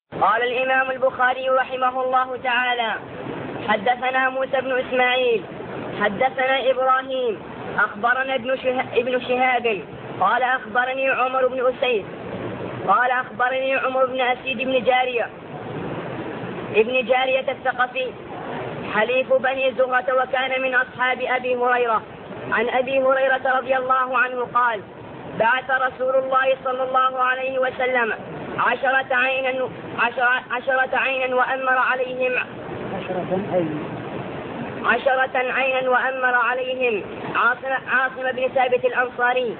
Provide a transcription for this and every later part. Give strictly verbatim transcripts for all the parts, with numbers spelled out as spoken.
قال الإمام البخاري رحمه الله تعالى: حدثنا موسى بن إسماعيل حدثنا إبراهيم أخبرنا ابن, شه... ابن شهاب قال أخبرني عمر بن أسيد قال أخبرني عمر بن أسيد بن جارية ابن جارية الثقفي حليف بني زهرة وكان من أصحاب أبي هريرة. عن أبي هريرة رضي الله عنه قال: بعث رسول الله صلى الله عليه وسلم عشرة عينا عشرة, عشرة عينا وأمر عليهم عشرة عينا وأمر عليهم عاصم, عاصم بن ثابت الأنصاري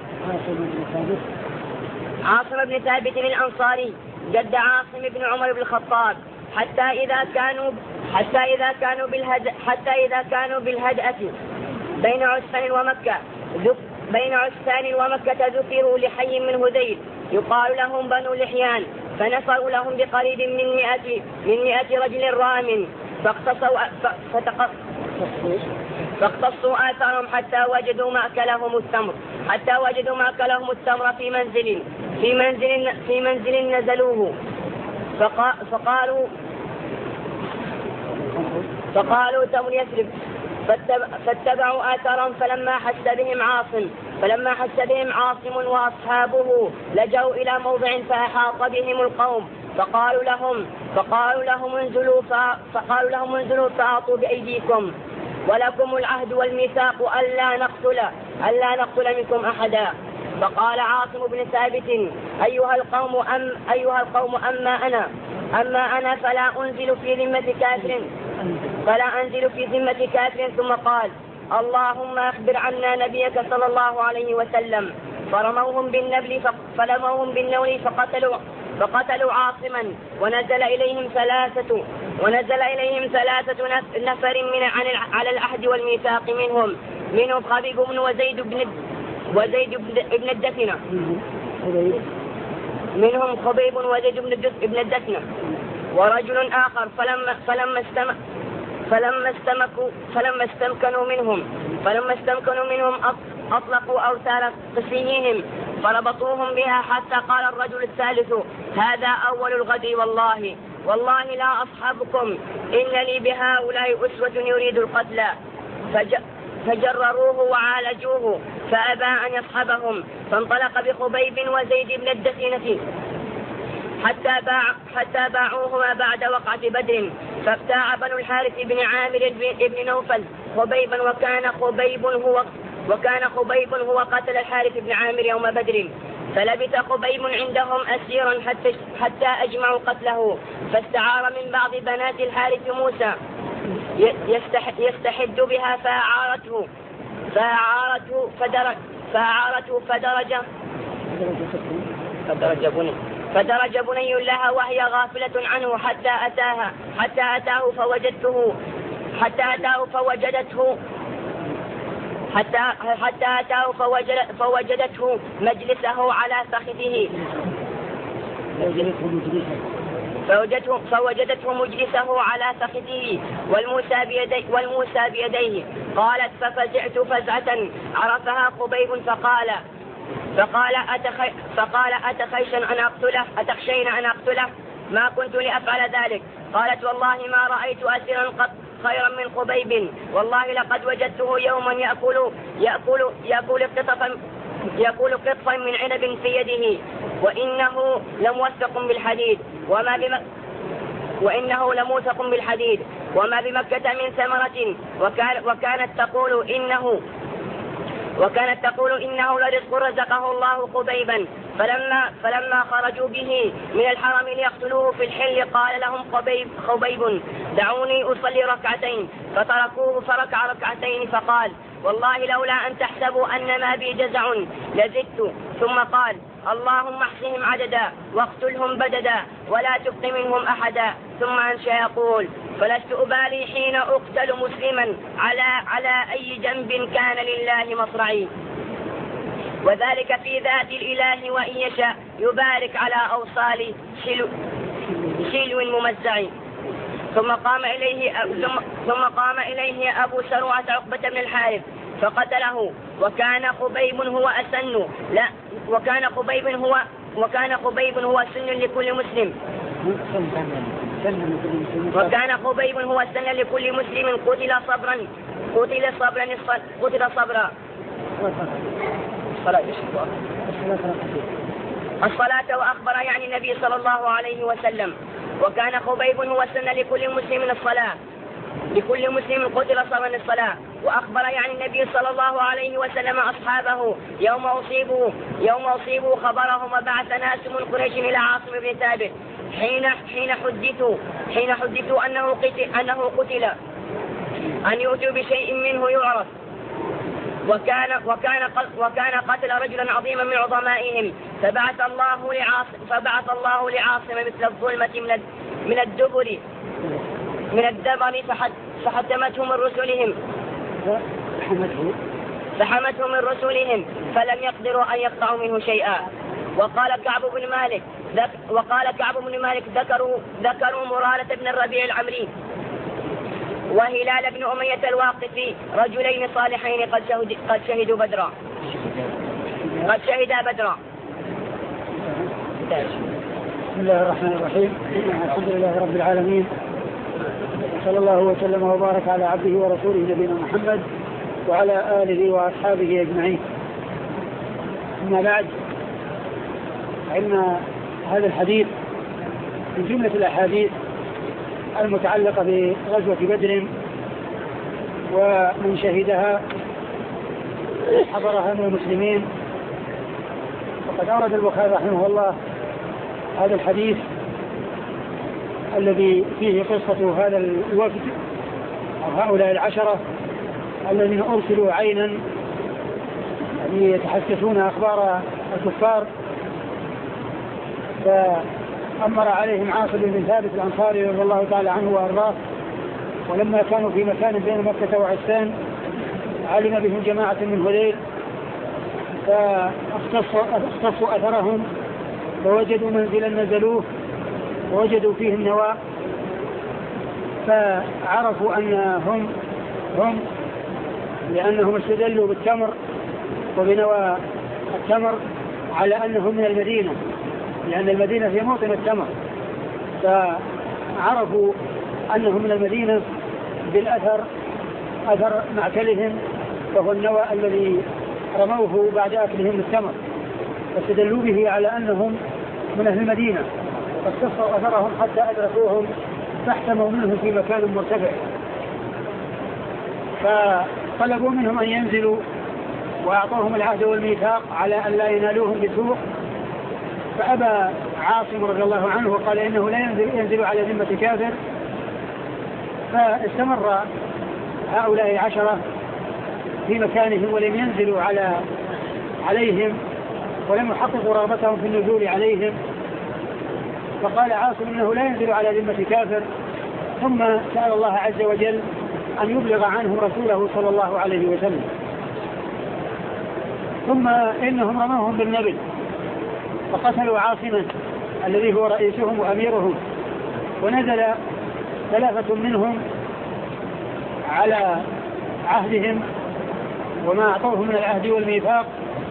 عاصم بن ثابت الأنصاري جد عاصم بن عمر بن الخطاب حتى إذا كانوا حتى إذا كانوا بالهد حتى إذا كانوا بالهدأة بين عسفان ومكة بين عسفان ومكة ذكروا لحي من هذيل يقال لهم بنو لحيان، فنفروا لهم بقريب من مئة من مئة رجل رام فاقتصوا فاقتصوا آثارهم حتى وجدوا مأكلهم التمر حتى وجدوا مأكلهم التمر في منزل في منزل في منزل نزلوه فقالوا فقالوا تمر يثرب فاتبعوا آثارهم فلما حس بهم عاصم فلما حس بهم عاصم وأصحابه لجوا إلى موضع فأحاط بهم القوم فقالوا لهم فقالوا لهم انزلوا فقالوا لهم انزلوا فأعطوا بأيديكم ولكم العهد والميثاق ألا نقتل ألا نقتل منكم أحدا. فقال عاصم بن ثابت: أيها القوم أم أيها القوم أما أنا أما أنا فلا أنزل في ذمة كافر فلا أنزل في ذمة كافر. ثم قال: اللهم أخبر عنا نبيك صلى الله عليه وسلم. فرموهم بالنبل فلموهم بالنول فقتلوا فقتلوا عاصما ونزل إليهم ثلاثة ونزل إليهم ثلاثة نفر من على العهد والميثاق منهم منهم خبيب بن وزيد بن وزيد بن الدثنة منهم خبيب وزيد بن الدثنة ورجل آخر فلما فلما استم فلما استمكوا فلما استمكنوا منهم فلما استمكنوا منهم أطلقوا أوتار قسيهم فربطوهم بها حتى قال الرجل الثالث: هذا أول الغدر والله والله لا أصحبكم إن لي بهؤلاء أسوة يريد القتل. فجرروه وعالجوه فأبى أن يصحبهم فانطلق بخبيب وزيد بن الدثنة حتى باع حتى باعوهما بعد وقعة بدر. فابتاع بنو الحارث بن عامر بن نوفل خبيبا وكان خبيب هو وكان خبيب هو قتل الحارث بن عامر يوم بدر. فلبث خبيب عندهم أسيرا حتى حتى أجمعوا قتله. فاستعار من بعض بنات الحارث موسى يستحد بها فأعارته فأعارته فدرج فأعارته فدرج فدرج بني فدرج بني لها وهي غافلة عنه حتى أتاها حتى أتاه فوجدته حتى أتاه فوجدته حتى حتى أتاه فوجد فوجدته مجلسه على فخذه فوجدته فوجدته مجلسه على فخذه والموسى بيديه والموسى بيديه. قالت: ففزعت فزعة عرفها خبيب فقال فقال أتخي فقال أتخيشن أن أقتله أتخشين أن أقتله ما كنت لأفعل ذلك. قالت: والله ما رأيت أسيرا قط خيرا من خبيب والله لقد وجدته يوما يأكل يأكل يأكل قطفا يأكل قطفا من عنب في يده وإنه لموثق بالحديد وما بم وإنه لموثق بالحديد وما بمكة من ثمرة وكان وكانت تقول إنه وكانت تقول إنه لرزق رزقه الله خبيبا. فلما فلما خرجوا به من الحرم ليقتلوه في الحل قال لهم خبيب, خبيب دعوني أصلي ركعتين. فتركوه فركع ركعتين فقال: والله لولا أن تحسبوا أن ما بي جزع لزدت. ثم قال: اللهم احصهم عددا واقتلهم بددا ولا تبق منهم أحدا. ثم أنشأ يقول: فلست أبالي حين أقتل مسلما على على أي جنب كان لله مصرعي وذلك في ذات الإله وإن يشاء يبارك على أوصال شلو, شلو ممزع. ثم قام إليه ثم, ثم قام إليه أبو سروعة عقبة بن الحارث فقتله. وكان خبيب هو أسن لا وكان خبيب هو وكان خبيب هو سن لكل مسلم وكان خبيب هو السنة لكل مسلم قتل صبرا قتل صبرا قتل صبرا الصلاة وأخبر يعني النبي صلى الله عليه وسلم. وكان خبيب هو السنة لكل مسلم الصلاة لكل مسلم قتل صبرا الصلاة. وأخبر يعني النبي صلى الله عليه وسلم أصحابه يوم أصيبوا يوم أصيبوا خبرهم وبعث ناس من قريش إلى عاصم بن ثابت حين حين حدثوا حين حدثوا أنه قتل أنه قتل أن يؤتوا بشيء منه يعرف. وكان وكان وكان قتل رجلا عظيما من عظمائهم فبعث الله لعاصم فبعث الله لعاصم مثل الظلمة من من الدبر من الدبر فحتمته من رسلهم فحمته من رسلهم فلم يقدروا أن يقطعوا منه شيئا. وقال كعب بن مالك وقال كعب بن مالك ذكروا ذكروا مرارة بن الربيع العمري وهلال بن أمية الواقفي رجلين صالحين قد شهد قد شهدوا بدرا قد شهدا بدرا. بسم الله الرحمن الرحيم. الحمد لله رب العالمين، صلى الله وسلم وبارك على عبده ورسوله نبينا محمد وعلى آله وأصحابه أجمعين. أما بعد، فإن هذا الحديث من جملة الأحاديث المتعلقة بغزوة بدر، ومن شهدها حضرها من المسلمين. وقد أورد البخاري رحمه الله هذا الحديث الذي فيه قصة هذا الوفد أو هؤلاء العشرة الذين أرسلوا عينا يعني يتحسسون أخبار الكفار، فأمر عليهم عاصم بن ثابت الأنصاري رضي الله تعالى عنه وأرضاه. ولما كانوا في مكان بين مكة وعسان علم بهم جماعة من هذيل فاختصوا أثرهم فوجدوا منزلا نزلوه ووجدوا فيه النواة، فعرفوا أنهم هم لأنهم استدلوا بالتمر وبنوى التمر على أنهم من المدينة، لأن المدينة هي موطن التمر، فعرفوا أنهم من المدينة بالأثر أثر معتلهم وهو النوى الذي رموه بعد أكلهم التمر، فاستدلوا به على أنهم من أهل المدينة، فاختصوا أثرهم حتى أدركوهم فاحتموا منهم في مكان مرتفع، فطلبوا منهم أن ينزلوا وأعطوهم العهد والميثاق على أن لا ينالوهم بسوء، فأبى عاصم رضي الله عنه وقال إنه لا ينزل, ينزل على ذمة كافر. فاستمر هؤلاء العشرة في مكانهم ولم ينزلوا على عليهم ولم يحققوا رغبتهم في النزول عليهم، فقال عاصم إنه لا ينزل على ذمة كافر، ثم سأل الله عز وجل أن يبلغ عنهم رسوله صلى الله عليه وسلم. ثم إنهم رموهم بالنبل فقتلوا عاصما الذي هو رئيسهم وأميرهم، ونزل ثلاثة منهم على عهدهم وما أعطوه من العهد والميثاق،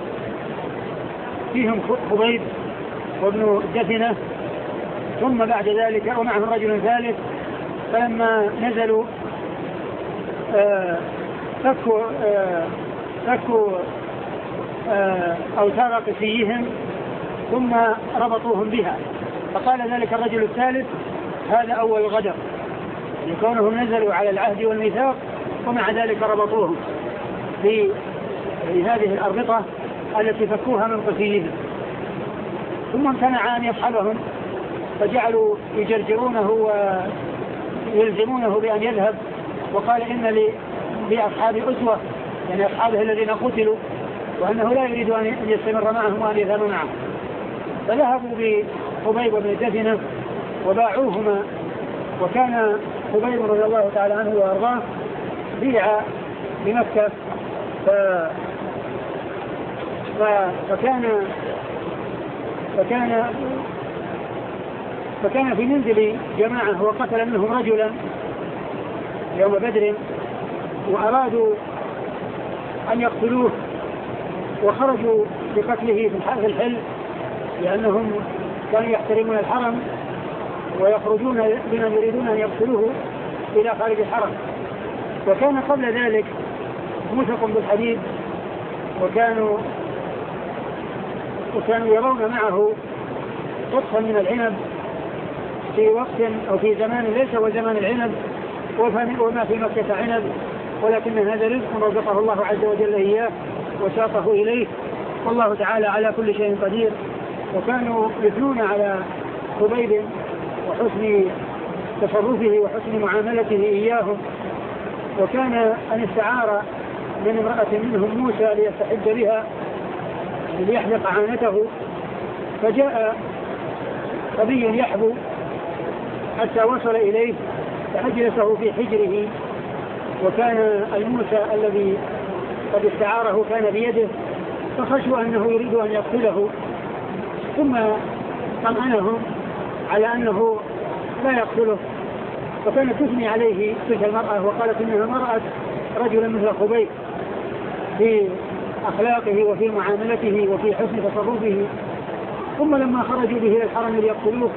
فيهم خبيب وابن دفنة، ثم بعد ذلك ومعهم رجل ثالث. فلما نزلوا آه فكوا آه فكوا آه أوتار قسيهم ثم ربطوهم بها، فقال ذلك الرجل الثالث هذا أول غدر، لكونهم نزلوا على العهد والميثاق ومع ذلك ربطوهم بهذه الأربطة التي فكوها من قسيهم، ثم امتنع أن يصحبهم فجعلوا يجرجرونه ويلزمونه بأن يذهب، وقال إن لأصحاب أسوة، يعني أصحابه الذين قتلوا، وأنه لا يريد أن يستمر معهم وأن يذهب معهم. فذهبوا بخبيب بن دفنة وباعوهما، وكان خبيب رضي الله تعالى عنه وأرضاه بيع بمكة، ف... ف... فكان فكان فكان في منزل جماعة وقتل منهم رجلا يوم بدر، وأرادوا أن يقتلوه وخرجوا بقتله في الحل، لأنهم كانوا يحترمون الحرم، ويخرجون بمن يريدون أن يقتلوه إلى خارج الحرم. وكان قبل ذلك موثق بالحديد، وكانوا وكانوا يرون معه قطفا من العنب في وقت أو في زمان ليس هو زمان العنب وما في مكة عنب، ولكن هذا رزق رزقه الله عز وجل إياه وساقه إليه، والله تعالى على كل شيء قدير. وكانوا يثنون على خبيب وحسن تصرفه وحسن معاملته إياهم. وكان أن استعار من امرأة منهم موسى ليستحد بها ليحلق عانته، فجاء صبي يحبو حتى وصل إليه فأجلسه في حجره، وكان الموسى الذي قد استعاره كان بيده، فخشوا أنه يريد أن يقتله، ثم طمأنهم على أنه لا يقتله. فكانت تثني عليه تلك المرأة وقالت إنها مرأة رجلا مثل خبيب في أخلاقه وفي معاملته وفي حسن تصرفه. ثم لما خرجوا به إلى الحرم ليقتلوه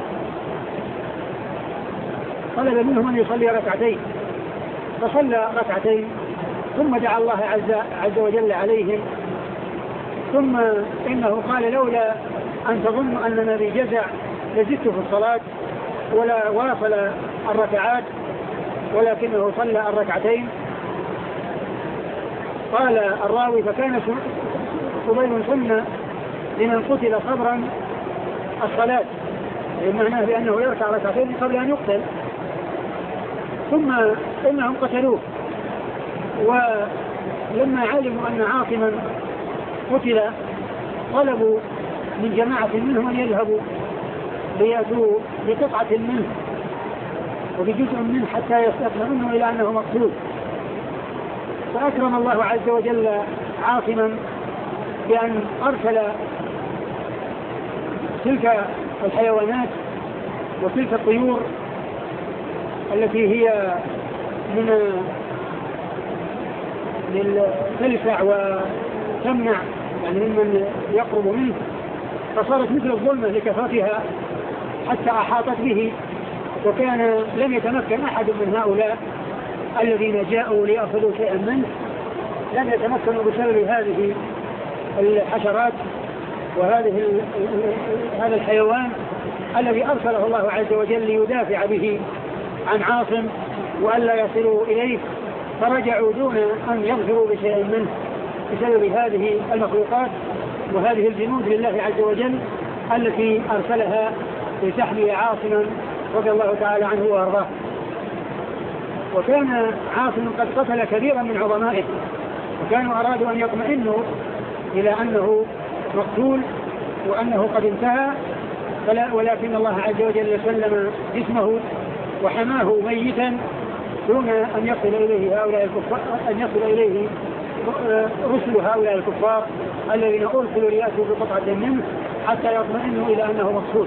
طلب منهم أن يصلي ركعتين، فصلى ركعتين ثم دعا الله عز, عز وجل عليهم. ثم إنه قال لولا أن تظن أننا بجزع لزدت في الصلاة ولا واصل الركعات، ولكنه صلى الركعتين. قال الراوي فكان خبيب سنة لمن قتل صبرا الصلاة، معناه بأنه يركع ركعتين قبل أن يقتل، ثم إنهم قتلوه. ولما علموا أن عاصما قتل طلبوا من جماعة منهم أن يذهبوا ليأتوا بقطعة منه وبجزء منه حتى يستطمئنوا إلى أنه مقتول. فأكرم الله عز وجل عاصما بأن أرسل تلك الحيوانات وتلك الطيور التي هي من تلفع وتمنع يعني ممن يقرب منه، فصارت مثل الظلمة لكثرتها حتى أحاطت به، وكان لم يتمكن أحد من هؤلاء الذين جاءوا ليأخذوا شيئا منه لم يتمكنوا بسبب هذه الحشرات وهذه هذا الحيوان الذي أرسله الله عز وجل ليدافع به عن عاصم وألا يصلوا إليه، فرجعوا دون أن يظهروا بشيء منه بسبب هذه المخلوقات وهذه الجنود لله عز وجل التي أرسلها لتحمي عاصما رضي الله تعالى عنه وأرضاه. وكان عاصم قد قتل كثيرا من عظمائه، وكانوا أرادوا أن يطمئنوا إلى أنه مقتول وأنه قد انتهى، فلا ولكن الله عز وجل سلم جسمه وحماه ميتا دون أن يصل إليه هؤلاء الكفار أن يصل إليه رسل هؤلاء الكفار الذين أرسلوا ليأتوا بقطعة منه حتى يطمئنوا إلى أنه مقتول.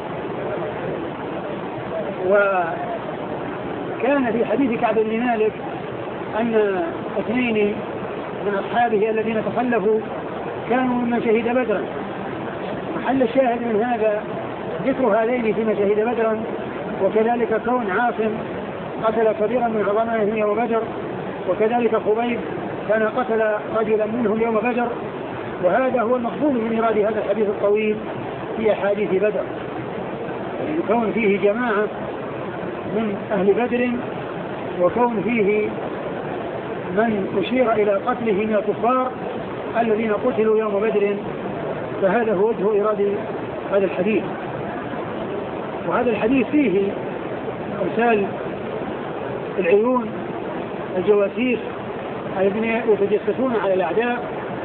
وكان في حديث كعب بن مالك أن اثنين من أصحابه الذين تخلفوا كانوا ممن شهد بدرا. محل الشاهد من هذا ذكر هذين فيما شهد بدرا، وكذلك كون عاصم قتل كبيرا من عظمائهم يوم بدر، وكذلك خبيب كان قتل رجلا منهم يوم بدر. وهذا هو المقصود من إيراد هذا الحديث الطويل في أحاديث بدر، كون فيه جماعة من أهل بدر وكون فيه من أشير إلى قتله من الكفار الذين قتلوا يوم بدر، فهذا هو وجه إيراد هذا الحديث. وهذا الحديث فيه أرسال العيون الجواسيس الذين يتجسسون على الأعداء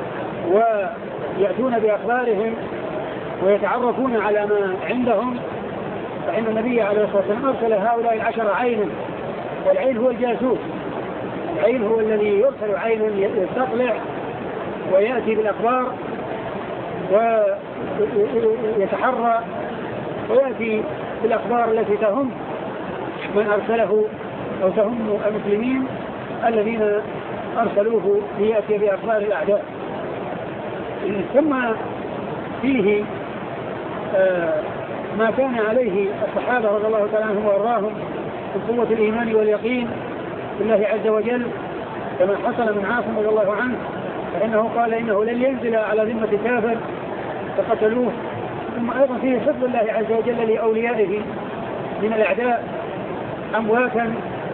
ويأتون بأخبارهم ويتعرفون على ما عندهم، فإن النبي عليه الصلاة والسلام أرسل هؤلاء العشر عينا، والعين هو الجاسوس، العين هو الذي يرسل عينا يستطلع ويأتي بالأخبار ويتحرى ويأتي بالأخبار التي تهم من أرسله أو تهم المسلمين الذين أرسلوه ليأتي بأخبار الأعداء. ثم فيه ما كان عليه الصحابة رضي الله تعالى عنهم وأرضاهم من قوة الإيمان واليقين بالله عز وجل، كما حصل من عاصم رضي الله عنه، فإنه قال إنه لن ينزل على ذمة كافر فقتلوه. ثم أيضا فيه حفظ الله عز وجل لأوليائه من الأعداء أمواتا،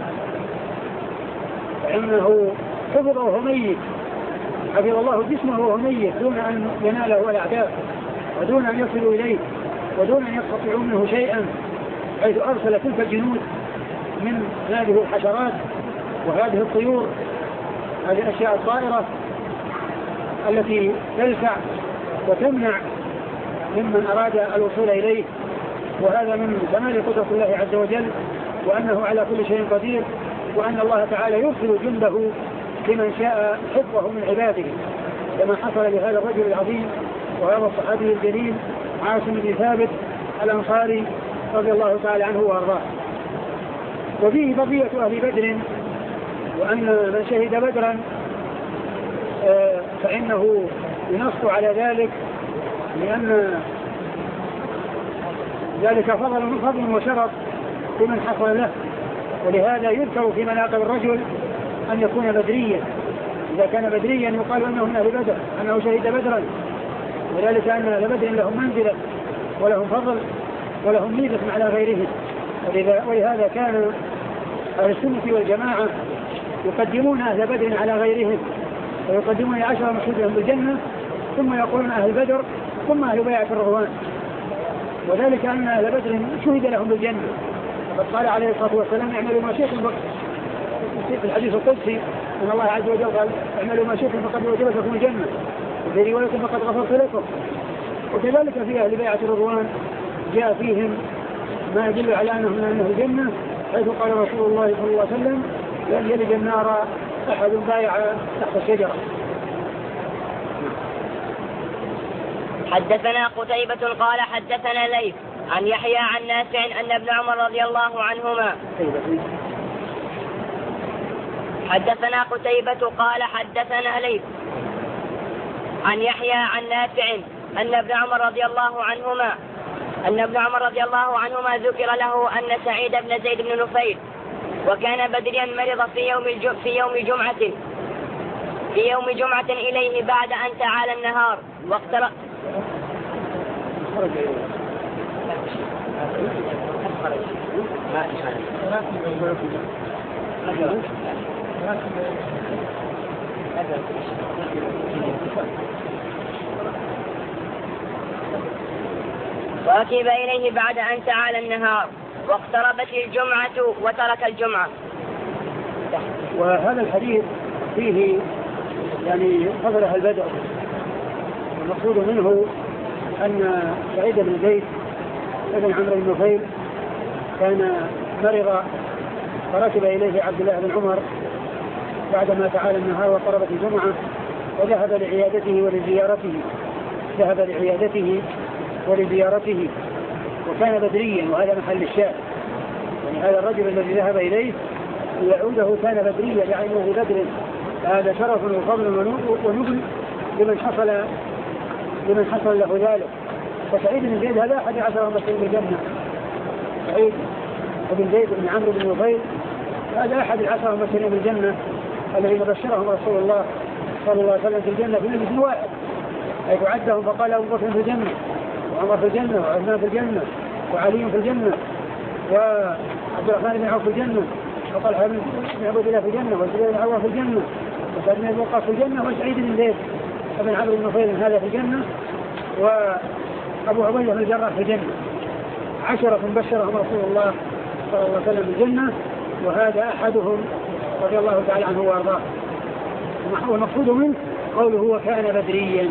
فإنه حفظ وهو ميت، حفظ الله جسمه وهو ميت دون أن يناله الأعداء ودون أن يصلوا إليه ودون أن يستطيعوا منه شيئا، حيث أرسل تلك الجنود من هذه الحشرات وهذه الطيور، هذه الأشياء الطائرة التي تلسع وتمنع ممن أراد الوصول إليه. وهذا من كمال قدرة الله عز وجل، وأنه على كل شيء قدير، وأن الله تعالى يرسل جنده لمن شاء حفظه من عباده، كما حصل لهذا الرجل العظيم وهذا الصحابي الجليل عاصم بن ثابت الأنصاري رضي الله تعالى عنه وأرضاه. وفيه بقية أهل بدر، وأن من شهد بدرا فإنه ينص على ذلك، لأن ذلك فضل فضل وشرف لمن حصل له. ولهذا يذكر في مناقب الرجل أن يكون بدريا، إذا كان بدريا يقال أنه من أهل بدر، أنه شهد بدرا، وذلك أن أهل بدر لهم منزلة ولهم فضل ولهم ميزة على غيرهم. ولهذا كان أهل السنة والجماعة يقدمون أهل بدر على غيرهم، ويقدمون عشرة مشهود لهم بالجنة، ثم يقولون أهل بدر ثم أهل بيعة الرضوان، وذلك أن أهل بدر شهد لهم بالجنة. وقد قال عليه الصلاة والسلام اعملوا ما شئتم، في الحديث القدسي أن الله عز وجل قال اعملوا ما شئتم فقد وجبت لكم الجنة، وفي رواية فقد غفرت لكم. وكذلك في أهل بيعة الرضوان جاء فيهم ما يدل على أنهم من أهل الجنة، حيث قال رسول الله صلى الله عليه وسلم لن يلج النار أحد بايع تحت الشجرة. حدثنا قتيبة قال حدثنا ليث عن يحيى عن نافع أن ابن عمر رضي الله عنهما حدثنا قتيبة قال حدثنا ليث عن يحيى عن نافع أن ابن عمر رضي الله عنهما أن ابن عمر رضي الله عنهما ذكر له أن سعيد بن زيد بن نفيل وكان بدريا مرض في يوم الجم في يوم جمعة في يوم جمعة إليه بعد أن تعالى النهار واقترب وركب إليه بعد أن تعالى النهار واقتربت الجمعة وترك الجمعة. وهذا الحديث فيه يعني فضل أهل بدر، المقصود منه أن سعيد بن زيد بن عمرو بن نفيل كان مرض، فركب إليه عبد الله بن عمر بعدما تعالى النهار وقربت الجمعة، وذهب لعيادته ولزيارته ذهب لعيادته ولزيارته وكان بدريا، وهذا محل الشاهد. يعني هذا الرجل الذي ذهب إليه ليعوده كان بدريا لعينه بدر، هذا شرف وفضل ونبل لمن حصل لمن حصل له ذلك. فسعيد بن زيد هذا أحد عشر مبشرين بالجنة، سعيد بن زيد بن عمرو بن نفيل هذا أحد العشر مبشرين بالجنة الذين بشرهم رسول الله صلى الله عليه وسلم في الجنة في مجلس واحد، حيث عدهم فقال أبو بكر في الجنة وعمر في الجنة وعثمان في الجنة وعلي في الجنة وعبد الرحمن بن عوف في الجنة وطلحة بن عبد الله في الجنة والزبير بن عوف في الجنة وسعد بن أبي وقاص في الجنة وسعيد بن زيد بن عمرو بن نفيل هذا في الجنة وأبو عبيدة بن الجراح في الجنة. عشرة بشرهم رسول الله صلى الله عليه وسلم بالجنة، وهذا أحدهم رضي الله تعالى عنه وأرضاه. والمقصود منه قوله هو كان بدريا.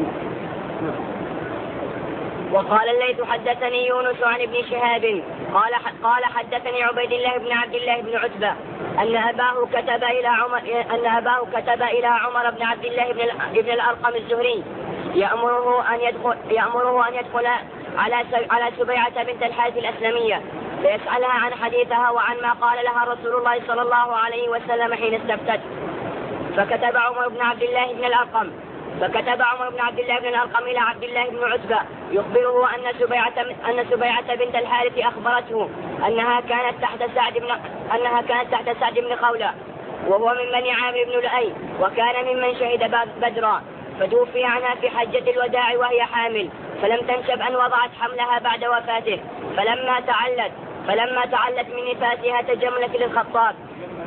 وقال الليث حدثني يونس عن ابن شهاب قال قال حدثني عبيد الله بن عبد الله بن عتبة أن أباه كتب إلى عمر أن أباه كتب إلى عمر بن عبد الله بن ابن الأرقم الزهري يأمره أن يدخل يأمره أن يدخل على على سبيعة بنت الحارث الأسلمية ليسألها عن حديثها وعن ما قال لها رسول الله صلى الله عليه وسلم حين استفتت. فكتب عمر بن عبد الله بن الأرقم فكتب عمر بن عبد الله بن الأرقم إلى عبد الله بن عتبة يخبره أن سبيعة أن سبيعة بنت الحارث أخبرته أنها كانت تحت سعد بن أنها كانت تحت سعد بن خولة وهو من بني عامر بن لؤي وكان ممن شهد بدرا، فتوفي عنها في حجة الوداع وهي حامل، فلم تنشب أن وضعت حملها بعد وفاته، فلما تعلت فلما تعلت من نفاسها تجملت للخطاب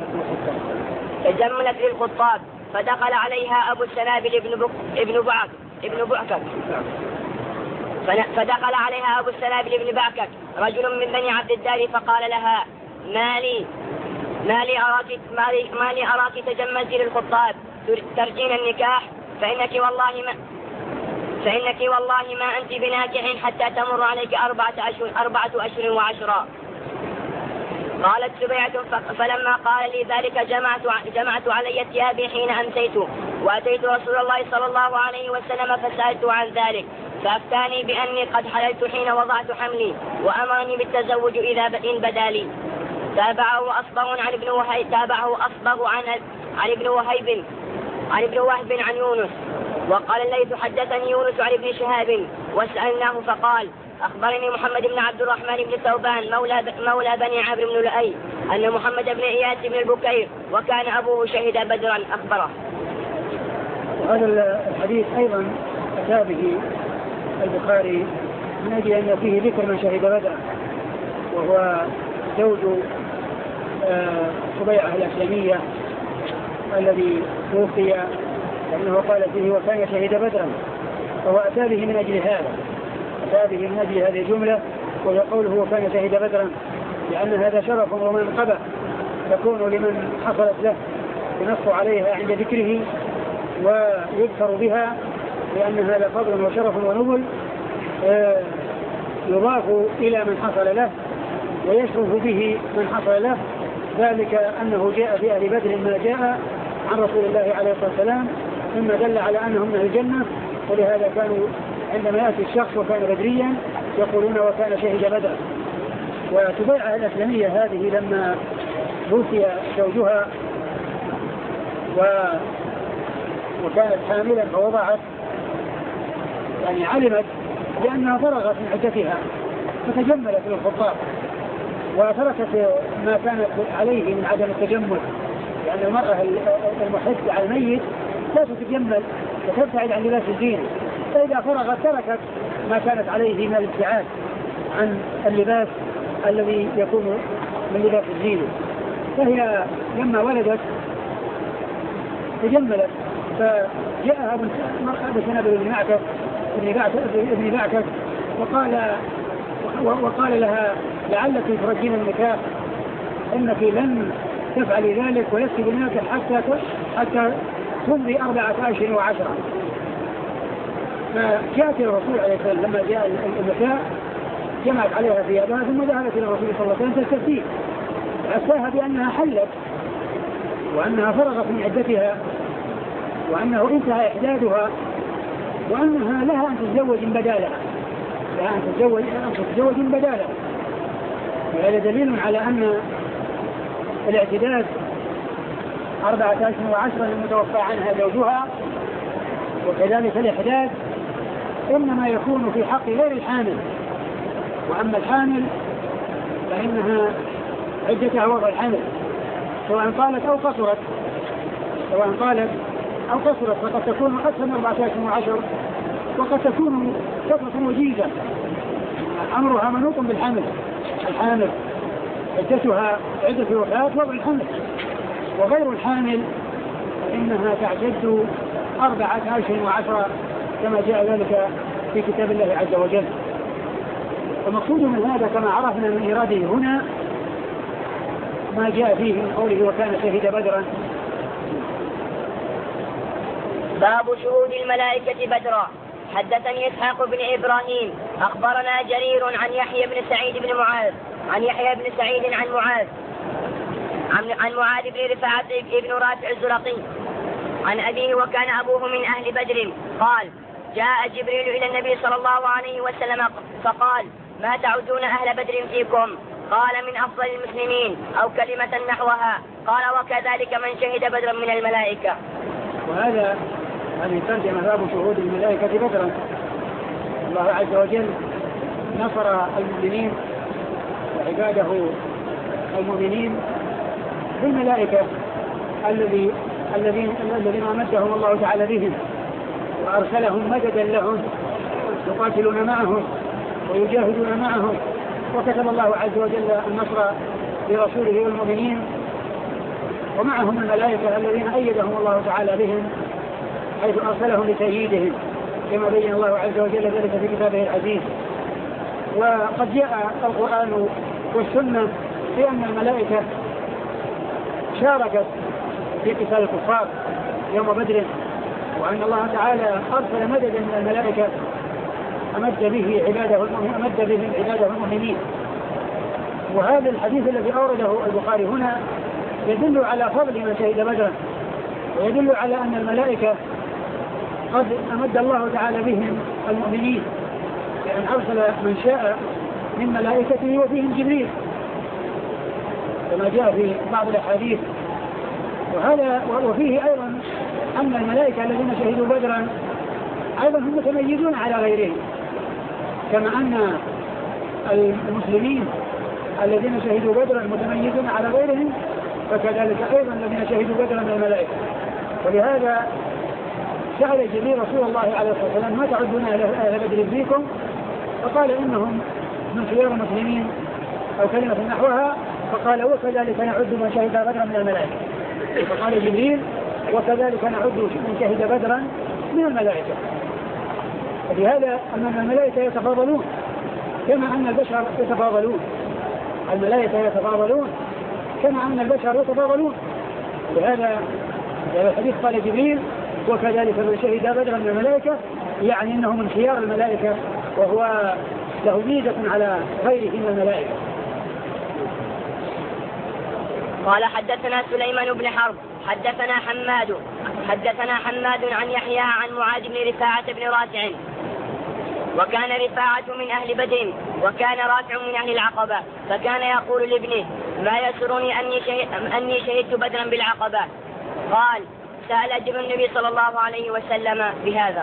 تجملت للخطاب فدخل عليها أبو السنابل ابن بك ابن بعك ابن بعكك فدخل عليها أبو السنابل ابن بعكك رجل من بني عبد الدار فقال لها: ما لي ما لي أراك ما لي أراك تجملت للخطاب ترجين النكاح، فإنك والله ما فإنك والله ما أنت بناكح حتى تمر عليك أربعة أشهر أربعة أشهر وعشرا. قالت سبيعة: فلما قال لي ذلك جمعت جمعت علي ثيابي حين أمسيت، وأتيت رسول الله صلى الله عليه وسلم فسألت عن ذلك، فأفتاني بأني قد حللت حين وضعت حملي، وأمرني بالتزوج إذا إن بدا لي. تابعه أصبغ عن ابن وهيب تابعه أصبغ عن عن ابن وهيب عن ابن وهب عن يونس. وقال الليث: حدثني يونس عن ابن شهاب وسألناه فقال: أخبرني محمد بن عبد الرحمن بن ثوبان مولى مولى بني عامر بن لؤي أن محمد بن إياس بن البكير وكان أبوه شهد بدرا أخبره. وهذا الحديث أيضا أتى به البخاري من أجل أن فيه ذكر من شهد بدرا، وهو زوج سبيعة الأسلمية الذي توفي، لأنه قال فيه وكان شهد بدرا، فهو أتى به من أجل هذا أتى به من أجل هذه الجملة، وهي قوله وكان شهد بدرا، لأن هذا شرف ومنقبة تكون لمن حصلت له ينص عليها عند ذكره ويذكر بها، لأن هذا فضل وشرف ونبل يضاف إلى من حصل له ويشرف به من حصل له، ذلك أنه جاء في أهل بدر ما جاء عن رسول الله عليه الصلاة والسلام مما دل على أنهم من الجنة. ولهذا كانوا عندما يأتي الشخص وكان بدريا يقولون وكان شهد بدر. وسبيعة الأسلمية هذه لما توفي زوجها و... وكانت حاملا فوضعت، يعني علمت بأنها فرغت من عدتها فتجملت للخطاب وتركت ما كانت عليه من عدم التجمل، لأن يعني المرأة المحدة على الميت لا تتجمل وتبتعد عن لباس الزينة، فإذا فرغت تركت ما كانت عليه من الابتعاد عن اللباس الذي يكون من لباس الزينة. فهي لما ولدت تجملت، فجاء أبو سنابل بن معكك ابن معكك وقال وقال لها لعلك ترجين النكاح، إنك لن تفعلي ذلك ولست بناكح حتى حتى تمضي أربعة أشهر وعشرة. فجاءت الرسول عليه السلام لما جاء النساء جمعت عليها ثيابها ثم ذهبت إلى الرسول صلى الله عليه وسلم تستفتيه، فأفتاها بأنها حلت وأنها فرغت من عدتها وأنه انتهى إحدادها وأنها لها أن تتزوج بدالها لها أن تتزوج أن تتزوج بدالها. وهذا دليل على أن الاعتداد أربعة أشهر وعشرة المتوفى عنها زوجها، وكذلك الإحداد إنما يكون في حق غير الحامل، وأما الحامل فإنها عدتها وضع الحمل سواء طالت أو قصرت سواء طالت أو قصرت فقد تكون أكثر من أربعة أشهر وعشر، وقد تكون فترة وجيزة أمرها منوط بالحمل. الحامل عدتها عدة وفاة وضع الحمل، وغير الحامل فإنها تعتد أربعة أشهر وعشرة كما جاء ذلك في كتاب الله عز وجل. المقصود من هذا كما عرفنا من إراده هنا ما جاء فيه من قوله وكان شهد بدرا. باب شهود الملائكة بدرا. حدثني إسحاق بن إبراهيم أخبرنا جرير عن يحيى بن سعيد بن معاذ عن يحيى بن سعيد عن معاذ عن, عن معاذ بن رفاعة بن رافع الزرقي عن أبيه وكان أبوه من أهل بدر قال جاء جبريل إلى النبي صلى الله عليه وسلم فقال ما تعدون أهل بدر فيكم؟ قال من أفضل المسلمين أو كلمة نحوها. قال وكذلك من شهد بدرا من الملائكة. وهذا هذه ترجمة باب شهود الملائكة بدرا. الله عز وجل نصر المؤمنين وعباده المؤمنين بالملائكة الذي الذين الذين أمدهم الله تعالى بهم وأرسلهم مددا لهم يقاتلون معهم ويجاهدون معهم، وكتب الله عز وجل النصر لرسوله والمؤمنين، ومعهم الملائكة الذين أيدهم الله تعالى بهم حيث أرسلهم لتأييدهم كما بين الله عز وجل ذلك في كتابه العزيز. وقد جاء القرآن والسنة في أن الملائكة شاركت في قتال الكفار يوم بدر، وأن الله تعالى أرسل مددا من الملائكة أمد به عباده أمد بهم عباده المؤمنين. وهذا الحديث الذي أورده البخاري هنا يدل على فضل من شهد بدرا، ويدل على أن الملائكة قد أمد الله تعالى بهم المؤمنين، لأن أرسل من شاء من ملائكته وفيهم جبريل كما جاء في بعض الأحاديث. وهذا وفيه أيضا أن الملائكة الذين شهدوا بدرا أيضا هم متميزون على غيرهم، كما أن المسلمين الذين شهدوا بدرا متميزون على غيرهم، فكذلك أيضا الذين شهدوا بدرا من الملائكة. ولهذا سأل جبريل رسول الله عليه الصلاة والسلام ما تعدون أهل بدر فيكم؟ فقال إنهم من خيار المسلمين أو كلمة نحوها، فقال وكذلك نعد من شهد بدرا من الملائكة. فقال جبريل وكذلك نعد من شهد بدرا من الملائكة. ولهذا أن الملائكة يتفاضلون كما أن البشر يتفاضلون، الملائكة يتفاضلون كما أن البشر يتفاضلون. لهذا في الحديث قال جبريل وكذلك من شهد بدرا من الملائكة، يعني أنه من خيار الملائكة وهو له ميزة على غيره من الملائكة. قال حدثنا سليمان بن حرب حدثنا حماد حدثنا حماد عن يحيى عن معاذ بن رفاعة بن رافع وكان رفاعة من أهل بدر وكان رافع من أهل العقبة، فكان يقول لابنه ما يسرني أني, شهد أني شهدت بدرا بالعقبة. قال سأل جبريل النبي صلى الله عليه وسلم بهذا.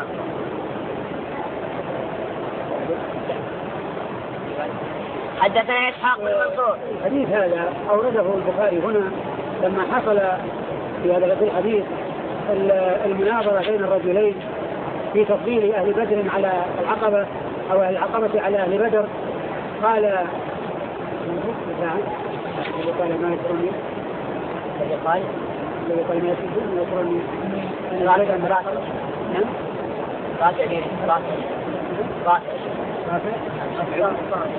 حدثنا إسحاق بن منصور. الحديث هذا أورده البخاري هنا لما حصل في هذا الحديث المناظرة بين الرجلين في تفضيل أهل بدر على العقبة أو أهل العقبة على أهل بدر. قال قال ما يسرني الذي قال الذي قال ما يسرني أنا أعرف أن رافع نعم رافع رافع رافع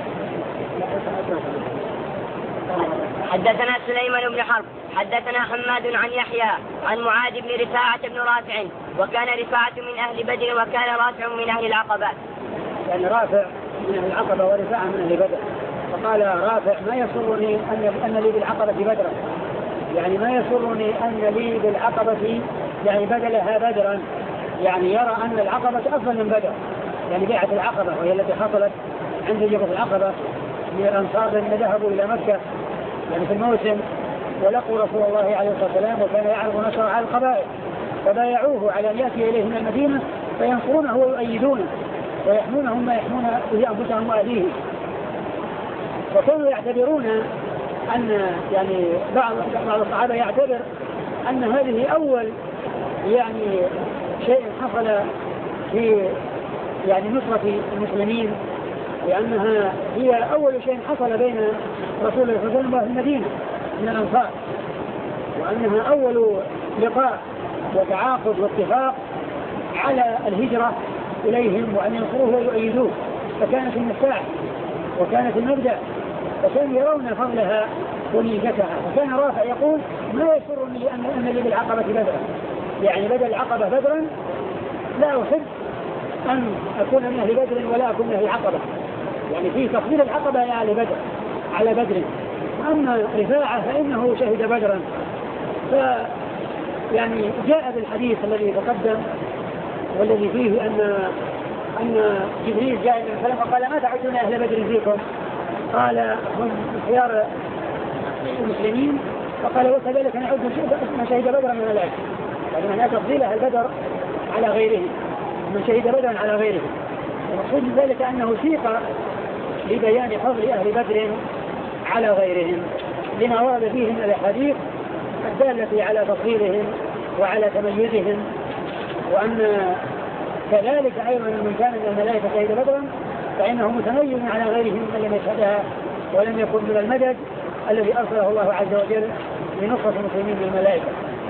حدثنا سليمان بن حرب حدثنا حماد عن يحيى عن معاذ بن رفاعة بن رافع وكان رفاعة من أهل بدر وكان رافع من أهل العقبة. يعني رافع من أهل العقبة ورفاعة من أهل بدر. فقال رافع ما يسرني أن أن لي بالعقبة بدرا، يعني ما يسرني أن لي بالعقبة يعني بدلها بدرا، يعني يرى أن العقبة أفضل من بدر، يعني بيعة العقبة وهي التي حصلت عند جبل العقبة من الأنصار الذين ذهبوا إلى مكة يعني في الموسم ولقوا رسول الله عليه الصلاة والسلام وكان يعرض نصره على القبائل، فبايعوه على أن يأتي إليه من المدينة فينصرونه ويؤيدونه ويحمونهم ما يحمون به أنفسهم وأهليهم. وكانوا يعتبرون أن يعني بعض بعض الصحابة يعتبر أن هذه أول يعني شيء حصل في يعني نصرة المسلمين، لأنها هي أول شيء حصل بين رسول الله صلى الله عليه وسلم وأهل المدينة من الأنصار، وأنها أول لقاء وتعاقد واتفاق على الهجرة إليهم وأن ينصروه ويؤيدوه، فكانت المفتاح وكانت المبدأ، وكانوا يرون فضلها ونيجتها. وكان رافع يقول ما يسرني أن أن لي بالعقبة بدرا، يعني بدل العقبة بدرا لا أحب أن أكون من أهل بدر ولا أكون من أهل العقبة، يعني في تفضيل العقبة يا أهل بدر على بدر. أما رفاعة فإنه شهد بدرا. ف يعني جاء بالحديث الذي تقدم والذي فيه أن أن جبريل جاء من السلام وقال ما تعدون أهل بدر فيكم؟ قال هم خيار المسلمين، فقال وكذلك نعد من شهد بدرا من الملائكة، يعني معناه تفضيل أهل بدر على غيرهم، من شهد بدرا على غيرهم. المقصود من ذلك أنه سيق لبيان فضل أهل بدر على غيرهم لما ورد فيهم الأحاديث الدالة على تفضيلهم وعلى تميزهم، وأن كذلك أيضا من كان من الملائكة شهد بدرا فإنه متميز على غيرهم من لم يشهدها ولم يكن من المدد الذي أرسله الله عز وجل لنصرة المسلمين من الملائكة.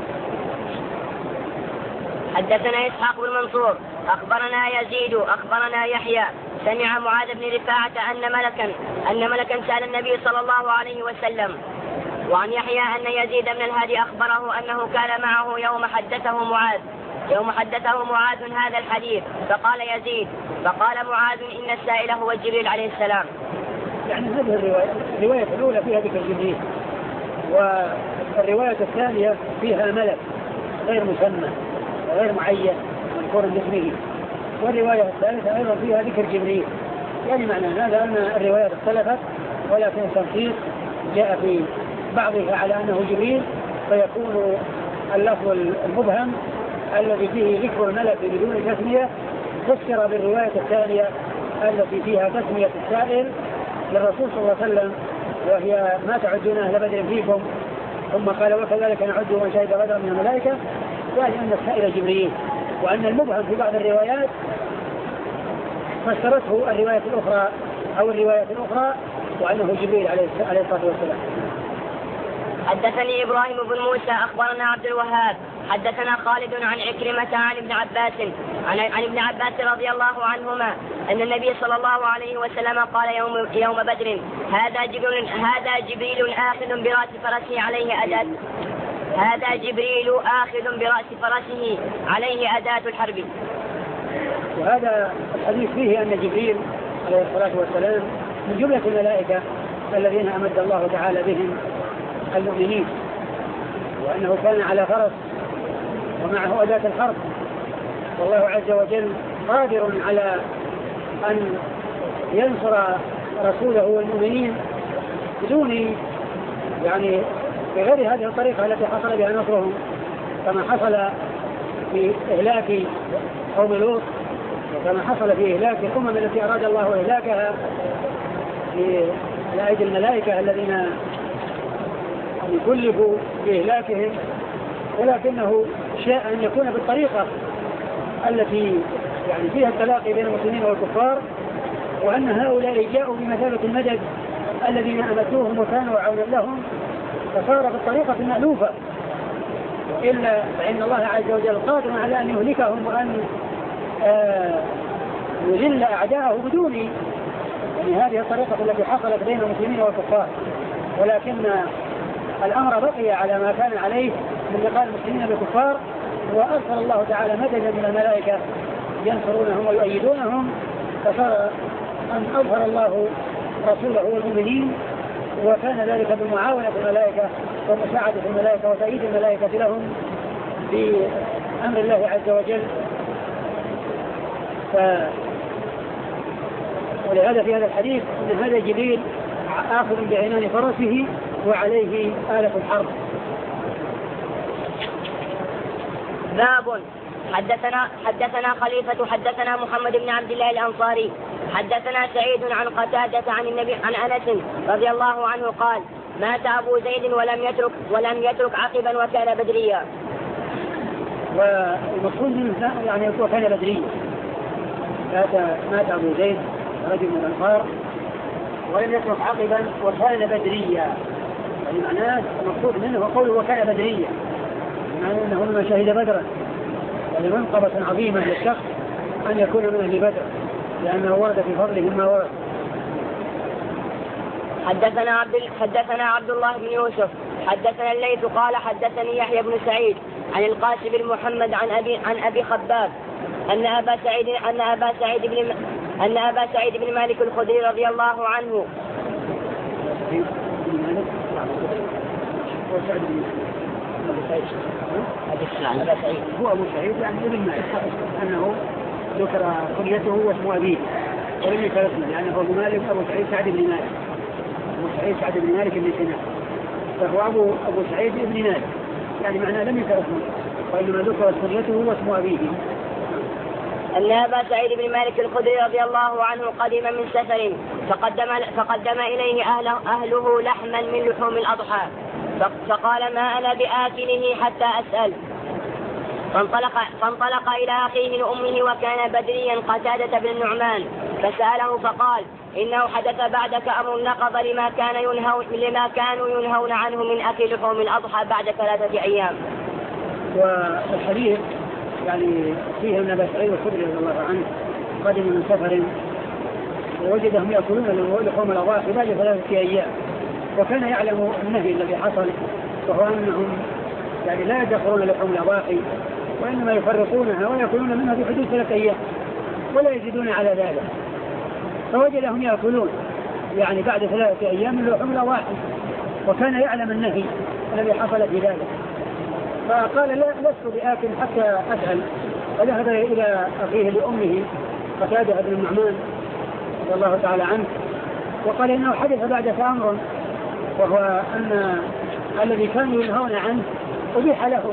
حدثنا إسحاق بن منصور أخبرنا يزيد أخبرنا يحيى سمع معاذ بن رفاعة أن ملكا أن ملكا سأل النبي صلى الله عليه وسلم. وعن يحيى أن يزيد بن الهادي أخبره أنه كان معه يوم حدثه معاذ يوم حدثه معاذ هذا الحديث فقال يزيد فقال معاذ إن السائل هو جبريل عليه السلام. يعني هذه الرواية الرواية الأولى فيها ذكر جبريل، والرواية الثانية فيها ملك غير مسمى غير معين مذكور باسمه، والرواية الثالثة أيضا فيها ذكر جبريل. يعني معنى هذا أن الروايات اختلفت، ولكن التنصيص جاء في بعضها على أنه جبريل، فيكون اللفظ المبهم الذي فيه ذكر الملك بدون تسمية فسر بالرواية الثانية التي فيها تسمية السائل للرسول صلى الله عليه وسلم، وهي ما تعدون أهل بدر فيكم، ثم قال وكذلك نعد من شهد بدر من الملائكة، يعني أن السائل جبريل. وأن المبهم في بعض الروايات فسرته الرواية الأخرى أو الرواية الأخرى وأنه جبريل عليه الصلاة والسلام. حدثني إبراهيم بن موسى أخبرنا عبد الوهاب حدثنا خالد عن عكرمة عن ابن عباس عن, عن ابن عباس رضي الله عنهما أن النبي صلى الله عليه وسلم قال يوم, يوم بدر هذا جبريل, هذا جبريل آخذ برأس فرسه عليه أداة هذا جبريل آخذ برأس فرسه عليه أداة الحرب. وهذا الحديث فيه أن جبريل عليه الصلاة والسلام من جملة الملائكة الذين أمد الله تعالى بهم المؤمنين، وأنه كان على فرس ومعه أداة الحرب، والله عز وجل قادر على أن ينصر رسوله والمؤمنين بدون يعني بغير هذه الطريقة التي حصل بها نصرهم، كما حصل في إهلاك قوم لوط، وكما حصل في إهلاك الأمم التي أراد الله إهلاكها على أيدي الملائكة الذين يكلفوا بإهلاكهم، ولكنه شاء أن يكون بالطريقة التي يعني فيها التلاقي بين المسلمين والكفار، وأن هؤلاء جاءوا بمثابة المدد الذين أمدوهم وكانوا عونا لهم، فصار بالطريقة المألوفة. إلا فإن الله عز وجل قادر على أن يهلكهم وأن آه يذل أعداءه بدون يعني هذه الطريقة التي حصلت بين المسلمين والكفار، ولكن الأمر بقي على ما كان عليه من لقاء المسلمين بالكفار، وأرسل الله تعالى مددا من الملائكة ينصرونهم ويؤيدونهم، فصار أن أظهر الله رسوله والمؤمنين، وكان ذلك بمعاونة الملائكة ومساعدة الملائكة وتأييد الملائكة لهم بأمر الله عز وجل. ف... ولهذا في هذا الحديث أن هذا جبريل آخذ بعنان فرسه وعليه آلة الحرب. باب حدثنا حدثنا خليفة حدثنا محمد بن عبد الله الأنصاري حدثنا سعيد عن قتادة عن النبي عن أنس رضي الله عنه قال مات أبو زيد ولم يترك ولم يترك عقبا وكان بدريا. والمقصود منه يعني وكان بدريا، مات أبو زيد رجل من الأنصار ولم يترك عقبا وكان بدريا، يعني معناه المقصود منه قوله وكان بدريا، معناه أنه من شهد بدرا، ولمنقبة عظيمة للشخص أن يكون من أهل بدر، لأنه ورد في فضله ما ورد. حدثنا عبد حدثنا عبد الله بن يوسف حدثنا الليث قال حدثني يحيى بن سعيد عن القاسم بن محمد عن أبي عن أبي خباب أن أبا سعيد أن أبا سعيد بن أن أبا سعيد بن مالك الخدري رضي الله عنه هو أبو سعيد يعني ابن مالك، أنه ذكر كنيته واسم أبيه ولم يذكر اسمه، لأنه أبو مالك أبو سعيد سعد بن مالك، أبو سعيد سعد بن مالك بن سنان، فهو أبو أبو سعيد بن مالك، يعني معناه لم يذكر اسمه، وإنما ذكر كنيته واسم أبيه أن أبا سعيد بن مالك الخدري رضي الله عنه قدم من سفر فقدم, فقدم إليه أهله, أهله لحما من لحوم الأضحى فقال ما أنا بآكله حتى أسأل. فانطلق, فانطلق إلى أخيه لأمه وكان بدريا قتادة بن النعمان فسأله فقال إنه حدث بعدك أمر نقض لما, كان ينهو لما كانوا ينهون عنه من أكل لحوم الأضحى بعد ثلاثة أيام. والحديث يعني فيه أن أبا سعيد الخدري رضي الله عنه قدم من سفر ووجدهم يأكلون لحوم الأضاحي بعد ثلاثة أيام، وكان يعلم النهي الذي حصل وهو أنهم يعني لا يدخرون لحوم الأضاحي وإنما يفرقونها ويأكلون منها في حدود ثلاثة أيام ولا يزيدون على ذلك، فوجدهم يأكلون يعني بعد ثلاثة أيام من لحوم الأضاحي وكان يعلم النهي الذي حصل في ذلك، فقال لا لست بآكل حتى أسأل. فذهب إلى أخيه لأمه قتادة بن النعمان رضي الله تعالى عنه وقال إنه حدث بعدك أمر وهو أن الذي كانوا ينهون عنه أبيح لهم،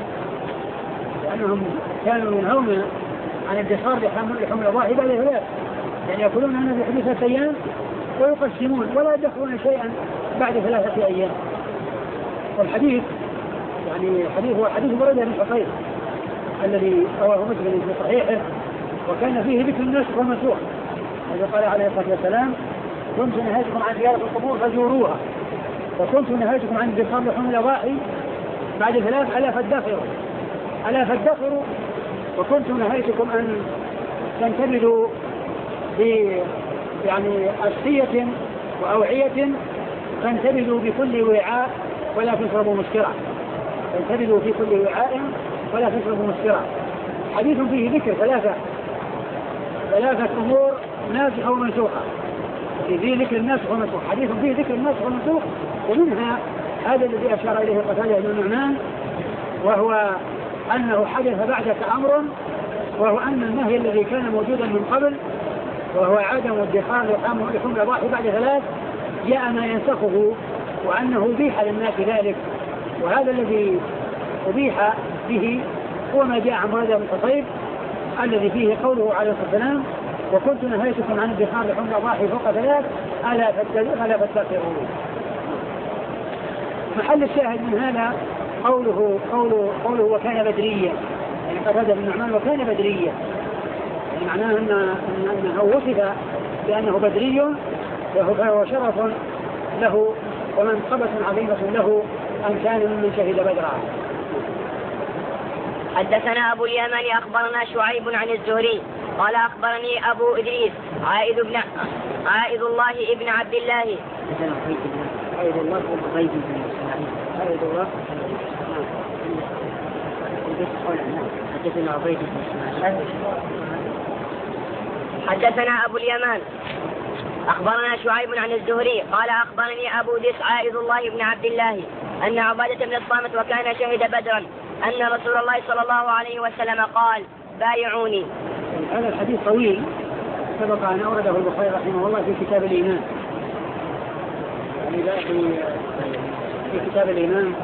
لأنهم كانوا ينهون عن الدخار لحوم الأضاحي بعد ثلاث، يعني يأكلون منها في حدود ثلاثة أيام ويقسمون ولا يدخلون شيئا بعد ثلاثة أيام. والحديث يعني حديث هو حديث بريدة بن حصير الذي رواه مسلم في صحيحه وكان فيه ذكر النسخ والمنسوخ، الذي قال عليه الصلاة والسلام كنت نهيتكم عن زيارة القبور فزوروها وكنت نهيتكم عن ادخار لحوم الأضاحي بعد ثلاث ألا فادخروا ألا فادخروا وكنت نهيتكم أن تنتبذوا ب يعني أسقية وأوعية فانتبذوا بكل وعاء ولا تشربوا مسكرا، فانتبذوا في كل وعاء ولا تشربوا مسكرا. حديث فيه ذكر ثلاثة ثلاثة أمور ناسخة ومنسوخة، فيه ذكر الناسخ والمنسوخ، حديث فيه ذكر الناسخ والمنسوخ، ومنها هذا الذي أشار إليه قتادة بن النعمان وهو أنه حدث بعدك أمر وهو أن النهي الذي كان موجودا من قبل وهو عدم ادخار لحوم الأضاحي بعد ثلاث جاء ما ينسخه وأنه أبيح للناس ذلك، وهذا الذي أبيح به هو ما جاء عن بريدة بن حصير الذي فيه قوله عليه الصلاة والسلام وكنت نهيتكم عن ادخار لحوم الأضاحي فوق ثلاث ألا فاتقوا. محل الشاهد من هذا قوله قوله قوله وكان بدريا، يعني قتادة بن النعمان وكان بدريا، يعني معناه أن أنه وصف بأنه بدري وهو شرف له ومنقبة عظيمة له أن كان ممن شهد بدرا. حدثنا أبو اليمن أخبرنا شعيب عن الزهري قال أخبرني أبو إدريس عائد بن عائد الله ابن عبد الله عائد الله بن عبد الله عائد الله حدثنا عبيد بن إسماعيل حدثنا أبو اليمان أخبرنا شعيب عن الزهري قال أخبرني أبو ديس عائد الله بن عبد الله أن عبادة بن الصامت وكان شهد بدرا أن رسول الله صلى الله عليه وسلم قال بايعوني. هذا الحديث طويل سبق أن أورده البخاري رحمه الله في كتاب الإيمان، يعني في في كتاب الإيمان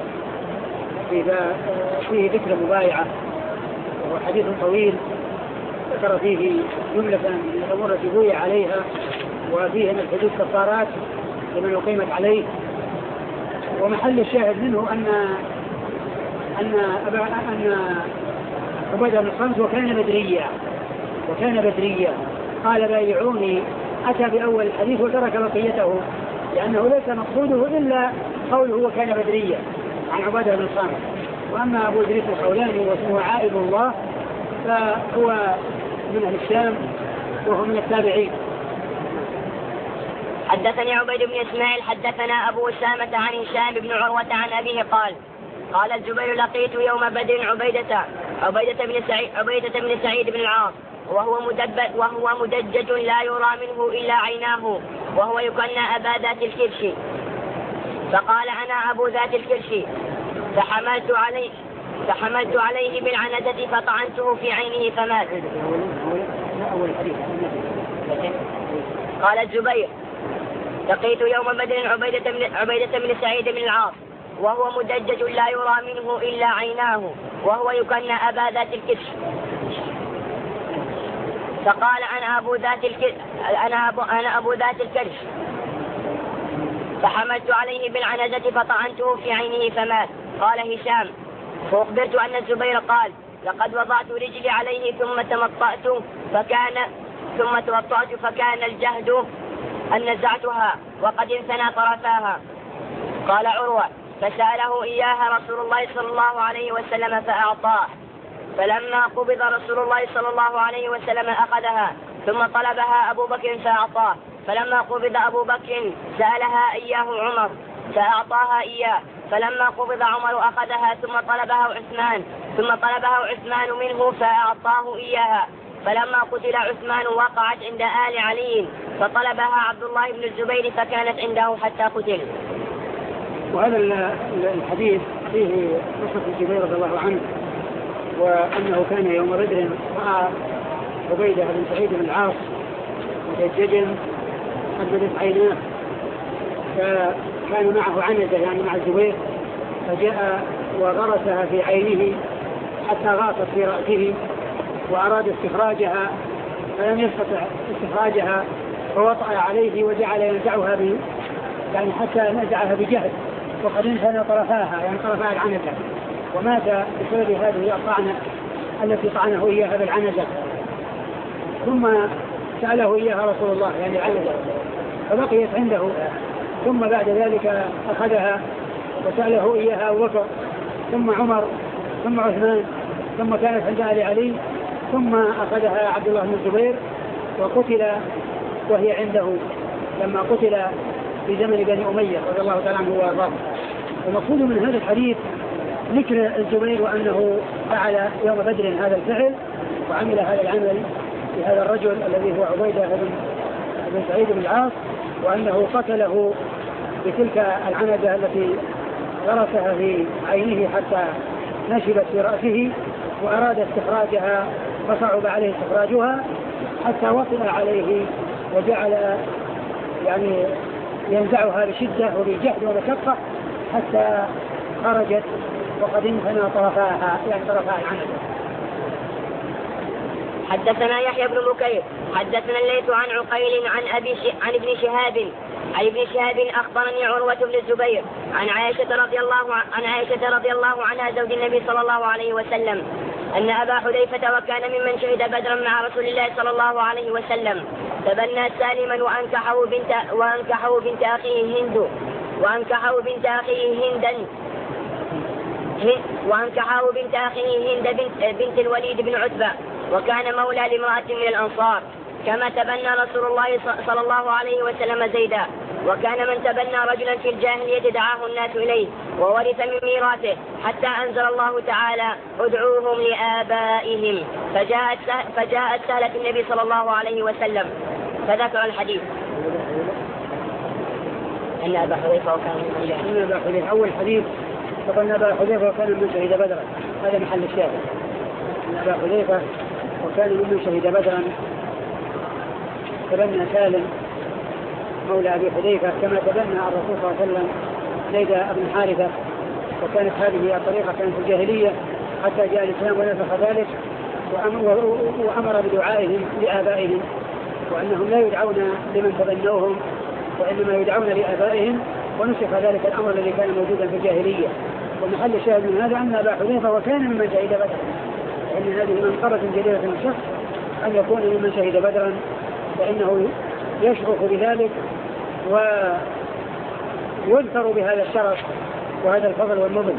فيه ذكر مبايعة وهو حديث طويل ذكر فيه جملة من الأمور التي بويع عليها وفيه من الحدود كفارات لمن أقيمت عليه. ومحل الشاهد منه أن أن أبا أن عبادة بن الصامت وكان بدريا وكان بدريا قال بايعوني، أتى بأول الحديث وترك بقيته لأنه ليس مقصوده إلا قوله وكان بدريا عن عبادة بن الصامت. وأما أبو إدريس الخولاني واسمه عائد الله فهو من أهل الشام وهو من التابعين. حدثني عبيد بن إسماعيل حدثنا أبو أسامة عن هشام بن عروة عن أبيه قال قال الزبير لقيت يوم بدر عبيدة عبيدة بن سعيد عبيدة بن سعيد بن العاص وهو مدبج وهو مدجج لا يرى منه إلا عيناه وهو يكنى أبا ذات الكرش، فقال أنا أبو ذات الكرش، فحملت عليه فحملت عليه بالعنزة فطعنته في عينه فمات. قال الزبير لقيت يوم بدر عبيدة بن, عبيدة بن سعيد بن العاص وهو مدجج لا يرى منه إلا عيناه وهو يكنى أبا ذات الكرش. فقال أنا أبو ذات الكرش أنا أبو, أنا أبو ذات الكرش، فحملت عليه بالعنزة فطعنته في عينه فمات. قال هشام: فأخبرت أن الزبير قال: لقد وضعت رجلي عليه ثم تمطأت فكان ثم توطأت فكان الجهد أن نزعتها وقد انثنى طرفاها. قال عروة: فسأله إياها رسول الله صلى الله عليه وسلم فأعطاه، فلما قبض رسول الله صلى الله عليه وسلم أخذها، ثم طلبها أبو بكر فأعطاه، فلما قبض أبو بكر سألها إياه عمر فأعطاها إياه، فلما قبض عمر أخذها، ثم طلبها عثمان ثم طلبها عثمان منه فأعطاه إياها، فلما قتل عثمان وقعت عند آل علي فطلبها عبد الله بن الزبير فكانت عنده حتى قتل. وهذا الحديث فيه قصة الزبير رضي الله عنه، وأنه كان يوم بدر رأى عبيدة بن سعيد بن العاص مدججا قد عيناه، فكان معه عنزة يعني مع الزبير، فجاء وغرسها في عينه حتى غاصت في رأسه وأراد استخراجها فلم يستطع استخراجها، فوطأ عليه وجعل ينزعها به يعني حتى نزعها بجهد، وقد انثنى طرفاها يعني طرفاها العنزة، ومات بسبب هذه الطعنة التي طعنه إياها بالعنزة. ثم سأله إياها رسول الله يعني العنزة فبقيت عنده، ثم بعد ذلك أخذها وسأله إياها أبو بكر ثم عمر ثم عثمان، ثم كانت عند آل علي، ثم أخذها عبد الله بن الزبير وقتل وهي عنده لما قتل في زمن بني أمية رضي الله تعالى عنه وارضاه. المقصود من هذا الحديث ذكر الزبير وأنه فعل يوم بدر هذا الفعل وعمل هذا العمل لهذا الرجل الذي هو عبيدة بن سعيد بن العاص، وأنه قتله بتلك العنزة التي غرسها في عينه حتى نشبت في رأسه، وأراد استخراجها فصعب عليه استخراجها حتى وطئ عليه وجعل يعني ينزعها بشدة وبجهد وبشقة حتى خرجت وقد انثنى طرفاها يعني طرفاها العنزة. حدثنا يحيى بن بكير حدثنا الليث عن عقيل عن أبي ش... عن ابن شهاب عن ابن شهاب أخبرني عروة بن الزبير عن عائشة رضي الله عن عائشة رضي الله عنها زوج النبي صلى الله عليه وسلم أن أبا حذيفة وكان ممن شهد بدرا مع رسول الله صلى الله عليه وسلم تبنى سالما وأنكحه بنت وأنكحه بنت أخيه هند وأنكحه بنت أخيه هندا وأنكحه بنت أخيه هند بنت, بنت الوليد بن عتبة، وكان مولى لامرأة من الأنصار، كما تبنى رسول الله صلى الله عليه وسلم زيدا. وكان من تبنى رجلا في الجاهلية دعاه الناس إليه وورث من ميراثه حتى أنزل الله تعالى: ادعوهم لآبائهم، فجاءت فجاءت سهلة النبي صلى الله عليه وسلم فذكر الحديث. أن أبا حذيفة وكان من أبا حذيفة أول حديث فقلنا أبا حذيفة وكان من شهد بدرا، هذا محل الشاهد. أن أبا حذيفة وكان من شهد بدرا تبنى سالم مولى أبي حذيفة كما تبنى الرسول صلى الله عليه وسلم زيد بن حارثة، وكانت هذه الطريقة كانت في الجاهلية حتى جاء الإسلام ونفخ ذلك وأمر بدعائهم لآبائهم، وأنهم لا يدعون لمن تبنوهم وإنما يدعون لآبائهم، ونسخ ذلك الأمر الذي كان موجودا في الجاهلية. ومحل الشاهد من هذا أن أبا حذيفة وكان ممن شهد بدرا، لأن هذه منقبة جديدة من الشخص أن يكون ممن شهد بدرا، فإنه يشرف بذلك ويذكر بهذا الشرف وهذا الفضل والنبل.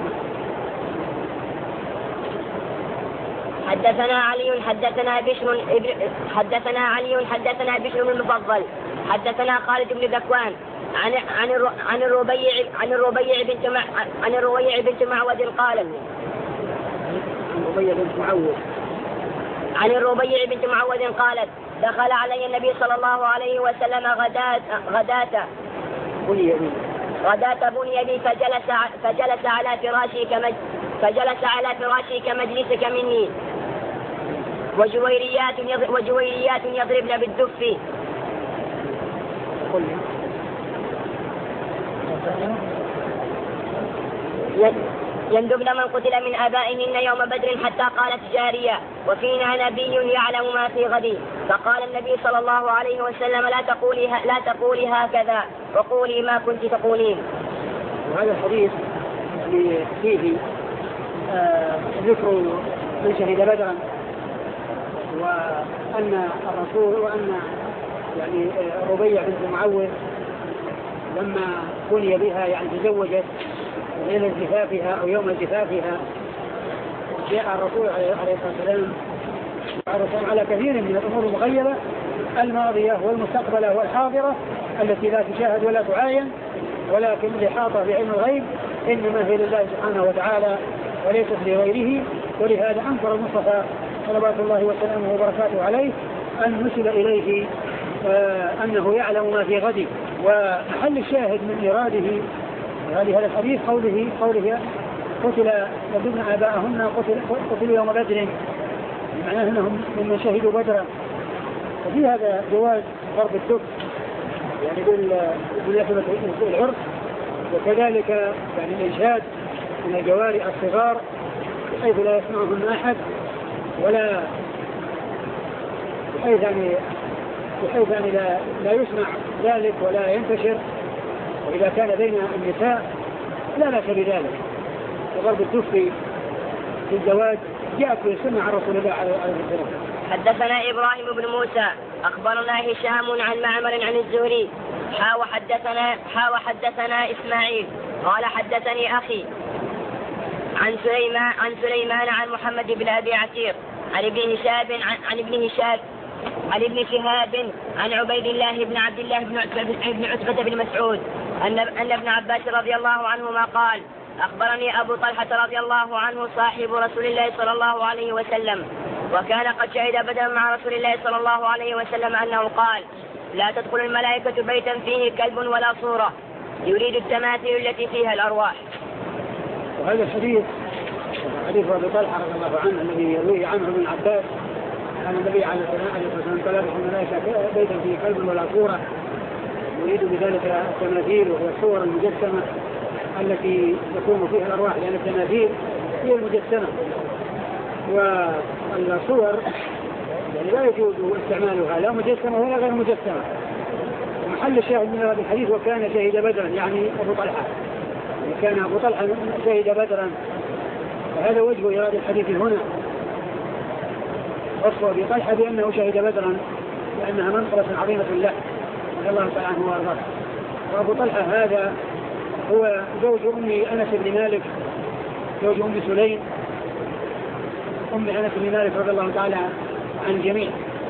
حدثنا علي حدثنا بشر حدثنا علي حدثنا بشر بن المفضل حدثنا خالد بن ذكوان عن عن عن الربيع عن الربيع بنت مع عن الربيع بنت معود قالت الربيع بنت معود عن الربيع بنت معود قالت: دخل علي النبي صلى الله عليه وسلم غداة غداة غداة بني بي فجلس فجلس على فراشي كمج فجلس على فراشي كمجلسك مني، وجويريات وجويريات يضربن بالدف. يندبن من قتل من آبائهن يوم بدر حتى قالت جارية وفينا نبي يعلم ما في غد. فقال النبي صلى الله عليه وسلم لا تقولي, لا تقولي هكذا وقولي ما كنت تقولين. وهذا الحديث فيه آه ذكر من شهد بدرا وأن الرسول وأن يعني ربيع بنت معوذ لما بني بها يعني تزوجت ليلة زفافها أو يوم زفافها جاء الرسول عليه الصلاة والسلام وعرضهم على كثير من الأمور المغيبة الماضية والمستقبلة والحاضرة التي لا تشاهد ولا تعاين ولكن الإحاطة بعلم الغيب إنما هي لله سبحانه وتعالى وليست لغيره. ولهذا أنكر المصطفى صلوات الله وسلامه وبركاته عليه أن نسل إليه آه أنه يعلم ما في غد. ومحل الشاهد من إراده هذا الحديث قوله قوله قتل يبدون آباءهن قتل قتل يوم بدر معناه أنهم ممن شهدوا بدرا. وفي هذا جواز ضرب الدف يعني بالنسبة العرف وكذلك يعني الإنشاد من الجواري الصغار بحيث لا يسمعهن أحد ولا بحيث يعني بحيث يعني لا, لا يسمع ذلك ولا ينتشر. وإذا كان بين النساء لا بأس بذلك. وضرب الدف في الزواج جاءت في السنة عن رسول الله عليه الصلاة والسلام. حدثنا إبراهيم بن موسى أخبرنا هشام عن معمر عن الزهري حا وحدثنا حا وحدثنا إسماعيل قال حدثني أخي عن سليمان عن سليمان عن محمد بن أبي عتيق عن ابن هشام عن, عن ابن هشام عن ابن شهاب عن عبيد الله بن عبد الله بن عتبة بن مسعود أن أن ابن عباس رضي الله عنهما قال أخبرني أبو طلحة رضي الله عنه صاحب رسول الله صلى الله عليه وسلم وكان قد شهد بدرا مع رسول الله صلى الله عليه وسلم أنه قال لا تدخل الملائكة بيتا فيه كلب ولا صورة يريد التماثيل التي فيها الأرواح. وهذا الحديث حديث أبو طلحة رضي الله عنه الذي يرويه عنه ابن عباس أن النبي عليه الصلاة والسلام لا تدخل الملائكة بيتا فيه كلب ولا صورة يريد بذلك التماثيل وهي الصور المجسمة التي تكون فيها الأرواح لأن يعني التماثيل هي المجسمة والصور يعني لا يجوز استعمالها لا مجسمة ولا غير مجسمة. ومحل الشاهد من هذا الحديث وكان شهد بدرا يعني أبو طلحة كان أبو طلحة شهد بدرا. وهذا وجه إرادة الحديث هنا وصف أبي طلحة بأنه شهد بدرا لأنها منقبة عظيمة له رضي الله تعالى عنه وأرضاه. وأبو طلحة هذا هو زوج أم أنس بن مالك زوج أم سليم أم أنس بن مالك رضي الله تعالى عن الجميع.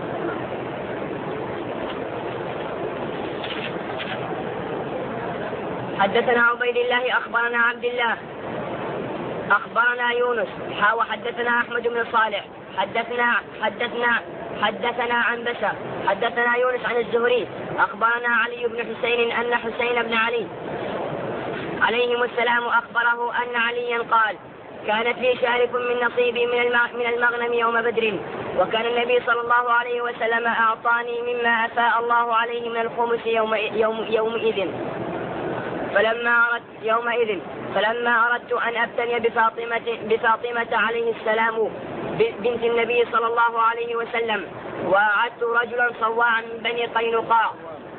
حدثنا عبيد الله أخبرنا عبد الله أخبرنا يونس حا وحدثنا أحمد بن صالح حدثنا حدثنا حدثنا عن بشر حدثنا يونس عن الزهري أخبرنا علي بن حسين أن حسين بن علي عليهم السلام أخبره أن عليا قال كانت لي شارك من نصيبي من المغنم يوم بدر وكان النبي صلى الله عليه وسلم أعطاني مما أفاء الله عليه من الخمس يوم يوم يومئذ فلما أردت يومئذ فلما أردت أن أبتني بفاطمة بفاطمة عليه السلام بنت النبي صلى الله عليه وسلم وأعدت رجلا صواعا من بني قينقاع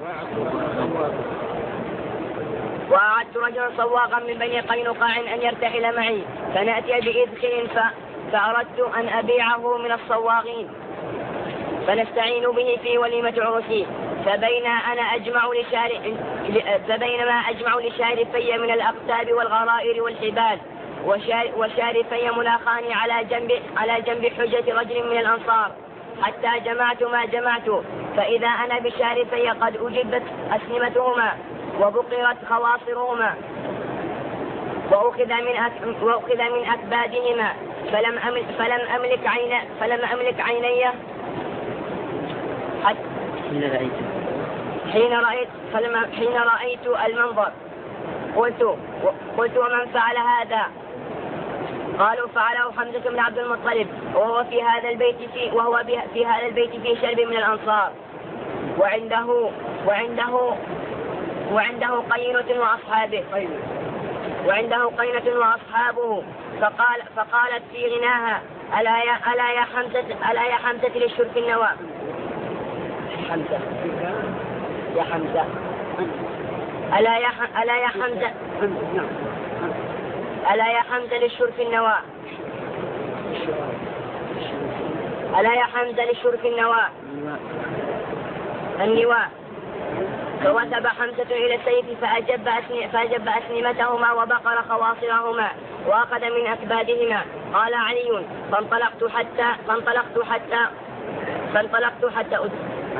وأعدت رجلا صواغا من بني قينقاع أن يرتحل معي فنأتي بإذخر فأردت أن أبيعه من الصواغين فنستعين به في وليمة عرسي فبين أنا أجمع لشارف فبينما أجمع لشارفي من الأقتاب والغرائر والحبال وشارفي مناخان على جنب على جنب حجة رجل من الأنصار حتى جمعت ما جمعت فإذا أنا بشارفي قد أجبت أسنمتهما وبقرت خواصرهما وأخذ من أك... وأخذ من أكبادهما فلم أملك فلم أملك عين فلم أملك عيني حتى حين رأيت فلما حين رأيت المنظر قلت قلت ومن فعل هذا؟ قالوا فعله حمزة بن عبد المطلب وهو في هذا البيت في وهو في هذا البيت في شرب من الأنصار وعنده وعنده وعنده قينة وأصحابه وعنده قينة وأصحابه فقال فقالت في غناها ألا يا ألا يا حمزة ألا يا حمزة للشرك النوى حمزة يا حمزة ألا يا ألا يا حمزة ألا يا حمزة للشرك النوى ألا يا حمزة للشرك النوى النواء فوثب حمزة إلى السيف فأجب, أسن... فأجب أسنمتهما وبقر خواصرهما وأخذ من أكبادهما. قال علي فانطلقت حتى فانطلقت حتى فانطلقت حتى أدخل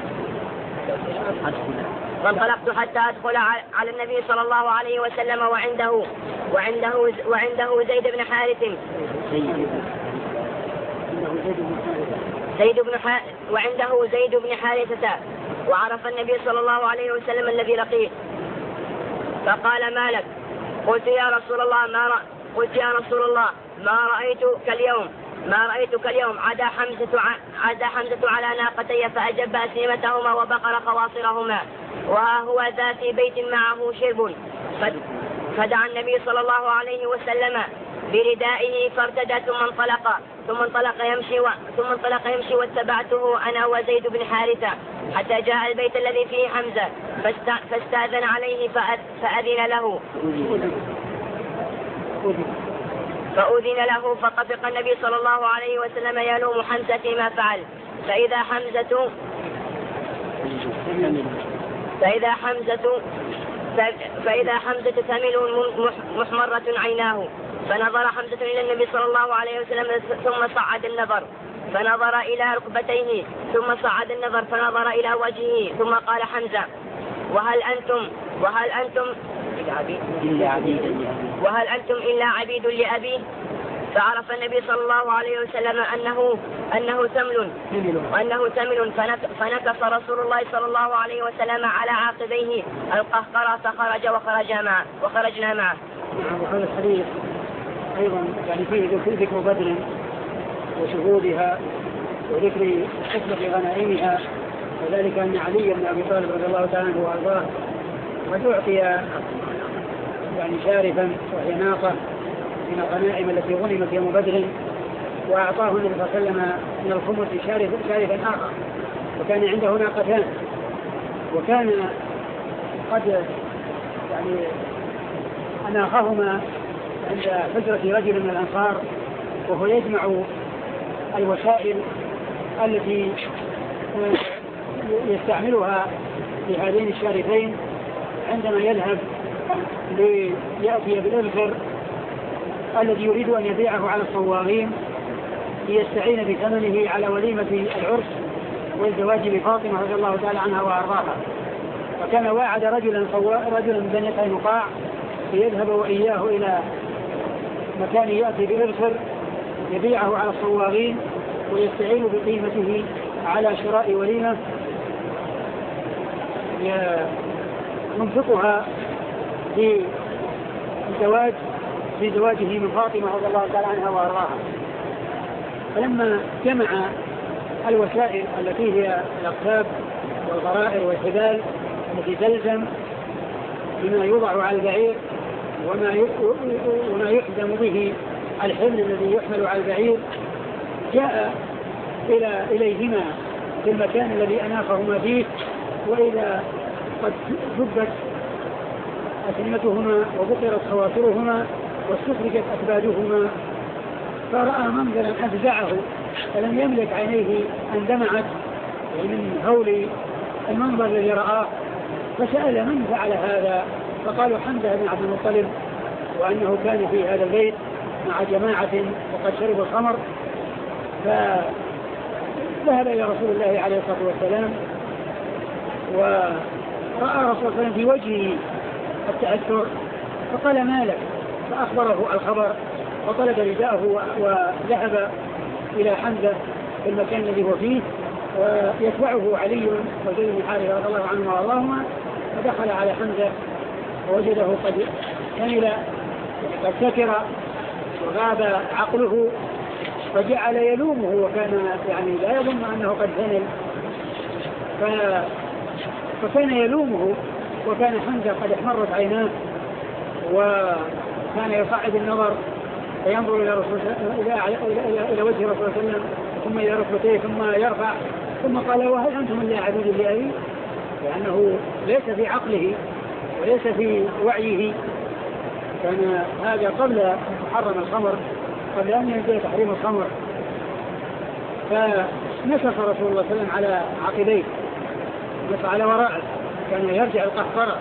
فانطلقت حتى أدخل على النبي صلى الله عليه وسلم وعنده وعنده وعنده زيد بن حارث زيد بن حارث وعنده زيد بن حارثة وعرف النبي صلى الله عليه وسلم الذي لقيه فقال ما لك؟ قلت يا رسول الله ما رأ... قلت يا رسول الله ما رأيتك اليوم ما رأيتك اليوم عدا حمزة عدا حمزة على ناقتي فأجب أسنمتهما وبقر خواصرهما وها هو ذا في بيت معه شرب. فدعا النبي صلى الله عليه وسلم بردائه فارتدى ثم انطلق ثم انطلق يمشي و... ثم انطلق يمشي واتبعته أنا وزيد بن حارثة حتى جاء البيت الذي فيه حمزة فاست... فاستأذن عليه فأ... فأذن له فأذن له فطفق النبي صلى الله عليه وسلم يلوم حمزة فيما فعل فإذا حمزة فإذا حمزة فإذا حمزة ثمل محمرة عيناه فنظر حمزة إلى النبي صلى الله عليه وسلم ثم صعد النظر فنظر إلى ركبتيه ثم صعد النظر فنظر إلى وجهه ثم قال حمزة وهل أنتم وهل أنتم وهل أنتم إلا عبيد لأبيه. فعرف النبي صلى الله عليه وسلم أنه أنه ثمل وأنه ثمل فنكص رسول الله صلى الله عليه وسلم على عاقبيه القهقرة فخرج وخرج معه وخرجنا معه. وهذا الحديث أيضا يعني فيه ذكر بدر وشهودها وذكر حكمة غنائمها وذلك أن علي بن أبي طالب رضي الله تعالى عنه وأرضاه قد أعطي يعني شارفا وهي ناقة من الغنائم التي غنمت يوم بدر وأعطاه النبي صلى الله عليه وسلم من الخمس شارف شارفا آخر وكان عنده ناقتان وكان قد يعني أناخهما عند حجرة رجل من الأنصار وهو يجمع الوسائل التي يستعملها لهذين الشارفين عندما يذهب ليأتي بالإذخر الذي يريد أن يبيعه على الصواغين ليستعين بثمنه على وليمة العرس والزواج بفاطمة رضي الله تعالى عنها وأرضاها. وكان واعد رجلا رجلا من بني قينقاع ليذهب وإياه إلى مكان يأتي بإذخر يبيعه على الصواغين ويستعين بقيمته على شراء وليمة ينفقها في الزواج في زواجه من فاطمة رضي الله تعالى عنها وأرضاها. فلما جمع الوسائل التي هي الأقتاب والغرائر والحبال التي تلزم بما يوضع على البعير وما وما يحزم به الحمل الذي يحمل على البعير جاء إلى إليهما في المكان الذي أناخهما فيه وإذا قد جبت أسنمتهما وبقرت خواصرهما واستخرجت أكبادهما فرأى منظرا أفزعه فلم يملك عينيه أن دمعت من هول المنظر الذي رآه فسأل من فعل هذا فقالوا حمزة بن عبد المطلب وأنه كان في هذا البيت مع جماعة وقد شربوا الخمر فذهب إلى رسول الله عليه الصلاة والسلام ورأى رسول الله في وجهه التأثر فقال ما لك فأخبره الخبر وطلب رداءه وذهب إلى حمزة في المكان الذي هو فيه ويتبعه علي وزيد بن حارثة رضي الله عنهما وارضاهما فدخل على حمزة ووجده قد كمل قد سكر وغاب عقله فجعل يلومه وكان يعني لا يظن أنه قد فنل فكان يلومه وكان حمزة قد احمرت عيناه وكان يصعد النظر فينظر إلى رسول إلى إلى إلى وجه رسول الله صلى الله عليه وسلم ثم إلى ركبتيه ثم يرفع ثم قال وهل أنتم إلا عبيد لأبي؟ لأنه ليس في عقله وليس في وعيه. كان هذا قبل محرم الخمر، قبل أن ينزل تحريم الخمر. فنسخ رسول الله صلى الله عليه وسلم على عقبيه، نسخ على وراءه، كان يرجع القهقرة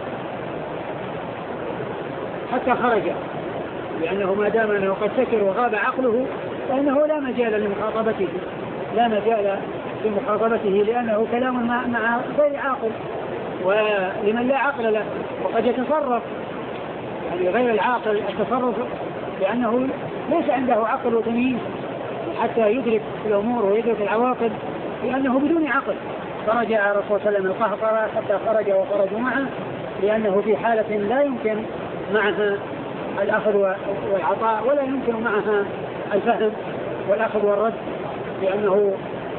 حتى خرج، لأنه ما دام أنه قد سكر وغاب عقله فإنه لا مجال لمخاطبته لا مجال لمخاطبته لأنه كلام مع غير عاقل، ولمن لا عقل له وقد يتصرف يعني غير العاقل التصرف لأنه ليس عنده عقل وتمييز حتى يدرك الأمور ويدرك العواقب، لأنه بدون عقل. فرجع رسول الله صلى الله عليه وسلم القهقرة حتى خرج وخرجوا معه، لأنه في حالة لا يمكن معها الأخذ والعطاء ولا يمكن معها الفهم والأخذ والرد، لأنه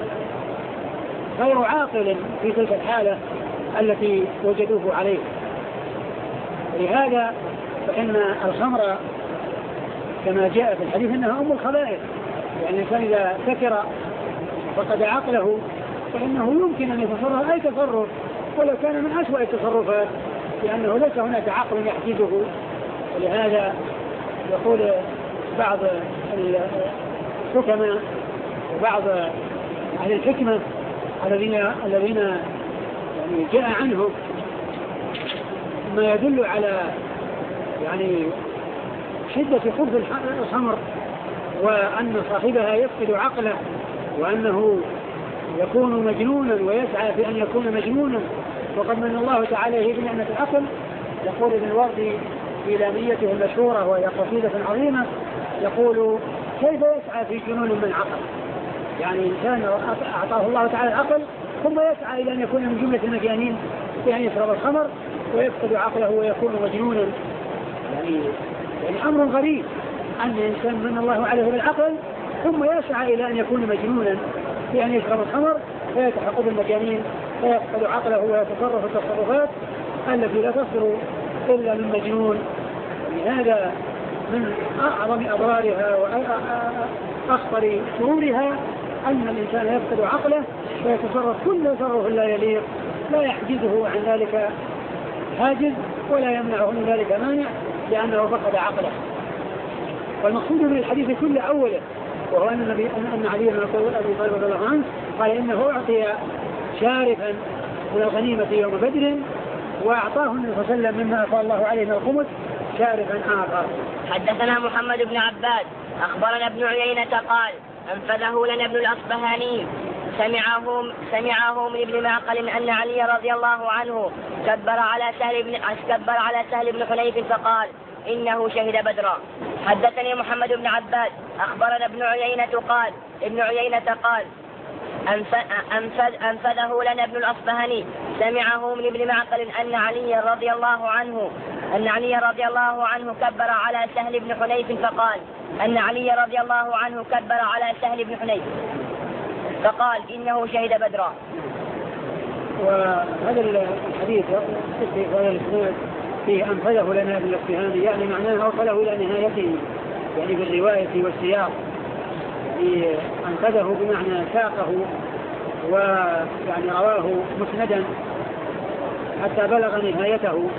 غير عاقل في تلك الحالة التي وجدوه عليه. لهذا فإن الخمر كما جاء في الحديث أنها أم الخبائث، يعني الإنسان إذا سكر فقد عقله فإنه يمكن أن يتصرف أي تصرف ولو كان من أسوأ التصرفات، لأنه ليس هناك عقل يحجزه. ولهذا يقول بعض الحكماء وبعض أهل الحكمة الذين الذين يعني جاء عنهم ما يدل على يعني شدة خبث الخمر، وأن صاحبها يفقد عقله، وأنه يكون مجنونا ويسعى في أن يكون مجنونا، وقد من الله تعالى بنعمة العقل. يقول ابن الوردي في لاميته المشهورة وهي قصيدة عظيمة، يقول كيف يسعى في جنون من عقل؟ يعني إنسان أعطاه الله تعالى العقل ثم يسعى إلى أن يكون من جملة المجانين بأن يشرب الخمر ويفقد عقله ويكون مجنونا. يعني, يعني أمر غريب أن إنسان من الله عليه بالعقل ثم يسعى إلى أن يكون مجنونا بأن يشرب الخمر فيتحقق بالمجانين فيفقد عقله ويتصرف التصرفات التي لا تصدر إلا من مجنون. يعني هذا من أعظم أضرارها وأخطر شرورها أن الإنسان يفقد عقله ويتصرف كل تصرف لا يليق، لا يحجزه عن ذلك حاجز ولا يمنعه من ذلك مانع، لأنه فقد عقله. والمقصود من الحديث كل أوله وهو أن النبي أن علي بن أبي طالب رضي الله عنه قال إنه أعطي شارفا من الغنيمة يوم بدر وأعطاه النبي صلى الله عليه وسلم مما أعطى الله عليه من الخمس شارفا آخر. حدثنا محمد بن عباد أخبرنا ابن عيينة قال أنفذه لنا ابن الأصبهاني سمعه سمعه من ابن معقل أن علي رضي الله عنه كبر على سهل بن كبر على سهل بن حنيف فقال إنه شهد بدرا. حدثني محمد بن عباد أخبرنا ابن عيينة قال ابن عيينة قال أنفذ أنفذه لنا ابن الأصبهاني سمعه من ابن معقل أن علي رضي الله عنه أن علي رضي الله عنه كبر على سهل بن حنيف فقال أن علي رضي الله عنه كبر على سهل بن حنيف فقال إنه شهد بدرا. وهذا الحديث هذا الإسناد فيه أنفذه لنا ابن الأصبهاني، يعني معناه أوصله إلى نهايته يعني بالرواية والسياق، يعني أنفذه بمعنى ساقه ويعني رواه مسندا حتى بلغ نهايته.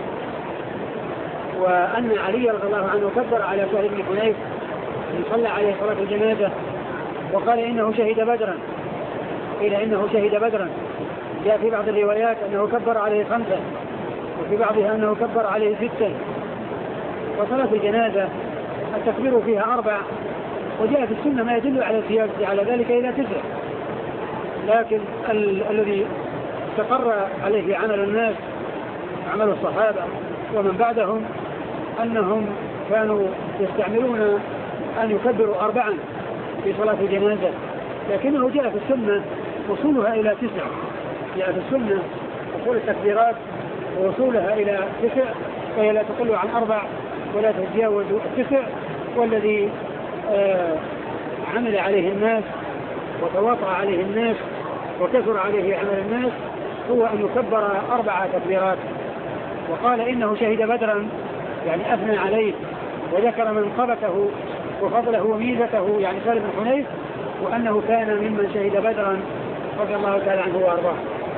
وأن علي رضي الله عنه كبر على سهل بن حنيف صلى عليه صلاة الجنازة وقال إنه شهد بدرا، إلى إنه شهد بدرا. جاء في بعض الروايات أنه كبر عليه خمسة وفي بعضها أنه كبر عليه ستة. وصلاة الجنازة التكبير فيها أربع، وجاء في السنة ما يدل على الزيادة على ذلك إلى تسع، لكن ال- الذي استقر عليه عمل الناس عمل الصحابة ومن بعدهم أنهم كانوا يستعملون أن يكبروا أربعا في صلاة الجنازة، لكنه جاء في السنة وصولها إلى تسع. جاء في السنة وصول التكبيرات ووصولها إلى تسع، فهي لا تقل عن أربع ولا تتجاوز التسع. والذي آه عمل عليه الناس وتواطأ عليه الناس وكثر عليه عمل الناس هو أن يكبر أربع تكبيرات وقال إنه شهد بدرا يعني أثنى عليه وذكر منقبته وفضله وميزته يعني سالم بن حنيف، وأنه كان ممن شهد بدرا رضي الله تعالى عنه وأرضاه.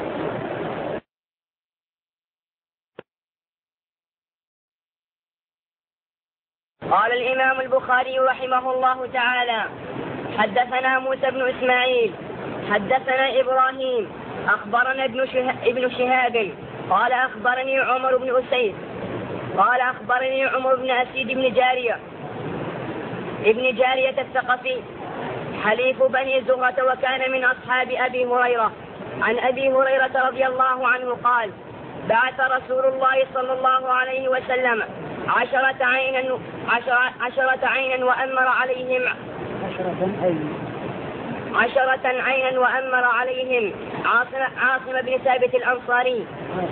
قال الإمام البخاري رحمه الله تعالى: حدثنا موسى بن إسماعيل حدثنا إبراهيم أخبرنا ابن, شه... ابن شهاب قال أخبرني عمر بن أسيد قال أخبرني عمر بن أسيد بن جارية ابن جارية الثقفي حليف بني زهرة وكان من أصحاب أبي هريرة. عن أبي هريرة رضي الله عنه قال: بعث رسول الله صلى الله عليه وسلم عشرة عينا عشرة, عشرة عينا وأمر عليهم عشرة عينا وأمر عليهم عاصم, عاصم بن ثابت الأنصاري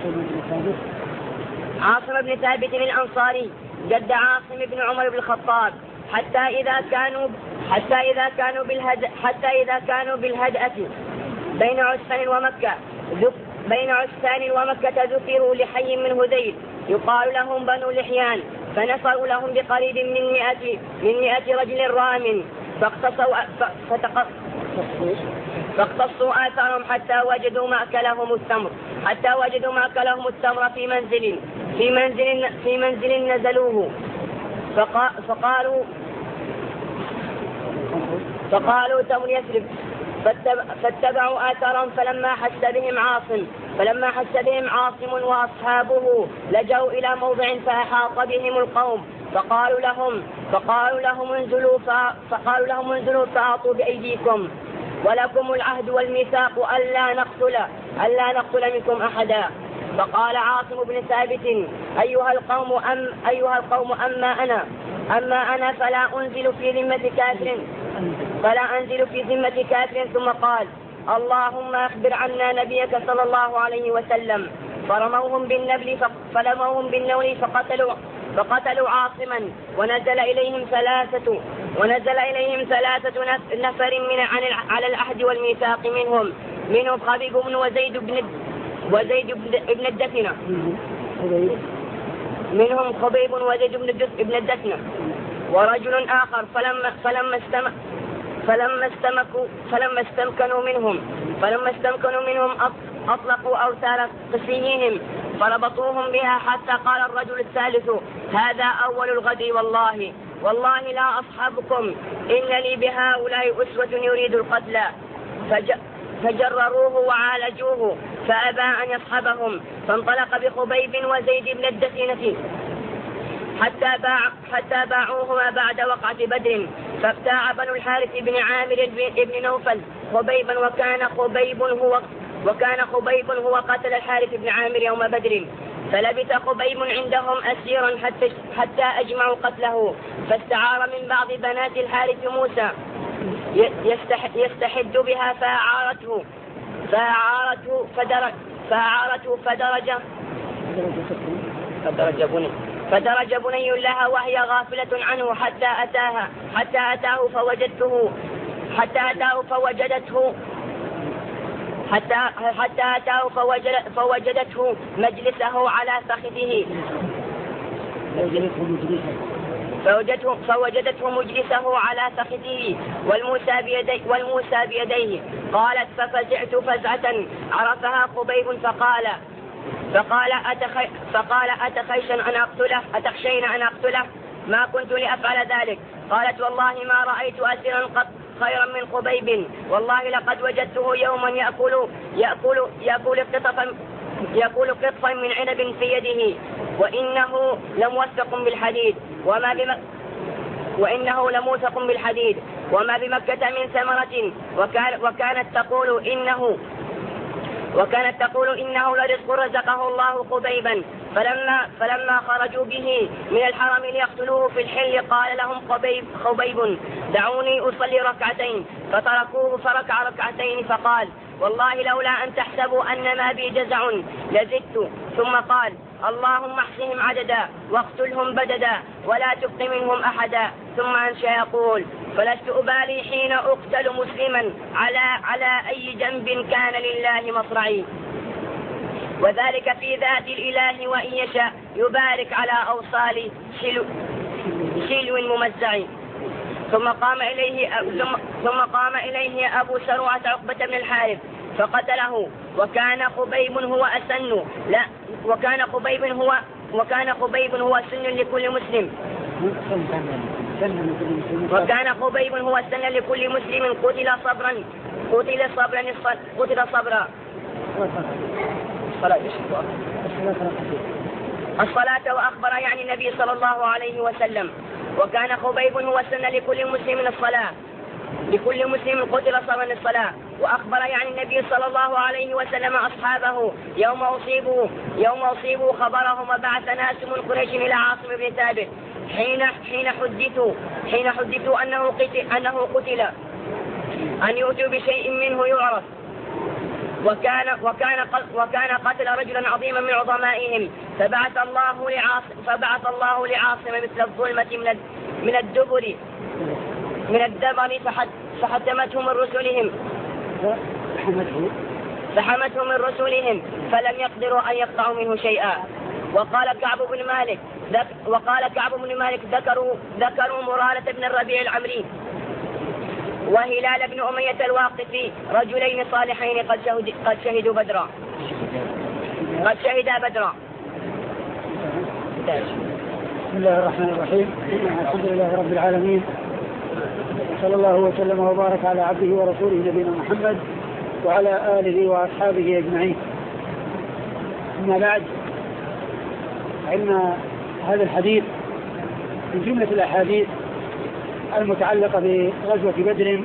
عاصم بن ثابت الأنصاري جد عاصم بن عمر بن الخطاب حتى إذا كانوا حتى إذا كانوا بالهد حتى إذا كانوا بالهدأة بين عسفان ومكة بين عسفان ومكة ذكروا لحي من هذيل يقال لهم بنو لحيان، فنفروا لهم بقريب من مئة من مئة رجل رام فاقتصوا فاقتصوا آثارهم حتى وجدوا مأكلهم التمر حتى وجدوا مأكلهم التمر في منزل في منزل في منزل نزلوه فقالوا فقالوا تمر يثرب فاتبعوا آثارهم فلما حس بهم عاصم فلما حس بهم عاصم وأصحابه لجوا إلى موضع فأحاط بهم القوم فقالوا لهم فقالوا لهم انزلوا فقالوا لهم انزلوا فأعطوا بأيديكم ولكم العهد والميثاق ألا نقتل ألا نقتل منكم أحدا. فقال عاصم بن ثابت: أيها القوم أم أيها القوم أما أنا أما أنا فلا أنزل في ذمة كافر فلا أنزل في ذمة كافر. ثم قال: اللهم أخبر عنا نبيك صلى الله عليه وسلم. فرموهم بالنبل فلموهم بالنول فقتلوا فقتلوا عاصما ونزل إليهم ثلاثة ونزل إليهم ثلاثة نفر من على العهد والميثاق منهم منهم خبيب بن وزيد بن وزيد بن الدثنة منهم خبيب وزيد بن الدثنة ورجل آخر فلما فلما استم فلما استمكوا فلما استمكنوا منهم فلما استمكنوا منهم أطلقوا أوتار قسيهم فربطوهم بها حتى قال الرجل الثالث: هذا أول الغدر والله والله لا أصحبكم إن لي بهؤلاء أسوة يريد القتل. فج فجرروه وعالجوه فأبى أن يصحبهم فانطلق بخبيب وزيد بن الدثنة حتى باع حتى باعوهما بعد وقعة بدر. فابتاع بنو الحارث بن عامر بن نوفل خبيبا وكان خبيب هو وكان خبيب هو قتل الحارث بن عامر يوم بدر. فلبث خبيب عندهم أسيرا حتى حتى أجمعوا قتله. فاستعار من بعض بنات الحارث موسى يستحد بها فأعارته فأعارته فدرج فأعارته فدرج فدرج بني فدرج بني لها وهي غافلة عنه حتى أتاها حتى أتاه فوجدته حتى أتاه فوجدته حتى حتى أتاه فوجد فوجدته مجلسه على فخذه فوجدته فوجدته مجلسه على فخذه والموسى بيديه والموسى بيديه. قالت: ففزعت فزعة عرفها خبيب فقال فقال أتخي فقال أتخيشن أن أقتله أتخشين أن أقتله ما كنت لأفعل ذلك. قالت: والله ما رأيت أسيرا قط خيرا من خبيب والله لقد وجدته يوما يأكل يأكل يأكل قطفا يأكل قطفا من عنب في يده وإنه لموثق بالحديد وما بم وإنه لموثق بالحديد وما بمكة من ثمرة وكان وكانت تقول إنه وكانت تقول إنه لرزق رزقه الله خبيبا. فلما فلما خرجوا به من الحرم ليقتلوه في الحل قال لهم خبيب, خبيب دعوني أصلي ركعتين. فتركوه فركع ركعتين فقال: والله لولا أن تحسبوا أن ما بي جزع لزدت. ثم قال: اللهم احصهم عددا واقتلهم بددا ولا تبق منهم أحدا. ثم أنشأ يقول: فلست أبالي حين أقتل مسلما على على أي جنب كان لله مصرعي. وذلك في ذات الإله وإن يشاء يبارك على أوصال شلو, شلو ممزع. ثم قام إليه ثم, ثم قام إليه أبو سروعة عقبة بن الحارث فقتله. وكان خبيب هو أسن لا وكان خبيب هو وكان خبيب هو سن لكل مسلم وكان خبيب هو سن لكل مسلم قتل صبرا قتل صبرا قتل صبرا الصلاة وأخبر يعني النبي صلى الله عليه وسلم. وكان خبيب هو سن لكل مسلم الصلاة لكل مسلم قتل صبرا الصلاة. وأخبر يعني النبي صلى الله عليه وسلم أصحابه يوم أصيبوا يوم أصيبوا خبرهم وبعث ناس من قريش إلى عاصم بن ثابت حين حين حدثوا حين حدثوا أنه قتل أنه قتل أن يؤتوا بشيء منه يعرف. وكان وكان وكان قتل رجلا عظيما من عظمائهم فبعث الله لعاصم فبعث الله لعاصم مثل الظلمة من من الدبر من الدبر فحتمته من رسلهم فحمته من رسلهم فلم يقدروا أن يقطعوا منه شيئا. وقال كعب بن مالك وقال كعب بن مالك ذكروا ذكروا مرارة بن الربيع العمري وهلال بن أمية الواقفي رجلين صالحين قد شهد قد شهدوا بدرا قد شهدا بدرا. بسم الله الرحمن الرحيم. الحمد لله رب العالمين صلى الله وسلم وبارك على عبده ورسوله نبينا محمد وعلى آله وأصحابه أجمعين. أما بعد، فإن هذا الحديث من جملة الأحاديث المتعلقة بغزوة بدر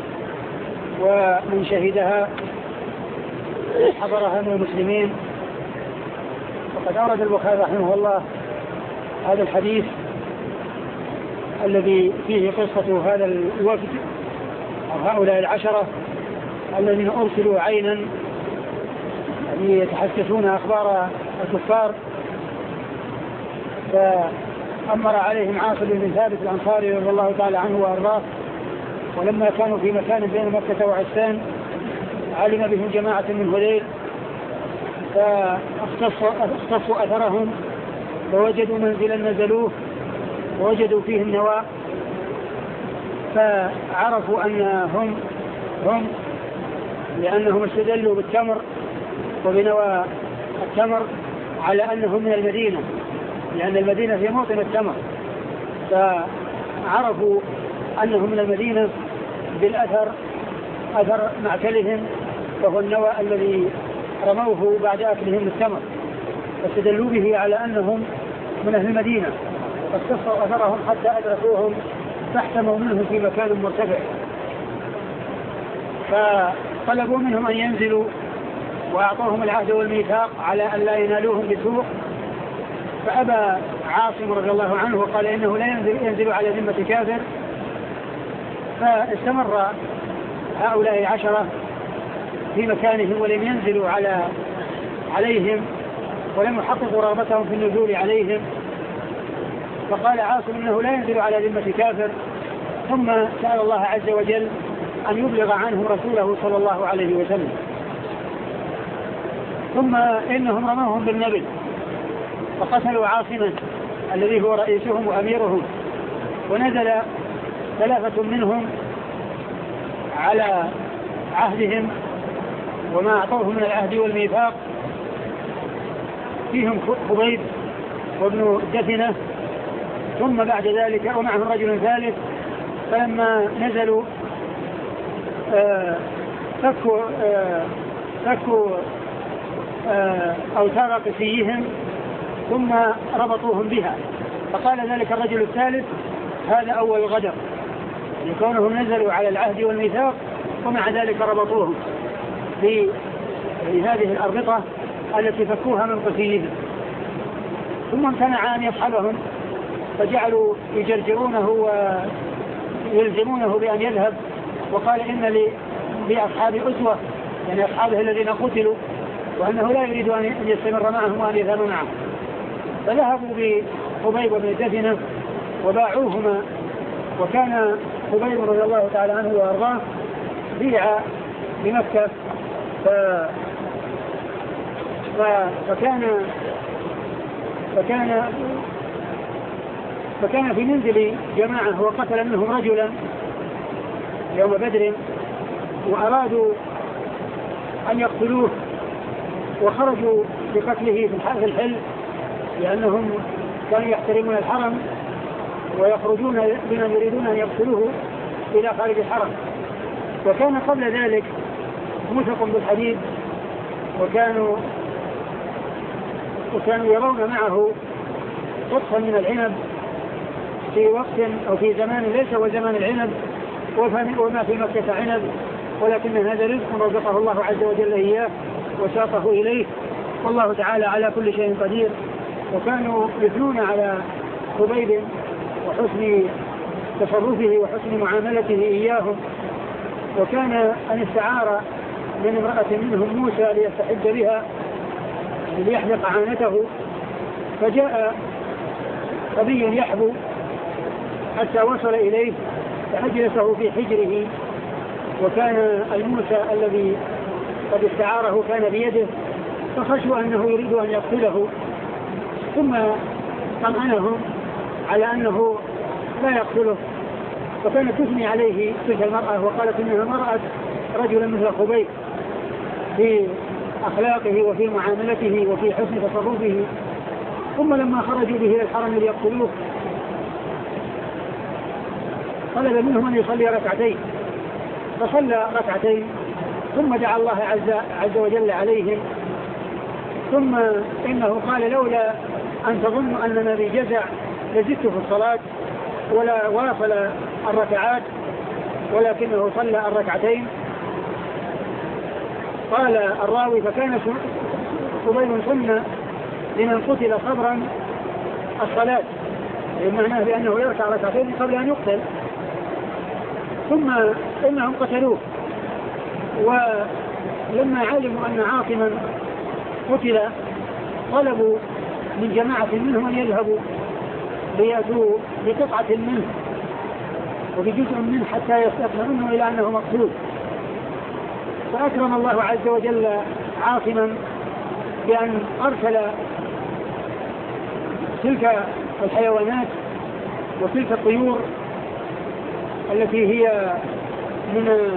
ومن شهدها حضرها من المسلمين. وقد أورد البخاري رحمه الله هذا الحديث الذي فيه قصة هذا الوفد أو هؤلاء العشرة الذين أرسلوا عينا يعني يتحسسون أخبار الكفار، فأمر عليهم عاصم بن ثابت الأنصاري رضي الله تعالى عنه وأرضاه. ولما كانوا في مكان بين مكة وعسان علم بهم جماعة من هذيل فاختصوا أثرهم ووجدوا منزلا نزلوه ووجدوا فيه النواة، فعرفوا أنهم هم لأنهم استدلوا بالتمر وبنوى التمر على أنهم من المدينة، لأن المدينة هي موطن التمر، فعرفوا أنهم من المدينة بالأثر أثر معتلهم وهو النوى الذي رموه بعد أكلهم التمر، فاستدلوا به على أنهم من أهل المدينة، فاختصوا أثرهم حتى أدركوهم فاحتموا منهم في مكان مرتفع، فطلبوا منهم أن ينزلوا وأعطوهم العهد والميثاق على أن لا ينالوهم بسوء، فأبى عاصم رضي الله عنه وقال إنه لا ينزل, ينزل على ذمة كافر. فاستمر هؤلاء العشرة في مكانهم ولم ينزلوا على عليهم ولم يحققوا رغبتهم في النزول عليهم، فقال عاصم إنه لا ينزل على ذمة كافر، ثم سأل الله عز وجل أن يبلغ عنهم رسوله صلى الله عليه وسلم. ثم إنهم رموهم بالنبل فقتلوا عاصما الذي هو رئيسهم وأميرهم، ونزل ثلاثة منهم على عهدهم وما أعطوه من العهد والميثاق، فيهم خبيب وابن دفنة، ثم بعد ذلك ومعهم رجل ثالث. فلما نزلوا آه فكوا آه فكوا آه أوتار قسيهم ثم ربطوهم بها، فقال ذلك الرجل الثالث هذا أول غدر، لكونهم نزلوا على العهد والميثاق ومع ذلك ربطوهم بهذه الأربطة التي فكوها من قسيهم، ثم امتنع أن يفعلهم فجعلوا يجرجرونه ويلزمونه بأن يذهب، وقال إن لي بأصحاب أسوة، يعني أصحابه الذين قتلوا، وأنه لا يريد أن يستمر معهم وأن يذهب معهم. فذهبوا بخبيب بن دفنة وباعوهما، وكان خبيب رضي الله تعالى عنه وأرضاه بيع بمكة فكان فكان فكان في منزل جماعة وقتل منهم رجلا يوم بدر وأرادوا أن يقتلوه وخرجوا بقتله في الحل لأنهم كانوا يحترمون الحرم ويخرجون بمن يريدون أن يقتلوه إلى خارج الحرم. وكان قبل ذلك مثق بالحديد وكانوا وكانوا يرون معه قطفا من العنب في وقت أو في زمان ليس هو زمان العنب وما في مكة عنب، ولكن هذا رزق رزقه الله عز وجل إياه وساقه إليه، والله تعالى على كل شيء قدير. وكانوا يثنون على خبيب وحسن تصرفه وحسن معاملته إياهم. وكان أن استعار من امرأة منهم موسى ليستحد بها ليحلق عانته، فجاء صبي يحبو حتى وصل إليه فأجلسه في حجره، وكان الموسى الذي قد استعاره كان بيده، فخشوا أنه يريد أن يقتله، ثم طمأنهم على أنه لا يقتله. فكانت تثني عليه تلك المرأة وقالت إنها مرأة رجلا مثل خبيب في أخلاقه وفي معاملته وفي حسن تصرفه. ثم لما خرجوا به إلى الحرم ليقتلوه طلب منهم أن يصلي ركعتين، فصلى ركعتين ثم دعا الله عز, عز وجل عليهم. ثم إنه قال لولا أن تظنوا أننا بجزع لزدت في الصلاة ولا واصل الركعات، ولكنه صلى الركعتين. قال الراوي فكان خبيب سنة لمن قتل صبرا الصلاة، معناه بأنه يركع ركعتين قبل أن يقتل. ثم إنهم قتلوه، ولما علموا أن عاصما قتل طلبوا من جماعة منهم أن يذهبوا ليأتوا بقطعة منه وبجزء منه حتى يستطمئنوا إلى أنه مقتول. فأكرم الله عز وجل عاصما بأن أرسل تلك الحيوانات وتلك الطيور التي هي من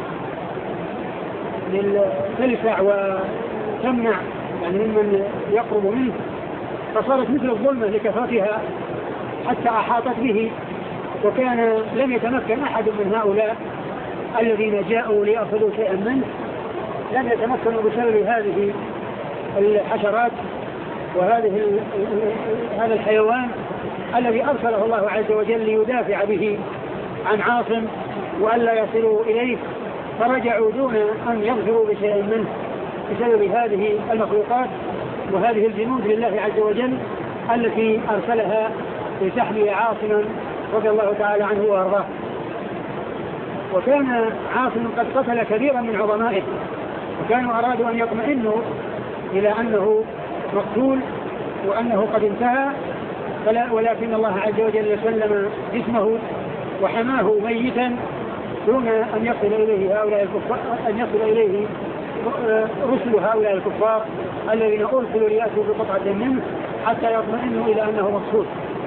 تلفع وتمنع يعني ممن يقرب منه، فصارت مثل الظلمة لكثرتها حتى أحاطت به، وكان لم يتمكن أحد من هؤلاء الذين جاءوا ليأخذوا شيئا منه لم يتمكنوا بسبب هذه الحشرات وهذه هذا الحيوان الذي أرسله الله عز وجل ليدافع به عن عاصم وألا يصلوا إليه، فرجعوا دون أن يظهروا بشيء منه بسبب هذه المخلوقات وهذه الجنود لله عز وجل التي أرسلها لتحمي عاصما رضي الله تعالى عنه وأرضاه. وكان عاصم قد قتل كثيرا من عظمائه، وكانوا أرادوا أن يطمئنوا إلى أنه مقتول وأنه قد انتهى، فلا ولكن الله عز وجل سلم جسمه وحماه ميتا دون أن يصل إليه هؤلاء الكفار أن يصل إليه رسل هؤلاء الكفار الذين أرسلوا ليأتوا بقطعة منه حتى يطمئنوا إلى أنه مقتول.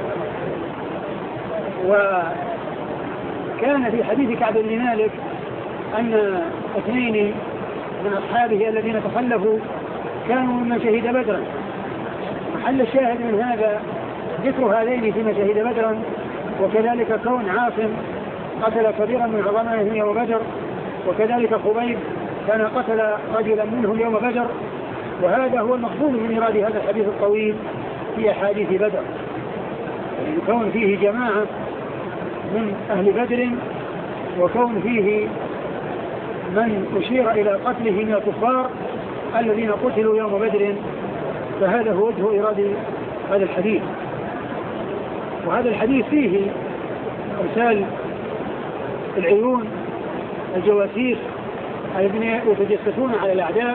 وكان في حديث كعب بن مالك أن اثنين من أصحابه الذين تخلفوا كانوا من شهد بدرا. محل الشاهد من هذا ذكر هذين فيما شهد بدرا، وكذلك كون عاصم قتل كبيرا من عظمائهم يوم بدر، وكذلك خبيب كان قتل رجلا منهم يوم بدر. وهذا هو المقصود من إيراد هذا الحديث الطويل في أحاديث بدر، كون فيه جماعة من أهل بدر وكون فيه من أشير إلى قتله من الكفار الذين قتلوا يوم بدر، فهذا هو وجه إيراد هذا الحديث. وهذا الحديث فيه أرسال العيون الجواسيس الذين يتجسسون على الأعداء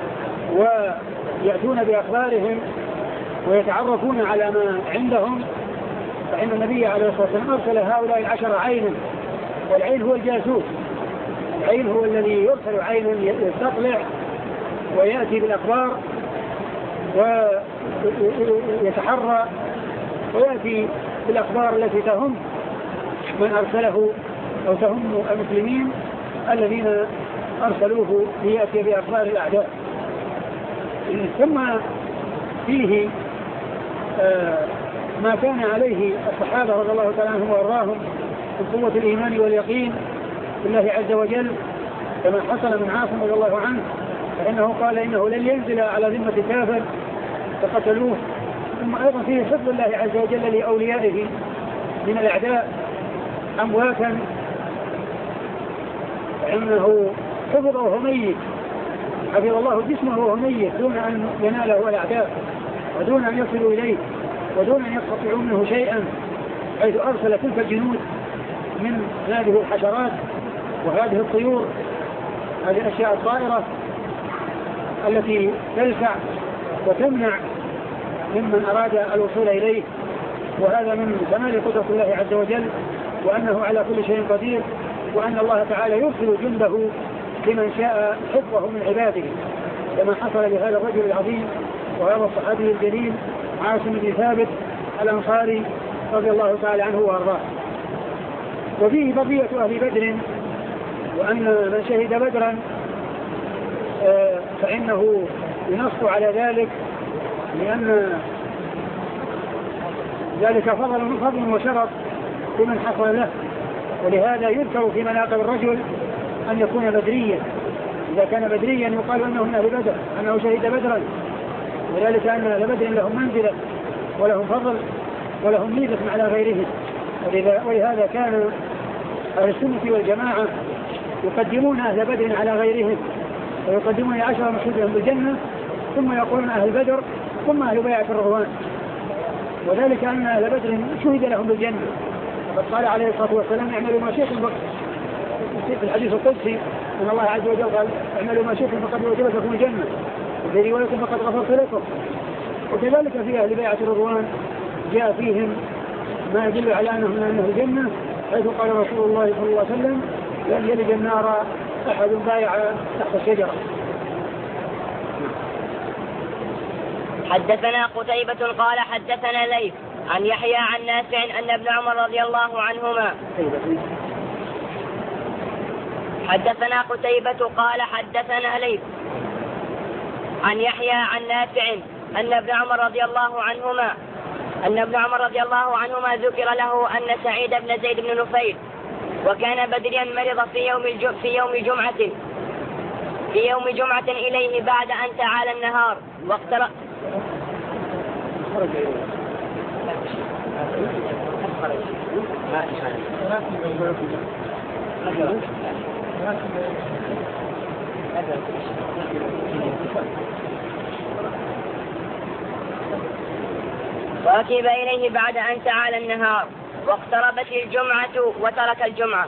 ويأتون بأخبارهم ويتعرفون على ما عندهم، فإن النبي عليه الصلاة والسلام أرسل هؤلاء العشر عينا، والعين هو الجاسوس، العين هو الذي يرسل عينا يستطلع ويأتي بالأخبار ويتحرى ويأتي بالأخبار التي تهم من أرسله أو تهم المسلمين الذين أرسلوه ليأتي بأخبار الأعداء. ثم فيه آه ما كان عليه الصحابة رضي الله تعالى عنهم وأرضاهم من قوة الإيمان واليقين بالله عز وجل، كما حصل من عاصم رضي الله عنه فإنه قال إنه لن ينزل على ذمة كافر فقتلوه. ثم أيضا فيه حفظ الله عز وجل لأوليائه من الأعداء أمواتا، فإنه حفظ وهو ميت، حفظ الله جسمه وهو ميت دون أن يناله الأعداء ودون أن يصلوا إليه ودون أن يستطيعوا منه شيئا، حيث أرسل تلك الجنود من هذه الحشرات وهذه الطيور، هذه الأشياء الطائرة التي تلفع وتمنع ممن أراد الوصول إليه. وهذا من كمال قدرة الله عز وجل، وأنه على كل شيء قدير، وأن الله تعالى يرسل جنده لمن شاء حفظه من عباده، كما حصل لهذا الرجل العظيم وهذا الصحابي الجليل عاصم بن ثابت الأنصاري رضي الله تعالى عنه وأرضاه. وفيه بقية أهل بدر، وأن من شهد بدرا فإنه ينص على ذلك، لأن ذلك فضل فضل وشرف لمن حصل له. ولهذا يذكر في مناقب الرجل أن يكون بدريا، إذا كان بدريا يقال أنه من أهل بدر، أنه شهد بدرا، وذلك أن أهل بدر لهم منزلة ولهم فضل ولهم ميزة على غيرهم. ولهذا كان أهل السنة والجماعة يقدمون أهل بدر على غيرهم، ويقدمون عشرة مشهودهم بالجنة، ثم يقولون أهل بدر ثم أهل بيعة الرضوان، وذلك أن أهل بدر شهد لهم بالجنة. وقد قال عليه الصلاة والسلام اعملوا ما شئتم، في الحديث القدسي أن الله عز وجل قال اعملوا ما شئتم فقد وجبت لكم الجنة، وفي رواية فقد غفرت لكم. وكذلك في أهل بيعة الرضوان جاء فيهم ما يدل على أنهم من أهل الجنة، حيث قال رسول الله صلى الله عليه وسلم لن يلج النار أحد بايع تحت الشجرة. حدثنا قتيبة قال حدثنا ليث عن يحيى عن نافع أن ابن عمر رضي الله عنهما حدثنا قتيبة قال حدثنا ليث عن يحيى عن نافع أن ابن عمر رضي الله عنهما أن ابن عمر رضي الله عنهما ذكر له أن سعيد بن زيد بن نفيل وكان بدريا مرض في يوم الجم في يوم جمعة في يوم جمعة إليه بعد أن تعالى النهار واقترب وركب إليه بعد أن تعالى النهار واقتربت الجمعة وترك الجمعة.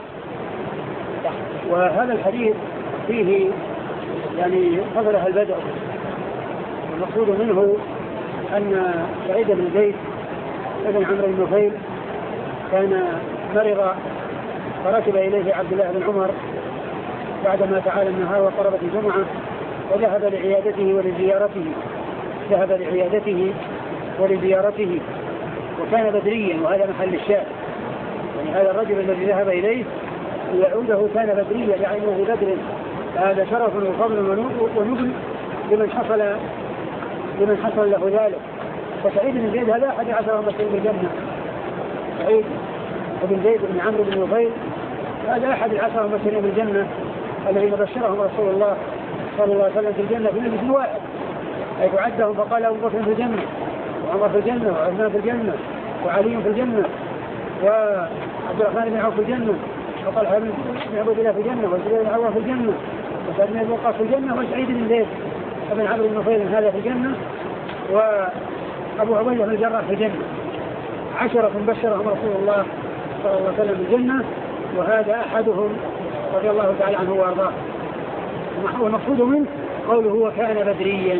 وهذا الحديث فيه يعني فضل أهل بدر، المقصود منه أن سعيد بن زيد بن عمرو بن نفيل كان مرض، فركب إليه عبد الله بن عمر بعدما تعالى النهار وقربت الجمعة، وذهب لعيادته ولزيارته ذهب لعيادته ولزيارته وكان بدريا، وهذا محل الشاهد. يعني هذا الرجل الذي ذهب إليه ليعوده كان بدريا لعينه بدر، هذا شرف وفضل ونبل لمن حصل لمن حصل له ذلك. فسعيد بن زيد هذا أحد عشر مبشرين بالجنة، سعيد بن زيد بن عمرو بن نفيل هذا أحد العشر مبشرين بالجنة الذين بشرهم رسول الله صلى الله عليه وسلم في الجنة في مجلس واحد، حيث عدهم فقال أبو بكر في الجنة وعمر في الجنة وعثمان في الجنة وعلي في الجنة وعبد الرحمن بن عوف في الجنة وطلحة بن عبد الله في الجنة والزبير بن عوف في الجنة وسعد بن أبي وقاص في الجنة وسعيد بن زيد بن عمرو بن نفيل هذا في الجنة وأبو عبيدة بن الجراح في الجنة. عشرة بشرهم رسول الله صلى الله عليه وسلم بالجنة، وهذا أحدهم رضي الله تعالى عنه وأرضاه. والمقصود منه قوله هو كان بدريا.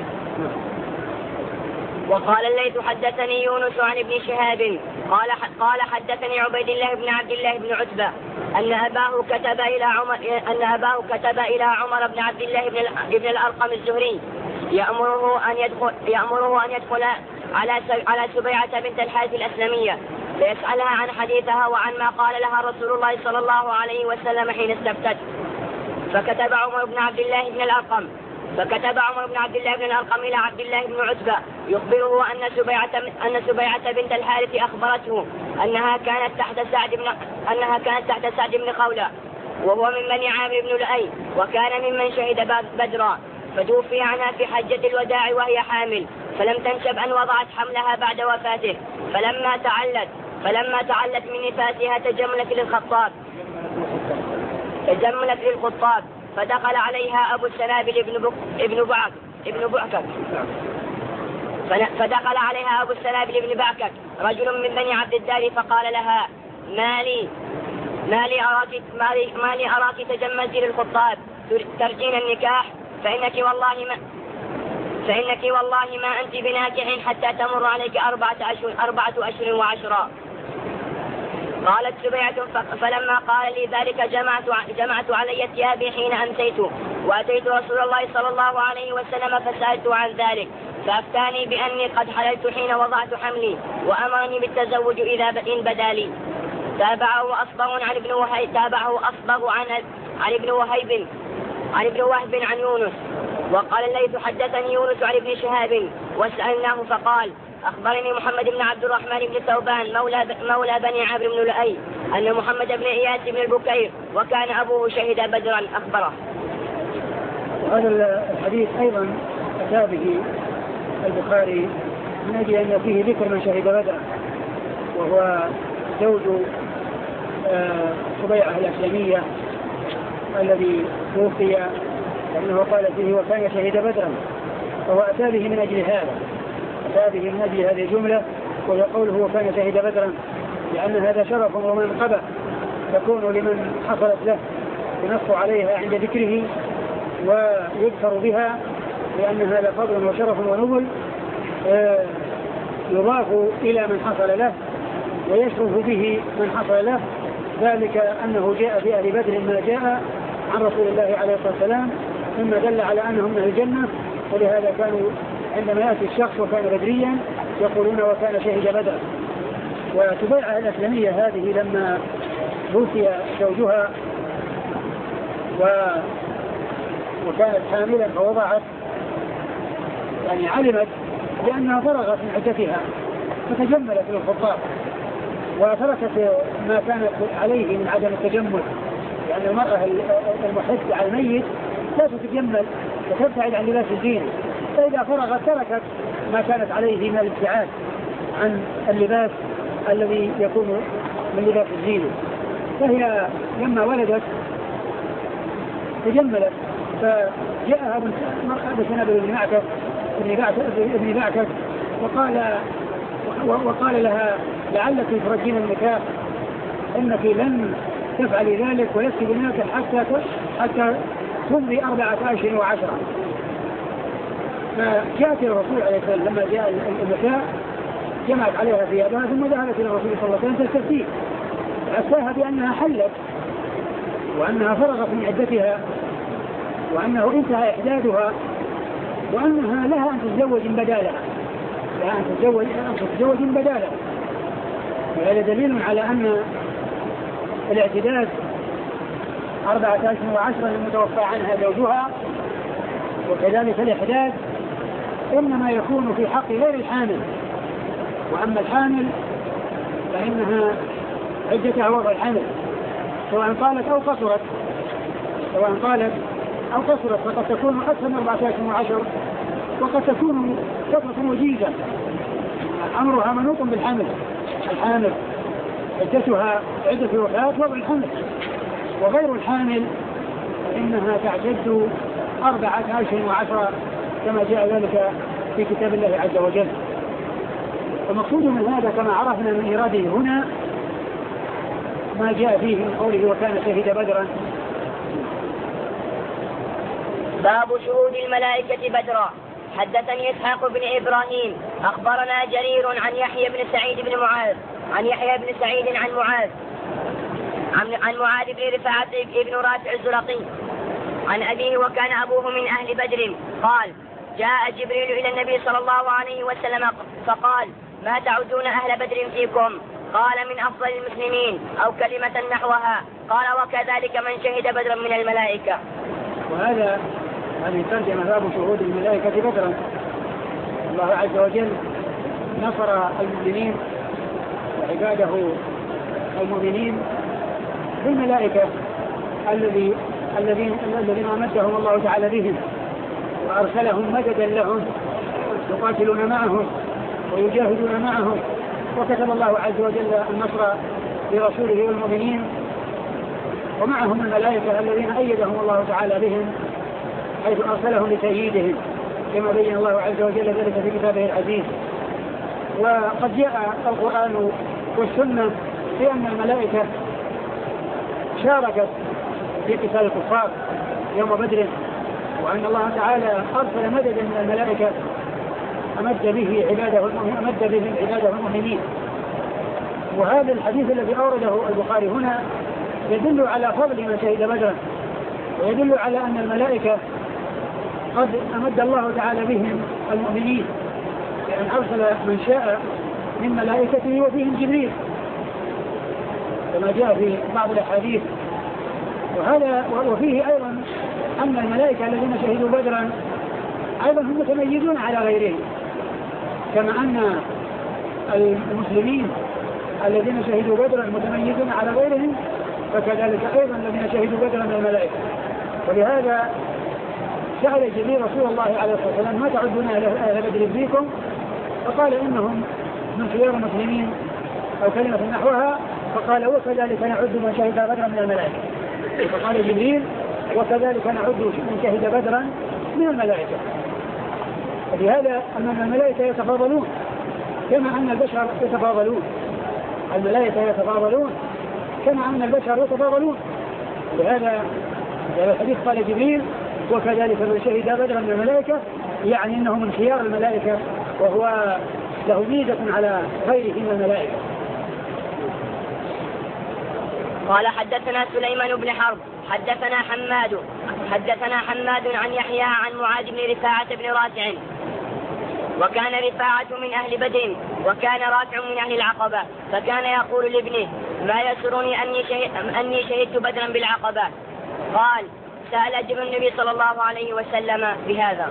وقال الليث حدثني يونس عن ابن شهاب قال قال حدثني عبيد الله بن عبد الله بن عتبة أن أباه كتب إلى عمر أن أباه كتب إلى عمر بن عبد الله بن بن الأرقم الزهري يأمره أن يدخل, يأمره أن يدخل على على سبيعة بنت الحارث الأسلمية ليسألها عن حديثها وعن ما قال لها رسول الله صلى الله عليه وسلم حين استفتت. فكتب عمر بن عبد الله بن الأرقم فكتب عمر بن عبد الله بن الأرقم إلى عبد الله بن عتبة يخبره أن سبيعة أن سبيعة بنت الحارث أخبرته أنها كانت تحت سعد بن أنها كانت تحت سعد بن خولة وهو من بني عامر بن لؤي وكان ممن شهد بدرا، فتوفي عنها في حجة الوداع وهي حامل، فلم تنشب أن وضعت حملها بعد وفاته، فلما تعلت فلما تعلت من نفاسها تجملت للخطاب تجملت للخطاب فدخل عليها أبو السنابل ابن بك ابن بعك ابن بعكك فدخل عليها أبو السنابل ابن بعكك رجل من بني عبد الدار فقال لها: ما لي ما لي أراك ما لي, ما لي أراك تجملت للخطاب ترجين النكاح، فإنك والله ما فإنك والله ما أنت بناكح حتى تمر عليك أربعة أشهر أربعة أشهر وعشرا. قالت سبيعة: فلما قال لي ذلك جمعت جمعت علي ثيابي حين أمسيت، وأتيت رسول الله صلى الله عليه وسلم فسألت عن ذلك، فأفتاني بأني قد حللت حين وضعت حملي، وأمرني بالتزوج إذا إن بدا لي. تابعه أصبغ عن ابن وهيب تابعه أصبغ عن عن ابن وهيب عن ابن وهب عن يونس. وقال الليث: حدثني يونس عن ابن شهاب وسألناه فقال: أخبرني محمد بن عبد الرحمن بن ثوبان مولى مولى بني عامر بن لؤي أن محمد بن إياس بن البكير وكان أبوه شهد بدرا أخبره. هذا الحديث أيضا أتى به البخاري من أجل أن فيه ذكر من شهد بدرا، وهو زوج سبيعة الأسلمية الذي توفي، لأنه قال فيه وكان شهد بدرا، فهو أتى به من أجل هذا أتى به من أجل هذه الجملة، وهي قوله وكان شهد بدرا، لأن هذا شرف ومنقبة تكون لمن حصلت له ينص عليها عند ذكره ويذكر بها، لأن هذا فضل وشرف ونبل يضاف إلى من حصل له ويشرف به من حصل له، ذلك أنه جاء في أهل بدر ما جاء عن رسول الله عليه الصلاة والسلام مما دل على أنهم من الجنة. ولهذا كانوا عندما يأتي الشخص وكان بدريا يقولون وكان شهد بدر. وسبيعة الأسلمية هذه لما توفي زوجها و... وكانت حاملا فوضعت، يعني علمت بأنها فرغت من عدتها فتجملت للخطاب وتركت ما كانت عليه من عدم التجمل، لأن يعني المرأة المحدة على الميت لا تتجمل وتبتعد عن لباس الزينة، فإذا فرغت تركت ما كانت عليه من الابتعاد عن اللباس الذي يكون من لباس الزينة. فهي لما ولدت تجملت، فجاء أبو سنابل بن معكك ابن معكك وقال وقال لها لعلك ترجين النكاح، إنك لن تفعلي ذلك ولست بناكح حتى حتى تمضي أربعة أشهر وعشرة. فجاءت الرسول عليه السلام لما جاء النساء جمعت عليها ثيابها ثم ذهبت إلى الرسول صلى الله عليه وسلم تستفتيه، فأفتاها بأنها حلت وأنها فرغت من عدتها وأنه انتهى إحدادها وأنها لها أن تتزوج بدالها لها أن تتزوج أن تتزوج بدالها. وهذا دليل على أن الاعتداد أربعة أشهر وعشرة المتوفى عنها زوجها، وكذلك الإحداد إنما يكون في حق غير الحامل، وأما الحامل فإنها عدتها وضع الحمل سواء طالت أو قصرت سواء طالت أو قصرت فقد تكون أكثر من أربعة أشهر وعشر وقد تكون فترة وجيزة، أمرها منوط بالحمل. الحامل عدتها عدة وفاة وضع الحمل، وغير الحامل فإنها تعتد أربعة أشهر وعشرة كما جاء ذلك في كتاب الله عز وجل. المقصود من هذا كما عرفنا من إراده هنا ما جاء فيه من قوله وكان شهد بدرا. باب شهود الملائكة بدرا. حدثني إسحاق بن إبراهيم أخبرنا جرير عن يحيى بن سعيد بن معاذ عن يحيى بن سعيد عن معاذ عن, عن معاذ بن رفاعة بن رافع الزرقي عن أبيه وكان أبوه من أهل بدر قال جاء جبريل إلى النبي صلى الله عليه وسلم فقال: ما تعدون أهل بدر فيكم؟ قال: من أفضل المسلمين، أو كلمة نحوها. قال: وكذلك من شهد بدرا من الملائكة. وهذا هذه ترجمة باب شهود الملائكة بدرا. الله عز وجل نصر المؤمنين وعباده المؤمنين بالملائكة الذي الذين الذين أمدهم الله تعالى بهم وأرسلهم مددا لهم يقاتلون معهم ويجاهدون معهم، وكتب الله عز وجل النصر لرسوله والمؤمنين، ومعهم الملائكة الذين أيدهم الله تعالى بهم حيث أرسلهم لتأييدهم كما بين الله عز وجل ذلك في كتابه العزيز. وقد جاء القرآن والسنة في أن الملائكة شاركت في قتال الكفار يوم بدر، وأن الله تعالى أرسل مددا من الملائكة أمد به عباده أمد بهم عباده المؤمنين. وهذا الحديث الذي أورده البخاري هنا يدل على فضل من شهد بدرا، ويدل على أن الملائكة قد أمد الله تعالى بهم المؤمنين، لأن أرسل من شاء من ملائكته وفيهم جبريل كما جاء في بعض الأحاديث. وهذا وفيه أيضا أن الملائكة الذين شهدوا بدرا أيضا هم متميزون على غيرهم، كما أن المسلمين الذين شهدوا بدرا متميزون على غيرهم، فكذلك أيضا الذين شهدوا بدرا من الملائكة. ولهذا سأل جبريل رسول الله عليه الصلاة والسلام: ما تعدون أهل بدر فيكم؟ فقال: إنهم من خيار المسلمين، أو كلمة نحوها. فقال: وكذلك نعد من شهد بدرا من الملائكة. فقال جبريل: وكذلك نعد من شهد بدرا من الملائكة. ولهذا أن الملائكة يتفاضلون كما أن البشر يتفاضلون، الملائكة يتفاضلون كما أن البشر يتفاضلون. لهذا في الحديث قال جبريل: وكذلك من شهد بدرا من الملائكة، يعني أنه من خيار الملائكة، وهو له ميزة على غيره من الملائكة. قال: حدثنا سليمان بن حرب حدثنا حماد حدثنا حماد عن يحيى عن معاذ بن رفاعة بن رافع، وكان رفاعة من أهل بدر، وكان رافع من أهل العقبة، فكان يقول لابنه: ما يسرني أني, شهد أني شهدت بدرا بالعقبة. قال: سأل جبريل النبي صلى الله عليه وسلم بهذا.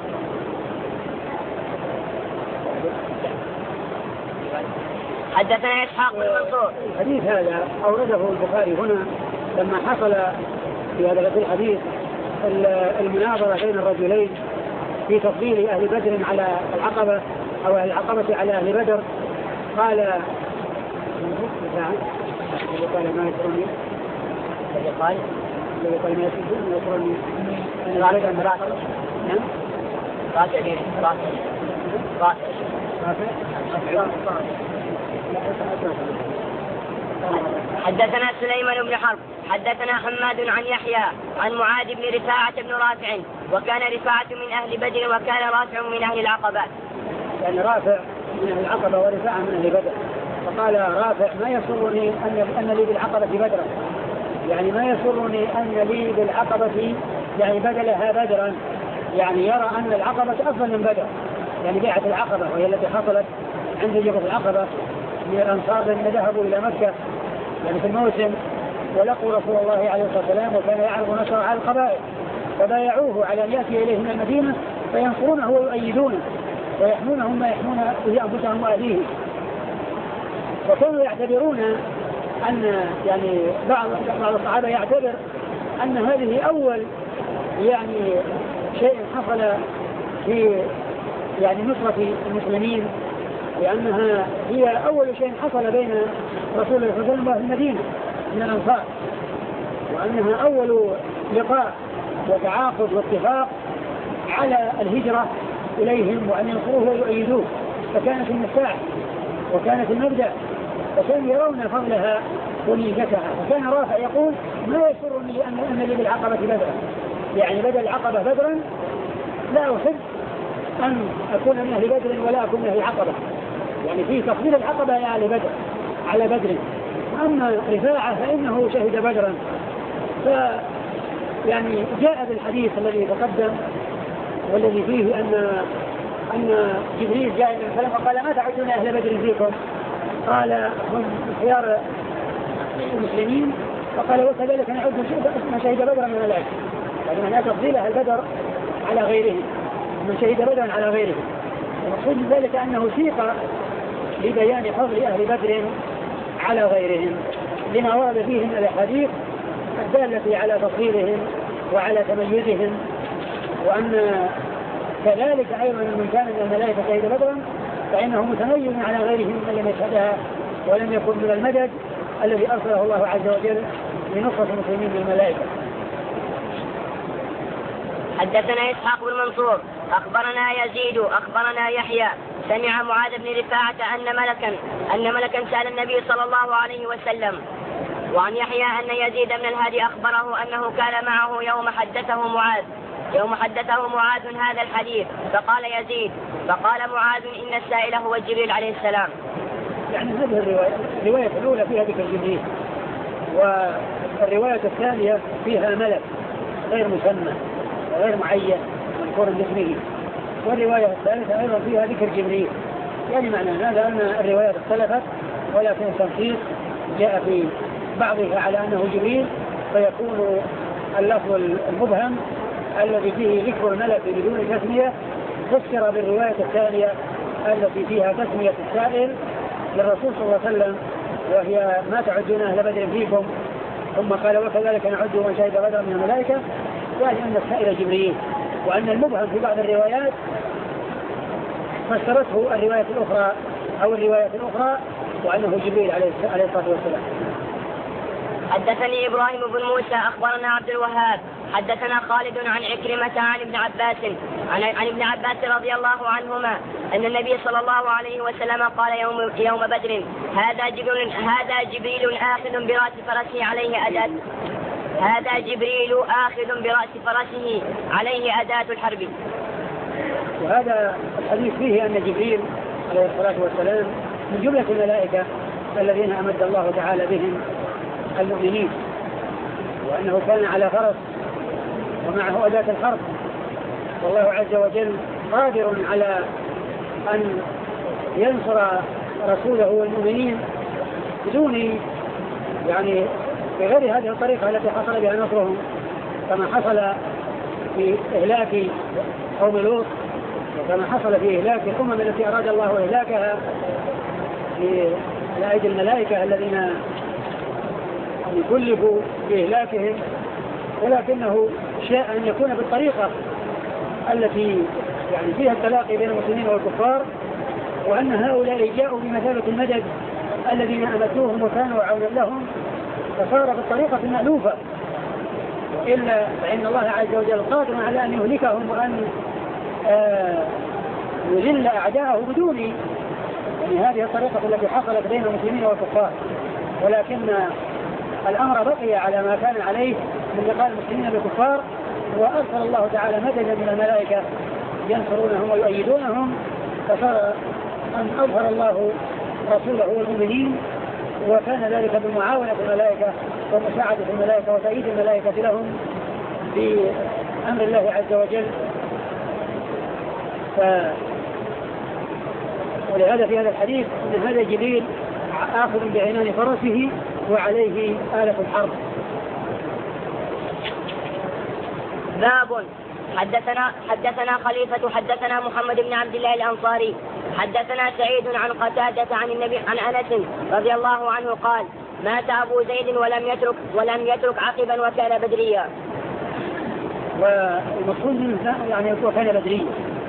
حدثنا إسحاق بن منصور. الحديث هذا أورده البخاري هنا لما حصل في هذا الحديث المناظرة بين الرجلين في تفضيل أهل بدر على العقبة أو أهل العقبة على أهل بدر. قال: قال ما يسرني الذي قال الذي قال ما يسرني أنا أعرف أن رافع نعم رافع رافع رافع حدثنا سليمان بن حرب حدثنا حماد عن يحيى عن معاذ بن رفاعة بن رافع، وكان رفاعة من أهل بدر، وكان رافع من أهل العقبة. يعني رافع من أهل العقبة ورفاعة من أهل بدر. فقال رافع: ما يسرني أن لي بالعقبة بدرا، يعني ما يسرني أن لي بالعقبة يعني بدلها بدرا، يعني يرى أن العقبة أفضل من بدر، يعني بيعة العقبة وهي التي حصلت عند جبل العقبة من الأنصار الذين ذهبوا إلى مكة يعني في الموسم ولقوا رسول الله عليه الصلاة والسلام، وكان يعرض نصره على القبائل، فبايعوه على أن يأتي إليه من المدينة فينصرونه ويؤيدونه ويحمونهم ما يحمون به أنفسهم وأهليهم. وكانوا يعتبرون أن يعني بعض بعض الصحابة يعتبر أن هذه أول يعني شيء حصل في يعني نصرة المسلمين، لأنها هي أول شيء حصل بين رسول الله صلى الله عليه وسلم والمدينة من الأنصار، وأنها أول لقاء وتعاقد واتفاق على الهجرة إليهم وأن ينصروه ويؤيدوه. فكانت المفتاح وكانت المبدأ، وكانوا يرون فضلها ونيجتها. وكان رافع يقول: ما يسرني أن لي بالعقبة بدرا، يعني بدل العقبة بدرا لا أحب أن أكون من أهل بدر ولا أكون من أهل العقبة، يعني في تفضيل العقبة يا أهل بدر على بدر. أما رفاعة فإنه شهد بدرا. ف يعني جاء بالحديث الذي تقدم والذي فيه أن أن جبريل جاء من السلام وقال ما تعدون أهل بدر فيكم؟ قال هم خيار المسلمين، فقال وكذلك نعد من شهد بدرا من الملائكة، يعني معناه تفضيل أهل بدر على غيرهم، من شهد بدرا على غيرهم. ومقصود ذلك أنه سيق لبيان فضل أهل بدر على غيرهم لما ورد فيهم الأحاديث الدالة على تفضيلهم وعلى تميزهم، وأن كذلك أيضا من كان من الملائكة شهد بدرا فإنه متميز على غيرهم من لم يشهدها ولم يكن من المدد الذي أرسله الله عز وجل لنصرة المسلمين من الملائكة. حدثنا إسحاق بن منصور أخبرنا يزيد أخبرنا يحيى سمع معاذ بن رفاعة أن ملكا أن ملكا سأل النبي صلى الله عليه وسلم. وعن يحيى أن يزيد بن الهادي أخبره أنه كان معه يوم حدثه معاذ يوم حدثه معاذ هذا الحديث فقال يزيد فقال معاذ إن السائل هو جبريل عليه السلام. يعني هذه الرواية الرواية الأولى فيها ذكر جبريل، والرواية الثانية فيها ملك غير مسمى غير معين مذكور باسمه، والرواية الثالثة أيضا فيها ذكر جبريل. يعني معنى هذا أن الروايات اختلفت، ولكن التنصيص جاء في بعضها على أنه جبريل، فيكون اللفظ المبهم الذي فيه ذكر الملك بدون تسمية فسر بالرواية الثانية التي فيها تسمية السائل للرسول صلى الله عليه وسلم، وهي ما تعدون أهل بدر فيكم، ثم قال وكذلك نعد من شهد بدر من الملائكة، يعني أن السائل جبريل. وأن المبهم في بعض الروايات فسرته الرواية الأخرى أو الرواية الأخرى وأنه جبريل عليه الصلاة والسلام. حدثني إبراهيم بن موسى أخبرنا عبد الوهاب حدثنا خالد عن عكرمة عن ابن عباس عن, عن ابن عباس رضي الله عنهما أن النبي صلى الله عليه وسلم قال يوم, يوم بدر هذا جبريل, هذا جبريل آخذ برأس فرسه عليه أداة هذا جبريل آخذ برأس فرسه عليه أداة الحرب. وهذا الحديث فيه أن جبريل عليه الصلاة والسلام من جملة الملائكة الذين أمد الله تعالى بهم المؤمنين، وأنه كان على فرس ومعه أداة الحرب، والله عز وجل قادر على أن ينصر رسوله والمؤمنين بدون يعني بغير هذه الطريقة التي حصل بها نصرهم، كما حصل في إهلاك قوم لوط، وكما حصل في إهلاك الأمم التي أراد الله إهلاكها على أيدي الملائكة الذين يكلفوا بإهلاكهم، ولكنه شاء أن يكون بالطريقة التي يعني فيها التلاقي بين المسلمين والكفار، وأن هؤلاء جاءوا بمثابة المدد الذين أمدوهم وكانوا عونا لهم، فصار بالطريقة المألوفة. إلا فإن الله عز وجل قادر على أن يهلكهم وأن آه يذل أعداءه بدون يعني هذه الطريقة التي حصلت بين المسلمين والكفار، ولكن الأمر بقي على ما كان عليه من لقاء المسلمين بالكفار، وأرسل الله تعالى مددا من الملائكة ينصرونهم ويؤيدونهم، فصار أن أظهر الله رسوله والمؤمنين، وكان ذلك بمعاونة الملائكة ومساعدة الملائكة وتأييد الملائكة لهم بأمر الله عز وجل. ف... ولهذا في هذا الحديث أن هذا جبريل آخذ بعنان فرسه وعليه آلة الحرب. باب حدثنا حدثنا خليفة حدثنا محمد بن عبد الله الأنصاري حدثنا سعيد عن قتادة عن النبي عن أنس رضي الله عنه قال مات أبو زيد ولم يترك ولم يترك عقبا وكان بدريا. والمقصود منه يعني وكان بدريا،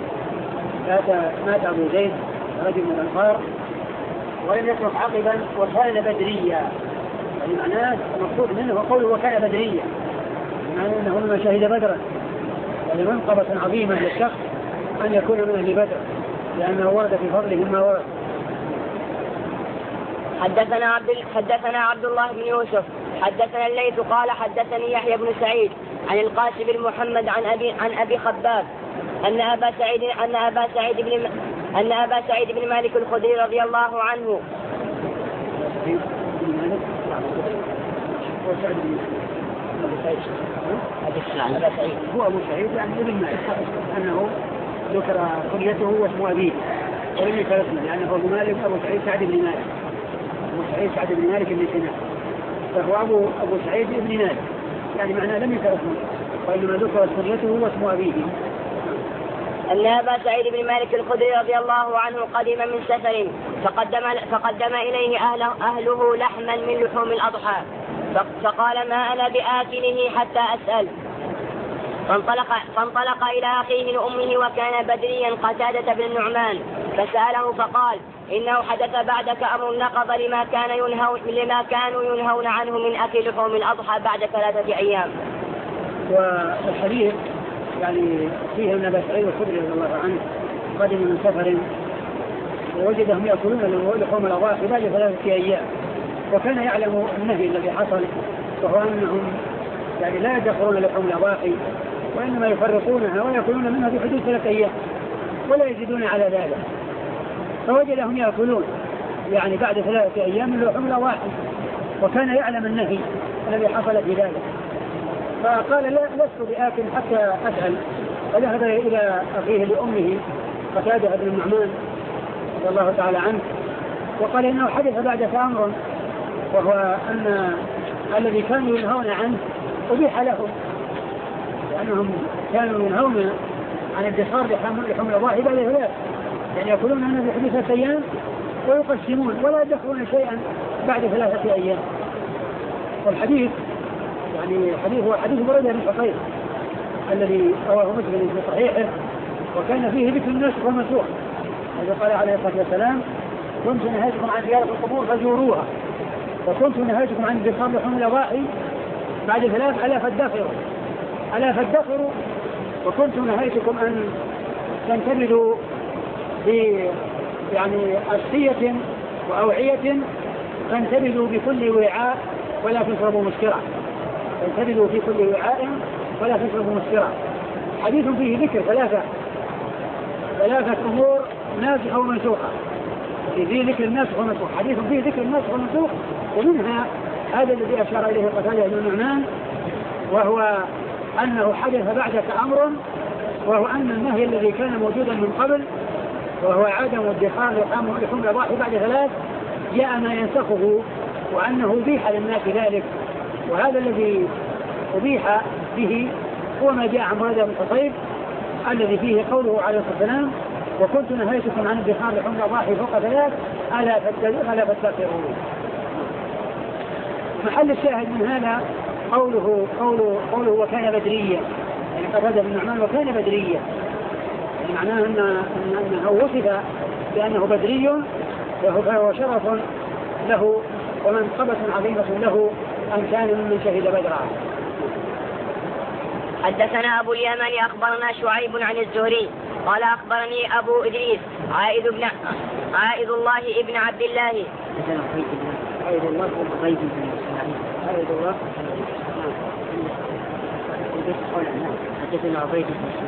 مات أبو زيد رجل من الأنصار ولم يترك عقبا وكان بدريا، يعني معناه المقصود منه قوله وكان بدريا، معناه أنه من شهد بدرا، يعني منقبة عظيمة للشخص أن يكون من أهل بدر، لأنه ورد في فضله ما ورد. حدثنا عبد حدثنا عبد الله بن يوسف حدثنا الليث قال حدثني يحيى بن سعيد عن القاسم بن محمد عن أبي عن أبي خباب أن أبا سعيد أن أبا سعيد بن أن أبا سعيد بن مالك الخدري رضي الله عنه أبو سعيد أبو سعيد هو أبو سعيد يعني ابن مالك أنه ذكر كنيته واسم أبيه ولم يذكر اسمه لأنه أبو مالك أبو سعيد سعد بن مالك أبو سعيد سعد بن مالك بن سنان فهو أبو أبو سعيد بن مالك يعني معناه لم يذكر اسمه وإنما ذكر كنيته واسم أبيه. أن أبا سعيد بن مالك الخدري رضي الله عنه قدم من سفر فقدم, فقدم إليه أهله, أهله لحما من لحوم الأضحى فقال ما أنا بآكله حتى أسأل فانطلق, فانطلق إلى أخيه لأمه وكان بدريا قتادة بن النعمان فسأله فقال إنه حدث بعدك أمر نقض لما, كان ينهو لما كانوا ينهون عنه من أكل لحوم الأضحى بعد ثلاثة أيام. والحديث يعني فيه أن أبا سعيد الخدري رضي الله عنه قدم من سفر ووجدهم يأكلون لحوم الأضاحي بعد ثلاثة أيام وكان يعلم النهي الذي حصل وهو أنهم يعني لا يدخرون لحوم الأضاحي وإنما يفرقونها ويأكلون منها في حدود ثلاثة أيام ولا يزيدون على ذلك فوجدهم يأكلون يعني بعد ثلاثة أيام من لحوم الأضاحي وكان يعلم النهي الذي حصل في ذلك فقال لا لست بآكل حتى أسأل فذهب إلى أخيه لأمه قتادة بن النعمان رضي الله تعالى عنه وقال إنه حدث بعد أمر وهو أن الذي كانوا ينهون عنه أبيح لهم لأنهم كانوا ينهون عن الدخار لحوم الأضاحي بعد ثلاث يعني يأكلون منها في حدود ثلاثة أيام ويقسمون ولا يدخلون شيئا بعد ثلاثة أيام. والحديث يعني حديث هو حديث بريدة بن حصير الذي رواه مسلم في صحيحه وكان فيه ذكر الناس والمسوح الذي قال عليه الصلاة والسلام كنت نهايتكم عن زيارة القبور فزوروها وكنت نهايتكم عن الدخار لحوم الأضاحي بعد ثلاث ألا فادخروا ألا فادخروا وكنت نهايتكم أن تنتبذوا في يعني أسقية وأوعية فانتبذوا بكل وعاء ولا تشربوا مسكرا فانتبذوا في كل وعاء ولا تشربوا مسكرا. حديث فيه ذكر ثلاثة ثلاثة أمور ناسخة ومنسوخة فيه ذكر الناسخ والمنسوخ حديث فيه ذكر الناسخ والمنسوخ ومنها هذا الذي أشار إليه قتادة بن النعمان وهو أنه حدث بعدك أمر وهو أن النهي الذي كان موجودا من قبل وهو عدم الدخار لحوم الأضاحي بعد ثلاث جاء ما ينسخه وأنه أبيح للناس ذلك وهذا الذي أبيح به هو ما جاء عن بريدة بن حصير الذي فيه قوله عليه الصلاة والسلام وكنت نهيتكم عن الدخار لحوم الأضاحي فوق ثلاث ألا فاتقوا. محل الشاهد من هذا قوله قوله قوله وكان بدريا يعني قتادة بن النعمان وكان بدريا يعني معناه أن أنه وصف بأنه بدري فهو شرف له ومنقبة عظيمة له أن كان ممن شهد بدرا. حدثنا أبو اليمن أخبرنا شعيب عن الزهري قال أخبرني أبو إدريس عائد بن عائد الله ابن عبد الله عائد الله ابن عبد الله عائد الله حدثنا عبيد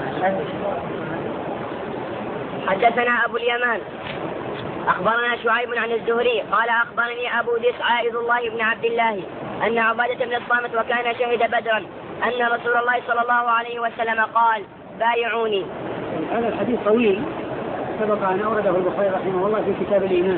حدثنا أبو اليمان أخبرنا شعيب عن الزهري قال أخبرني أبو ديس عائد الله بن عبد الله أن عبادة بن الصامت وكان شهد بدرا أن رسول الله صلى الله عليه وسلم قال بايعوني. هذا الحديث طويل سبق أن أورده البخاري رحمه الله في كتاب الإيمان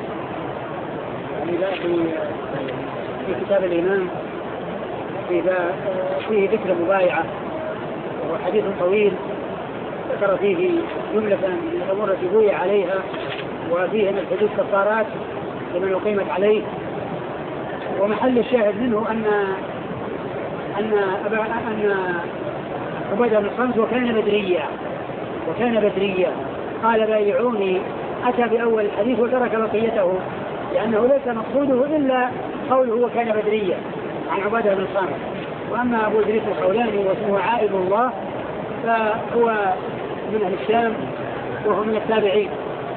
في في كتاب الإيمان إذا فيه ذكر مبايعة وهو حديث طويل ذكر فيه جملة من الأمور التي بويع عليها وفيه من الحدود كفارات لمن أقيمت عليه. ومحل الشاهد منه أن أن أبا أن عبادة بن الصامت وكان بدريا وكان بدريا قال بايعوني أتى بأول الحديث وترك بقيته لأنه ليس مقصوده إلا قوله وكان بدريا عن عبادة بن الصامت. وأما أبو إدريس الخولاني واسمه عائد الله فهو من أهل الشام وهو من التابعين.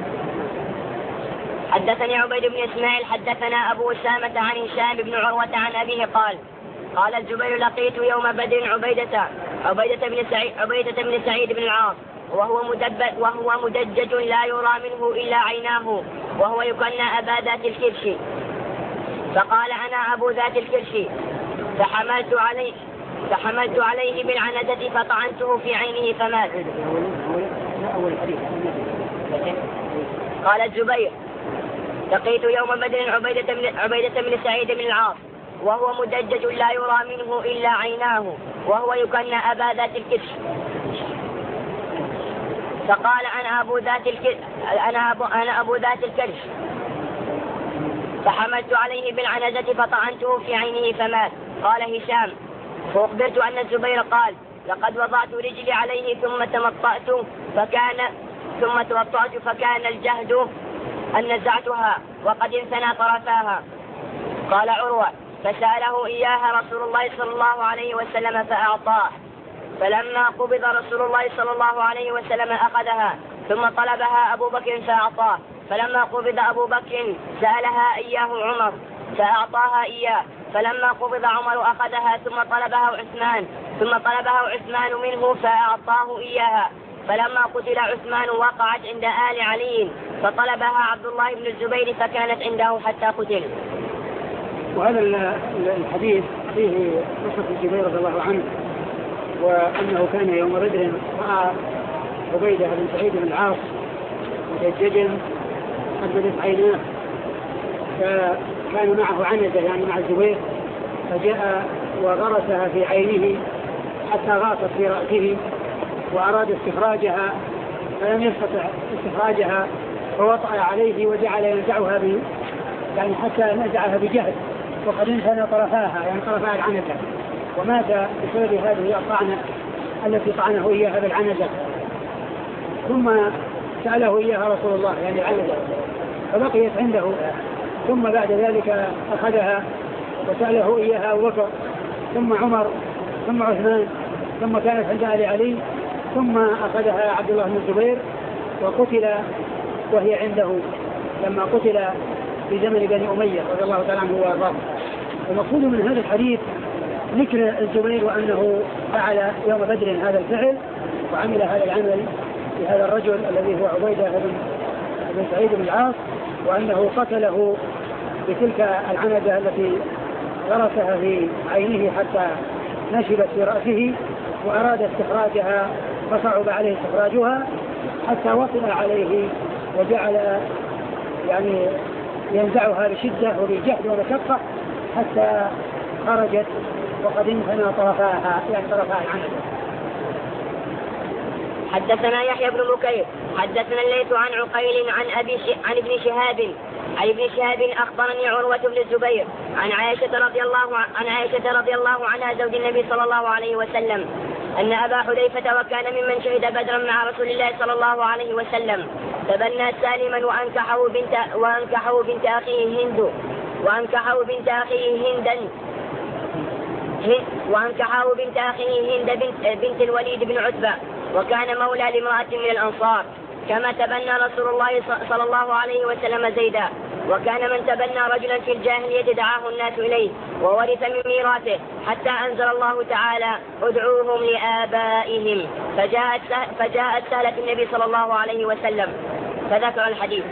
حدثني عبيد بن إسماعيل حدثنا أبو أسامة عن هشام بن عروة عن أبيه قال قال الزبير لقيت يوم بدر عبيدة عبيدة بن سعيد عبيدة بن سعيد بن العاص وهو مدبج وهو مدجج لا يرى منه إلا عيناه وهو يكنى أبا ذات الكرش فقال أنا أبو ذات الكرش فحملت عليه فحملت عليه بالعنزة فطعنته في عينه فمات. قال الزبير: لقيت يوم بدر عبيدة بن, عبيدة بن سعيد بن العاص وهو مدجج لا يرى منه إلا عيناه وهو يكنى أبا ذات الكتف، فقال: أنا أبو ذات الكتف أنا أبو, أنا أبو ذات الكتف. فحملت عليه بالعنزة فطعنته في عينه فمات. قال هشام: فأخبرت أن الزبير قال: لقد وضعت رجلي عليه ثم تمطأت فكان ثم توطأت فكان الجهد أن نزعتها وقد انثنى طرفاها. قال عروة: فسأله إياها رسول الله صلى الله عليه وسلم فأعطاه، فلما قبض رسول الله صلى الله عليه وسلم أخذها، ثم طلبها أبو بكر فأعطاه، فلما قبض أبو بكر سألها إياه عمر فأعطاها إياه، فلما قبض عمر أخذها، ثم طلبها عثمان ثم طلبها عثمان منه فأعطاه إياها، فلما قتل عثمان وقعت عند آل علي فطلبها عبد الله بن الزبير فكانت عنده حتى قتل. وهذا الحديث فيه قصة الزبير رضي الله عنه، وأنه كان يوم بدر رأى عبيدة بن سعيد بن العاص مدججا قد بدت عيناه، فكان معه عنزة يعني مع الزبير، فجاء وغرسها في عينه حتى غاصت في رأسه وأراد استخراجها فلم يستطع استخراجها، فوطأ عليه وجعل ينزعها ب يعني حتى نزعها بجهد وقد انثنى طرفاها يعني طرفاها العنزة، ومات بسبب هذه الطعنة التي طعنه إياها بالعنزة. ثم سأله إياها رسول الله يعني العنزة فبقيت عنده، ثم بعد ذلك أخذها وسأله إياها أبو بكر ثم عمر ثم عثمان ثم كانت عند آل علي، ثم أخذها عبد الله بن الزبير وقتل وهي عنده لما قتل في زمن بني أمية رضي الله تعالى عنه وارضاه. المقصود من هذا الحديث ذكر الزبير وأنه فعل يوم بدر هذا الفعل وعمل هذا العمل لهذا الرجل الذي هو عبيدة بن سعيد بن العاص، وأنه قتله بتلك العنزة التي غرسها في عينه حتى نشبت في رأسه، وأراد استخراجها فصعب عليه استخراجها حتى وصل عليه وجعل يعني ينزعها بشدة وبجهد ومشقة حتى خرجت وقد انثنى طرفاها يعني طرفاها العنزة. حدثنا يحيى بن بكير حدثنا الليث عن عقيل عن أبي ش... عن ابن شهاب عن ابن شهاب أخبرني عروة بن الزبير عن عائشة رضي الله عن عائشة رضي الله عنها زوج النبي صلى الله عليه وسلم أن أبا حذيفة وكان ممن شهد بدرا مع رسول الله صلى الله عليه وسلم تبنى سالما وأنكحه بنت وأنكحه بنت أخيه هند وأنكحه بنت أخيه هندا وأنكحه بنت أخيه هند بنت, بنت الوليد بن عتبة، وكان مولى لامرأة من الأنصار، كما تبنى رسول الله صلى الله عليه وسلم زيدا. وكان من تبنى رجلا في الجاهلية دعاه الناس إليه وورث من ميراثه حتى أنزل الله تعالى: ادعوهم لآبائهم، فجاءت فجاءت سهلة النبي صلى الله عليه وسلم فذكر الحديث.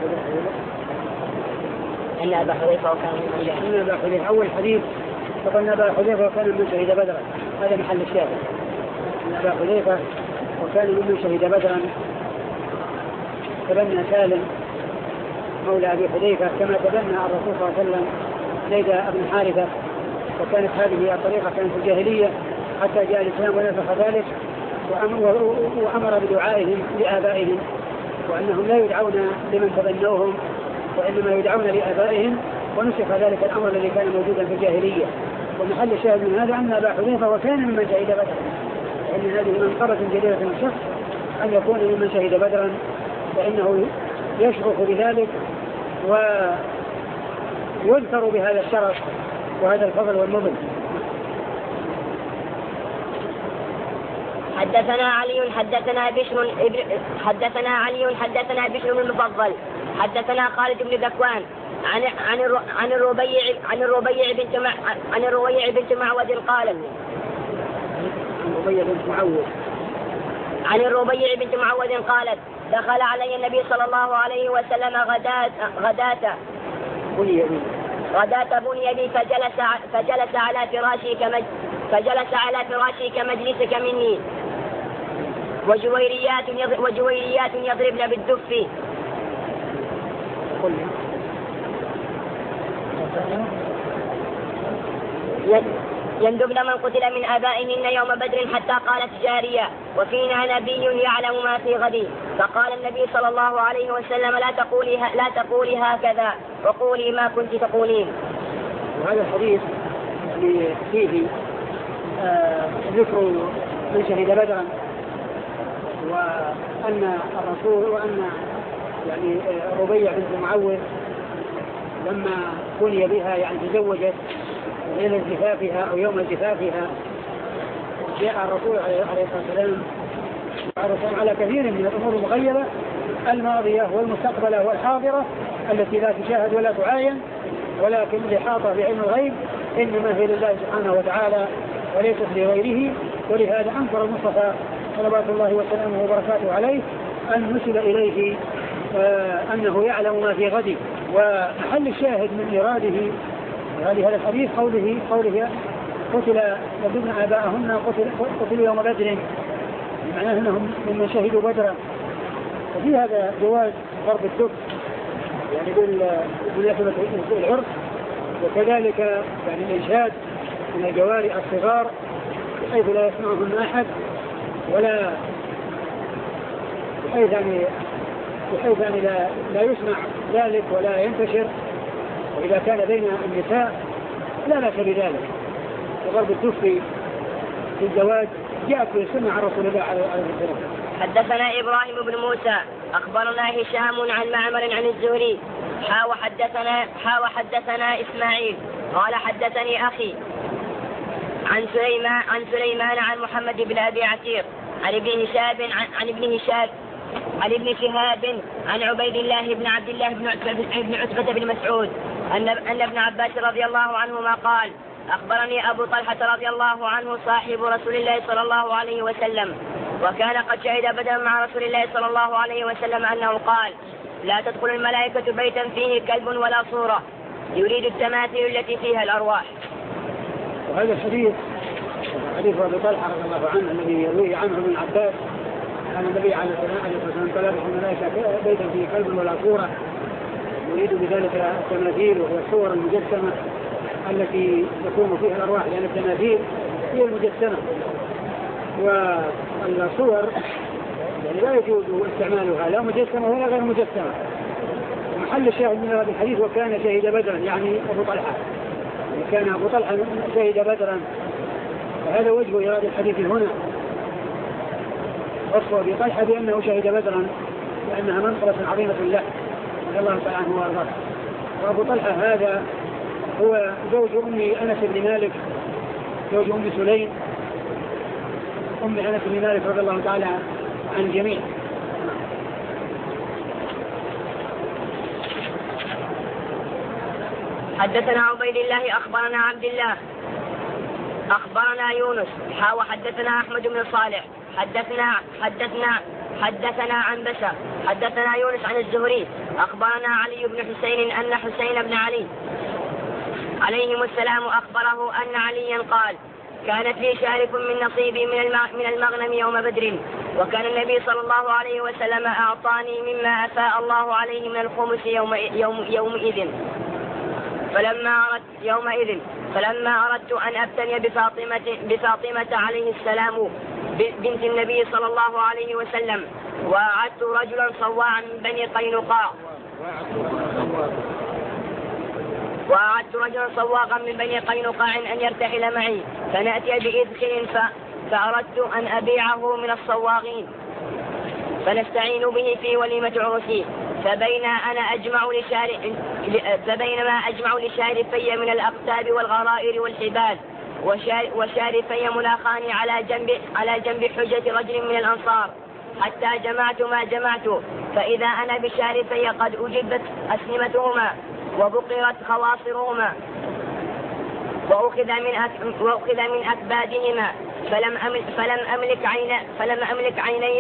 أن أبا حذيفة وكان أن أبا حذيفة أول حديث فقلنا أبا حذيفة وكان من شهد بدرا، هذا محل الشاهد. أن أبا حذيفة وكان من شهد بدرا تبنى سالم مولى أبي حذيفة كما تبنى الرسول صلى الله عليه وسلم زيد بن حارثة، وكانت هذه الطريقة كانت في الجاهلية حتى جاء الإسلام ونسخ ذلك وأمر بدعائهم لآبائهم، وأنهم لا يدعون لمن تبنوهم وإنما يدعون لآبائهم، ونسخ ذلك الأمر الذي كان موجودا في الجاهلية. ومحل الشاهد من هذا أن أبا حذيفة وكان ممن شهد بدرا، لأن هذه منقبة جديدة من الشخص أن يكون ممن شهد بدرا، فإنه يشرف بذلك ويذكر بهذا الشرف وهذا الفضل والنبل. حدثنا علي حدثنا بشر حدثنا علي حدثنا بشر بن المفضل حدثنا خالد بن ذكوان عن عن عن الربيع عن الربيع بنت مع عن الربيع بنت معوذ قالت الربيع بنت معوذ عن الربيع بنت معوذ قالت: دخل علي النبي صلى الله عليه وسلم غداة غداة غداة بني بي فجلس, فجلس على فراشي كمج فجلس على فراشي كمجلسك مني، وجويريات وجويريات يضربن بالدف. يندبن من قتل من آبائهن يوم بدر حتى قالت جارية: وفينا نبي يعلم ما في غد. فقال النبي صلى الله عليه وسلم: لا تقولي لا تقولي هكذا، وقولي ما كنت تقولين. وهذا الحديث فيه ذكر من شهد بدرا، وأن الرسول وأن يعني ربيع بنت معوذ لما بني بها يعني تزوجت ليلة زفافها أو يوم زفافها، جاء الرسول عليه الصلاة والسلام على كثير من الأمور المغيبة الماضية والمستقبلة والحاضرة التي لا تشاهد ولا تعاين، ولكن الإحاطة بعلم الغيب إنما هي لله سبحانه وتعالى وليست لغيره. ولهذا أنكر المصطفى صلوات الله وسلامه وبركاته عليه أن نسل إليه آه أنه يعلم ما في غد. ومحل الشاهد من إراده هذا الحديث قوله قوله قتل يضربن آباءهن قتل يوم بدر، معناه أنهم ممن شهدوا بدرا. وفي هذا جواز ضرب الدف يعني بالنسبة العرف، وكذلك يعني الإنشاد من الجواري الصغار بحيث لا يسمعهم أحد ولا بحيث يعني بحيث يعني لا, لا يسمع ذلك ولا ينتشر. وإذا كان بين النساء لا بأس بذلك. وضرب الدف في الزواج جاءت في السنة عن رسول الله عليه الصلاة والسلام. حدثنا إبراهيم بن موسى أخبرنا هشام عن معمر عن الزهري حا وحدثنا حا وحدثنا إسماعيل قال حدثني أخي عن سليمان عن سليمان عن محمد بن أبي عتيق عن ابن هشام عن, عن ابن هشام عن ابن شهاب عن عبيد الله بن عبد الله بن عتبة بن مسعود أن أن ابن عباس رضي الله عنهما قال: أخبرني أبو طلحة رضي الله عنه صاحب رسول الله صلى الله عليه وسلم، وكان قد شهد بدرا مع رسول الله صلى الله عليه وسلم، أنه قال: لا تدخل الملائكة بيتا فيه كلب ولا صورة، يريد التماثيل التي فيها الأرواح. وهذا الحديث حديث أبو طلحة رضي الله عنه الذي يرويه عنه ابن عباس أن النبي عليه الصلاة والسلام قال: لا تدخل الملائكة بيتا فيه كلب ولا صورة، يريد بذلك التماثيل وهي الصور المجسمة التي تكون فيها الأرواح، لأن يعني التماثيل هي المجسمة، والصور يعني لا يجوز استعمالها لا مجسمة ولا غير مجسمة. محل الشاهد من هذا الحديث: وكان شهد بدرا، يعني أبو طلحة كان أبو طلحة شهد بدرا. وهذا وجه إرادة الحديث هنا، وصف أبي طلحة بأنه شهد بدرا لأنها منقبة عظيمة له رضي الله تعالى عنه وأرضاه. وأبو طلحة هذا هو زوج أم أنس بن مالك، زوج أم سليم أم أنس بن مالك رضي الله تعالى عن الجميع. حدثنا عبيد الله أخبرنا عبد الله أخبرنا يونس حا وحدثنا أحمد بن صالح حدثنا حدثنا حدثنا عن بشر حدثنا يونس عن الزهري أخبرنا علي بن حسين أن حسين بن علي عليهم السلام أخبره أن عليا قال: كانت لي شارك من نصيبي من المغنم يوم بدر، وكان النبي صلى الله عليه وسلم أعطاني مما أفاء الله عليه من الخمس يوم يوم يومئذ فلما أردت يومئذ فلما أردت أن أبتني بفاطمة بفاطمة عليه السلام بنت النبي صلى الله عليه وسلم، وأعدت رجلا صواعا من بني قينقاع وأعدت رجلا صواغا من بني قينقاع أن يرتحل معي فنأتي بإذخر فأردت أن أبيعه من الصواغين فنستعين به في وليمة عرسي، فبين أنا أجمع لشارف فبينما أجمع لشارفي من الأقتاب والغرائر والحبال وشارفي مناخان على جنب على جنب حجة رجل من الأنصار، حتى جمعت ما جمعت، فإذا أنا بشارفي قد أجبت أسنمتهما وبقرت خواصرهما وأخذ من وأخذ من أكبادهما، فلم أملك فلم أملك عين فلم أملك عيني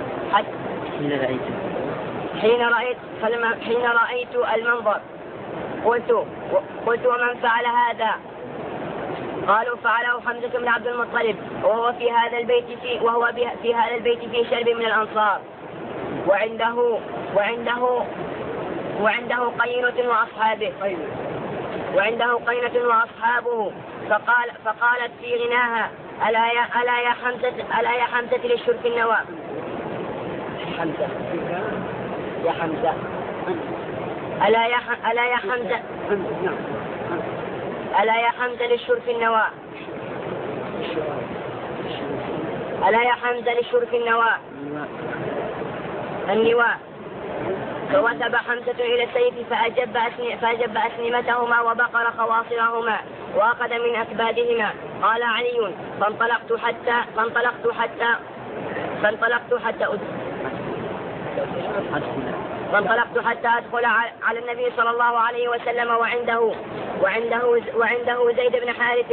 حين رأيت حين رأيت فلما حين رأيت المنظر قلت قلت ومن فعل هذا؟ قالوا فعله حمزة بن عبد المطلب وهو في هذا البيت في وهو في هذا البيت في شرب من الأنصار وعنده وعنده وعنده قينة وأصحابه وعنده قينة وأصحابه فقال فقالت في غناها ألا يا ألا يا حمزة ألا يا حمزة للشرك النوى حمزة يا حمزة ألا يا ألا يا حمزة ألا يا حمزة للشرك النوى ألا يا حمزة للشرك النوى النواء فوثب حمزة إلى السيف فأجب فأجب أسنمتهما وبقر خواصرهما وأخذ من أكبادهما. قال علي فانطلقت حتى فانطلقت حتى فانطلقت حتى فانطلقت حتى أدخل على النبي صلى الله عليه وسلم وعنده وعنده وعنده زيد بن حارث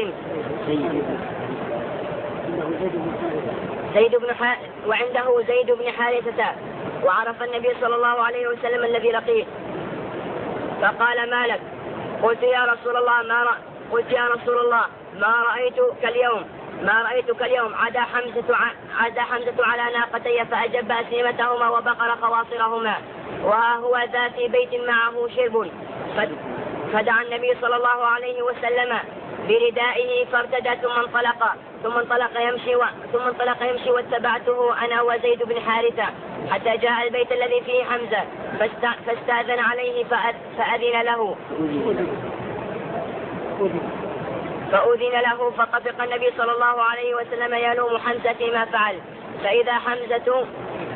زيد بن حارث وعنده زيد بن حارثة وعرف النبي صلى الله عليه وسلم الذي لقيه فقال ما لك؟ قلت يا رسول الله ما رأ... قلت يا رسول الله ما رأيتك اليوم ما رأيتك اليوم عدا حمزة عدا حمزة على ناقتي فأجب أسنمتهما وبقر خواصرهما وها هو ذا في بيت معه شرب. فدعا النبي صلى الله عليه وسلم بردائه فارتدى ثم انطلق ثم انطلق يمشي و... ثم انطلق يمشي واتبعته أنا وزيد بن حارثة حتى جاء البيت الذي فيه حمزة فاست... فاستأذن عليه فأذ... فأذن له فأذن له فطفق النبي صلى الله عليه وسلم يلوم حمزة فيما فعل فإذا حمزة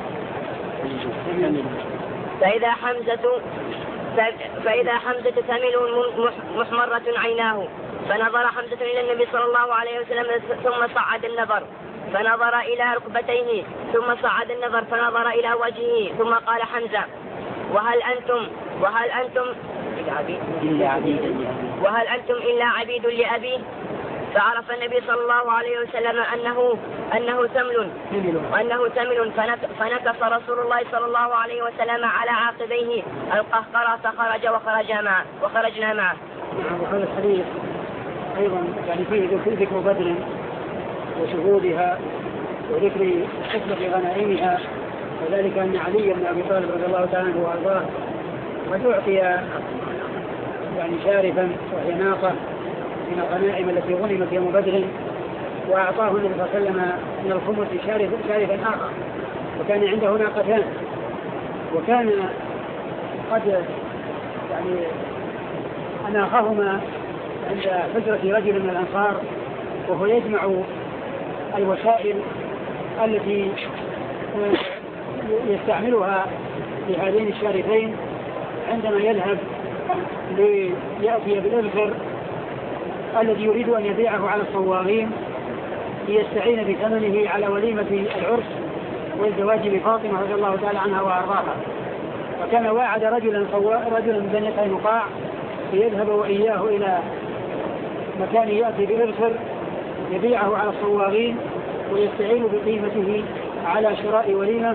فإذا حمزة فإذا حمزة ثمل محمرة عيناه فنظر حمزة إلى النبي صلى الله عليه وسلم ثم صعد النظر فنظر إلى ركبتيه ثم صعد النظر فنظر إلى وجهه ثم قال حمزة وهل أنتم وهل أنتم وهل أنتم إلا عبيد لأبيه؟ فعرف النبي صلى الله عليه وسلم أنه أنه تمل وأنه تمل فنكص رسول الله صلى الله عليه وسلم على عاقبيه القهقرة فخرج وخرج معه وخرجنا معه. وهذا الحديث أيضا يعني فيه ذكر بدر وشهودها وذكر حكمة غنائمها وذلك أن علي بن أبي طالب رضي الله تعالى عنه وأرضاه قد أعطي يعني شارفا وهي ناقة من الغنائم التي غنمت يوم بدر وأعطاه النبي صلى الله عليه وسلم من الخمس شارف شارفا آخر وكان عنده ناقتان وكان قد يعني أناخهما عند حجرة رجل من الأنصار وهو يجمع الوسائل التي يستعملها لهذين الشارفين عندما يذهب ليأتي بالإذخر الذي يريد أن يبيعه على الصواغين ليستعين بثمنه على وليمة العرس والزواج بفاطمة رضي الله تعالى عنها وأرضاها. وكان واعد رجلا رجلا من بني قينقاع ليذهب وإياه إلى مكان يأتي بالإذخر يبيعه على الصواغين ويستعين بقيمته على شراء وليمة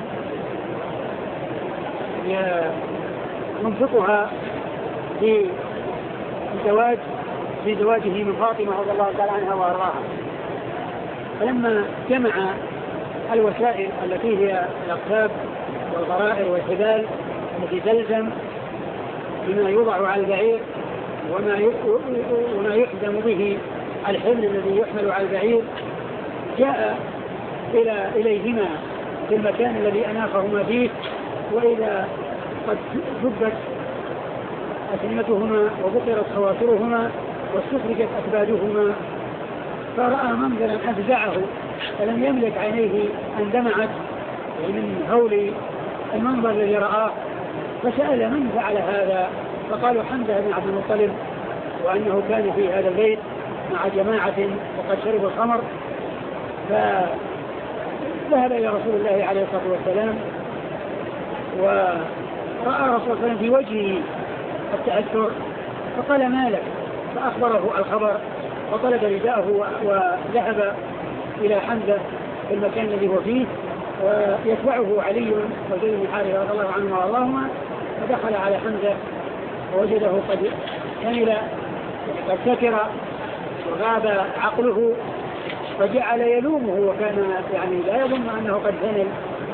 ينفقها في الزواج في زواجه من فاطمة رضي الله تعالى عنها وأرضاها. فلما جمع الوسائل التي هي الأقتاب والغرائر والحبال التي تلزم بما يوضع على البعير وما وما يحزم به الحمل الذي يحمل على البعير جاء إلى إليهما في المكان الذي أناخهما فيه وإذا قد جبت أسنمتهما وبقرت خواصرهما واستخرجت أكبادهما فرأى منظرا أفزعه فلم يملك عينيه أن دمعت من هول المنظر الذي رآه فسأل من فعل هذا فقالوا حمزة بن عبد المطلب وأنه كان في هذا البيت مع جماعة وقد شربوا الخمر فذهب إلى رسول الله عليه الصلاة والسلام ورأى رسول الله في وجهه التأثر فقال ما لك فأخبره الخبر وطلب رداءه وذهب إلى حمزة في المكان الذي هو فيه ويتبعه علي وزيد بن حارثة رضي الله عنه وارضاهما فدخل على حمزة ووجده قد شمل قد سكر وغاب عقله فجعل يلومه وكان يعني لا يظن أنه قد فنل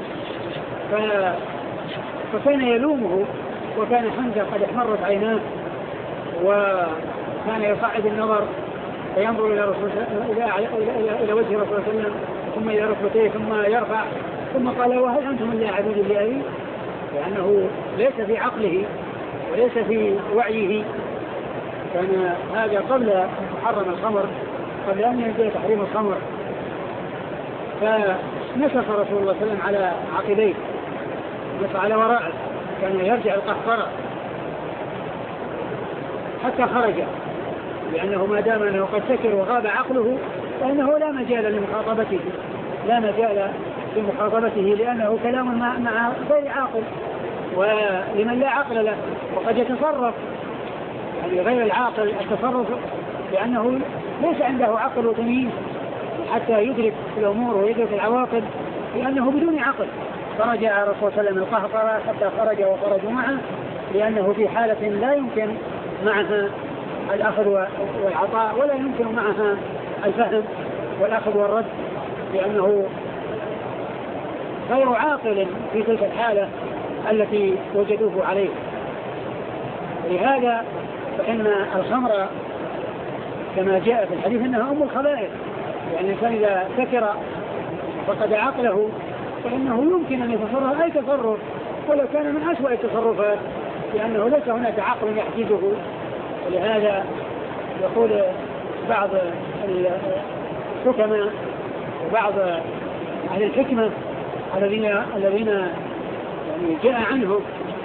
فكان يلومه وكان حمزة قد احمرت عيناه وكان يصعد النظر فينظر إلى رسول إلى, إلى, إلى وجه رسول الله صلى الله عليه وسلم ثم إلى ركبتيه ثم يرفع ثم قال وهل أنتم إلا عبيد لأبي لأنه ليس في عقله وليس في وعيه كان هذا قبل محرم الخمر قبل أن ينزل تحريم الخمر فنسخ رسول الله صلى الله عليه وسلم على عقبيه نسخ على وراءه كان يرجع القهقرة حتى خرج لأنه ما دام أنه قد سكر وغاب عقله فإنه لا مجال لمخاطبته لا مجال لمخاطبته لأنه كلام مع غير عاقل ولمن لا عقل له وقد يتصرف يعني غير العاقل التصرف لأنه ليس عنده عقل وتمييز حتى يدرك الأمور ويدرك العواقب لأنه بدون عقل فرجع رسول الله صلى الله عليه وسلم القهقرة حتى خرج وخرجوا معه لأنه في حالة لا يمكن معها الأخذ والعطاء ولا يمكن معها الفهم والأخذ والرد لأنه غير عاقل في تلك الحالة التي وجدوه عليه. لهذا فإن الخمر كما جاء في الحديث أنها أم الخبائث يعني الإنسان إذا سكر فقد عقله فإنه يمكن أن يتصرف أي تصرف ولو كان من أسوأ التصرفات لأنه ليس هناك عقل يحجزه. ولهذا يقول بعض الحكماء وبعض أهل الحكمة الذين الذين يعني جاء عنهم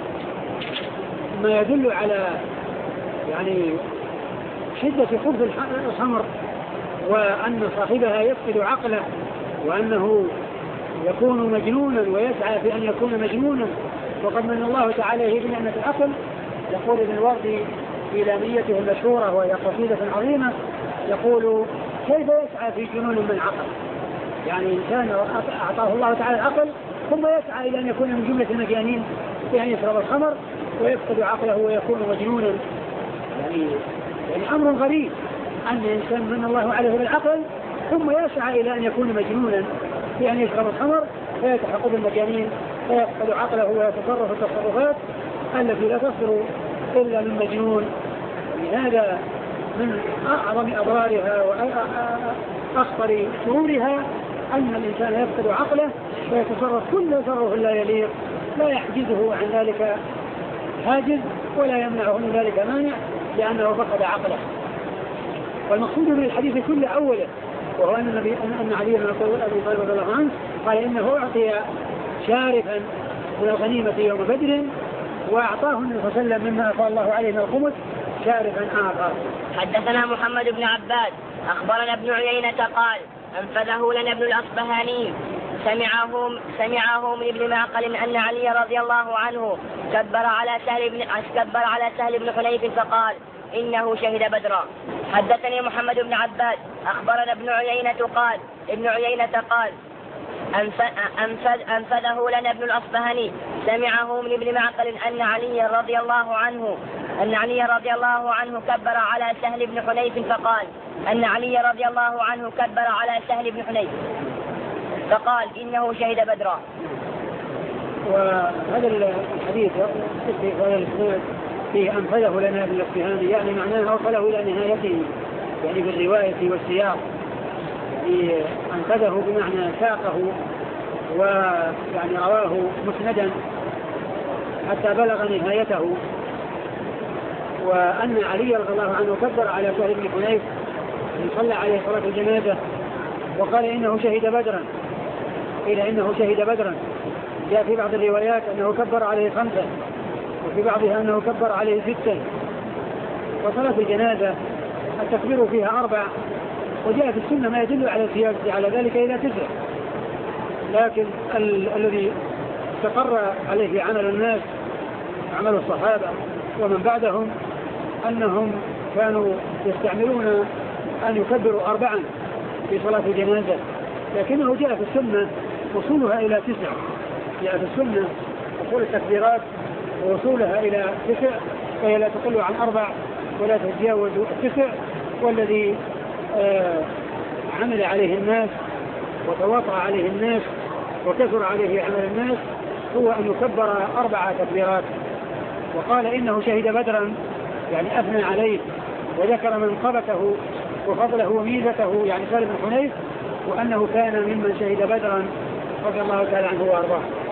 ما يدل على يعني شدة حب الخمر وأن صاحبها يفقد عقله وأنه يكون مجنونا ويسعى في أن يكون مجنونا وقد من الله تعالى بنعمة العقل. يقول ابن الوردي في لاميته المشهورة وهي قصيدة عظيمة يقول كيف يسعى في جنون من عقل يعني إنسان أعطاه الله تعالى العقل ثم يسعى إلى أن يكون من جملة المجانين بأن يشرب الخمر ويفقد عقله ويكون مجنونا يعني, يعني أمر غريب أن إنسان من الله عليه بالعقل ثم يسعى إلى أن يكون مجنونا بأن يشرب الخمر فيتحق بالمجانين فيفقد عقله ويتصرف التصرفات التي لا تصل إلا من مجنون. هذا من أعظم أضرارها وأخطر شرورها أن الإنسان يفقد عقله ويتصرف كل تصرف لا يليق لا يحجزه عن ذلك حاجز ولا يمنعه من ذلك مانع لأنه فقد عقله. والمقصود من الحديث كل أوله وهو أن النبي أن علي بن أبي طالب رضي الله عنه قال إنه أعطي شارفا من الغنيمة يوم بدر وأعطاه النبي صلى الله عليه وسلم مما أعطى الله عليه من الخمس شارفا آخر. حدثنا محمد بن عباد أخبرنا ابن عيينة قال أنفذه لنا ابن الأصبهاني سمعه سمعه من ابن معقل أن علي رضي الله عنه كبر على سهل بن كبر على سهل بن حنيف فقال إنه شهد بدرا. حدثني محمد بن عباد أخبرنا ابن عيينة قال ابن عيينة قال أنفذ أنفذه لنا ابن الأصبهاني سمعه من ابن معقل أن علي رضي الله عنه أن علي رضي الله عنه كبر على سهل بن حنيف فقال أن علي رضي الله عنه كبر على سهل بن حنيف فقال إنه شهد بدرا. وهذا الحديث هذا الإسناد فيه أنفذه لنا ابن الأصبهاني يعني معناه أوصله إلى نهايته يعني بالرواية والسياق يعني أنفذه بمعنى ساقه ويعني رواه مسندا حتى بلغ نهايته وأن علي رضي الله عنه كبر على سهل بن حنيف صلى عليه صلاة الجنازة وقال إنه شهد بدرا إلى إنه شهد بدرا. جاء في بعض الروايات أنه كبر عليه خمسة وفي بعضها أنه كبر عليه ستة. وصلاة الجنازة التكبير فيها أربع وجاء في السنة ما يدل على الزيادة على ذلك إلى تسع لكن ال- الذي استقر عليه عمل الناس عمل الصحابة ومن بعدهم أنهم كانوا يستعملون أن يكبروا أربعا في صلاة الجنازة لكنه جاء في السنة وصولها إلى تسع. جاء في السنة وصول التكبيرات ووصولها إلى تسع فهي لا تقل عن أربع ولا تتجاوزوا التسع. والذي آه عمل عليه الناس وتواطأ عليه الناس وكثر عليه عمل الناس هو أن يكبر أربع تكبيرات. وقال إنه شهد بدرا يعني أثنى عليه وذكر منقبته وفضله وميزته يعني سالم بن حنيف وأنه كان ممن شهد بدرا رضي الله تعالى عنه وأرضاه.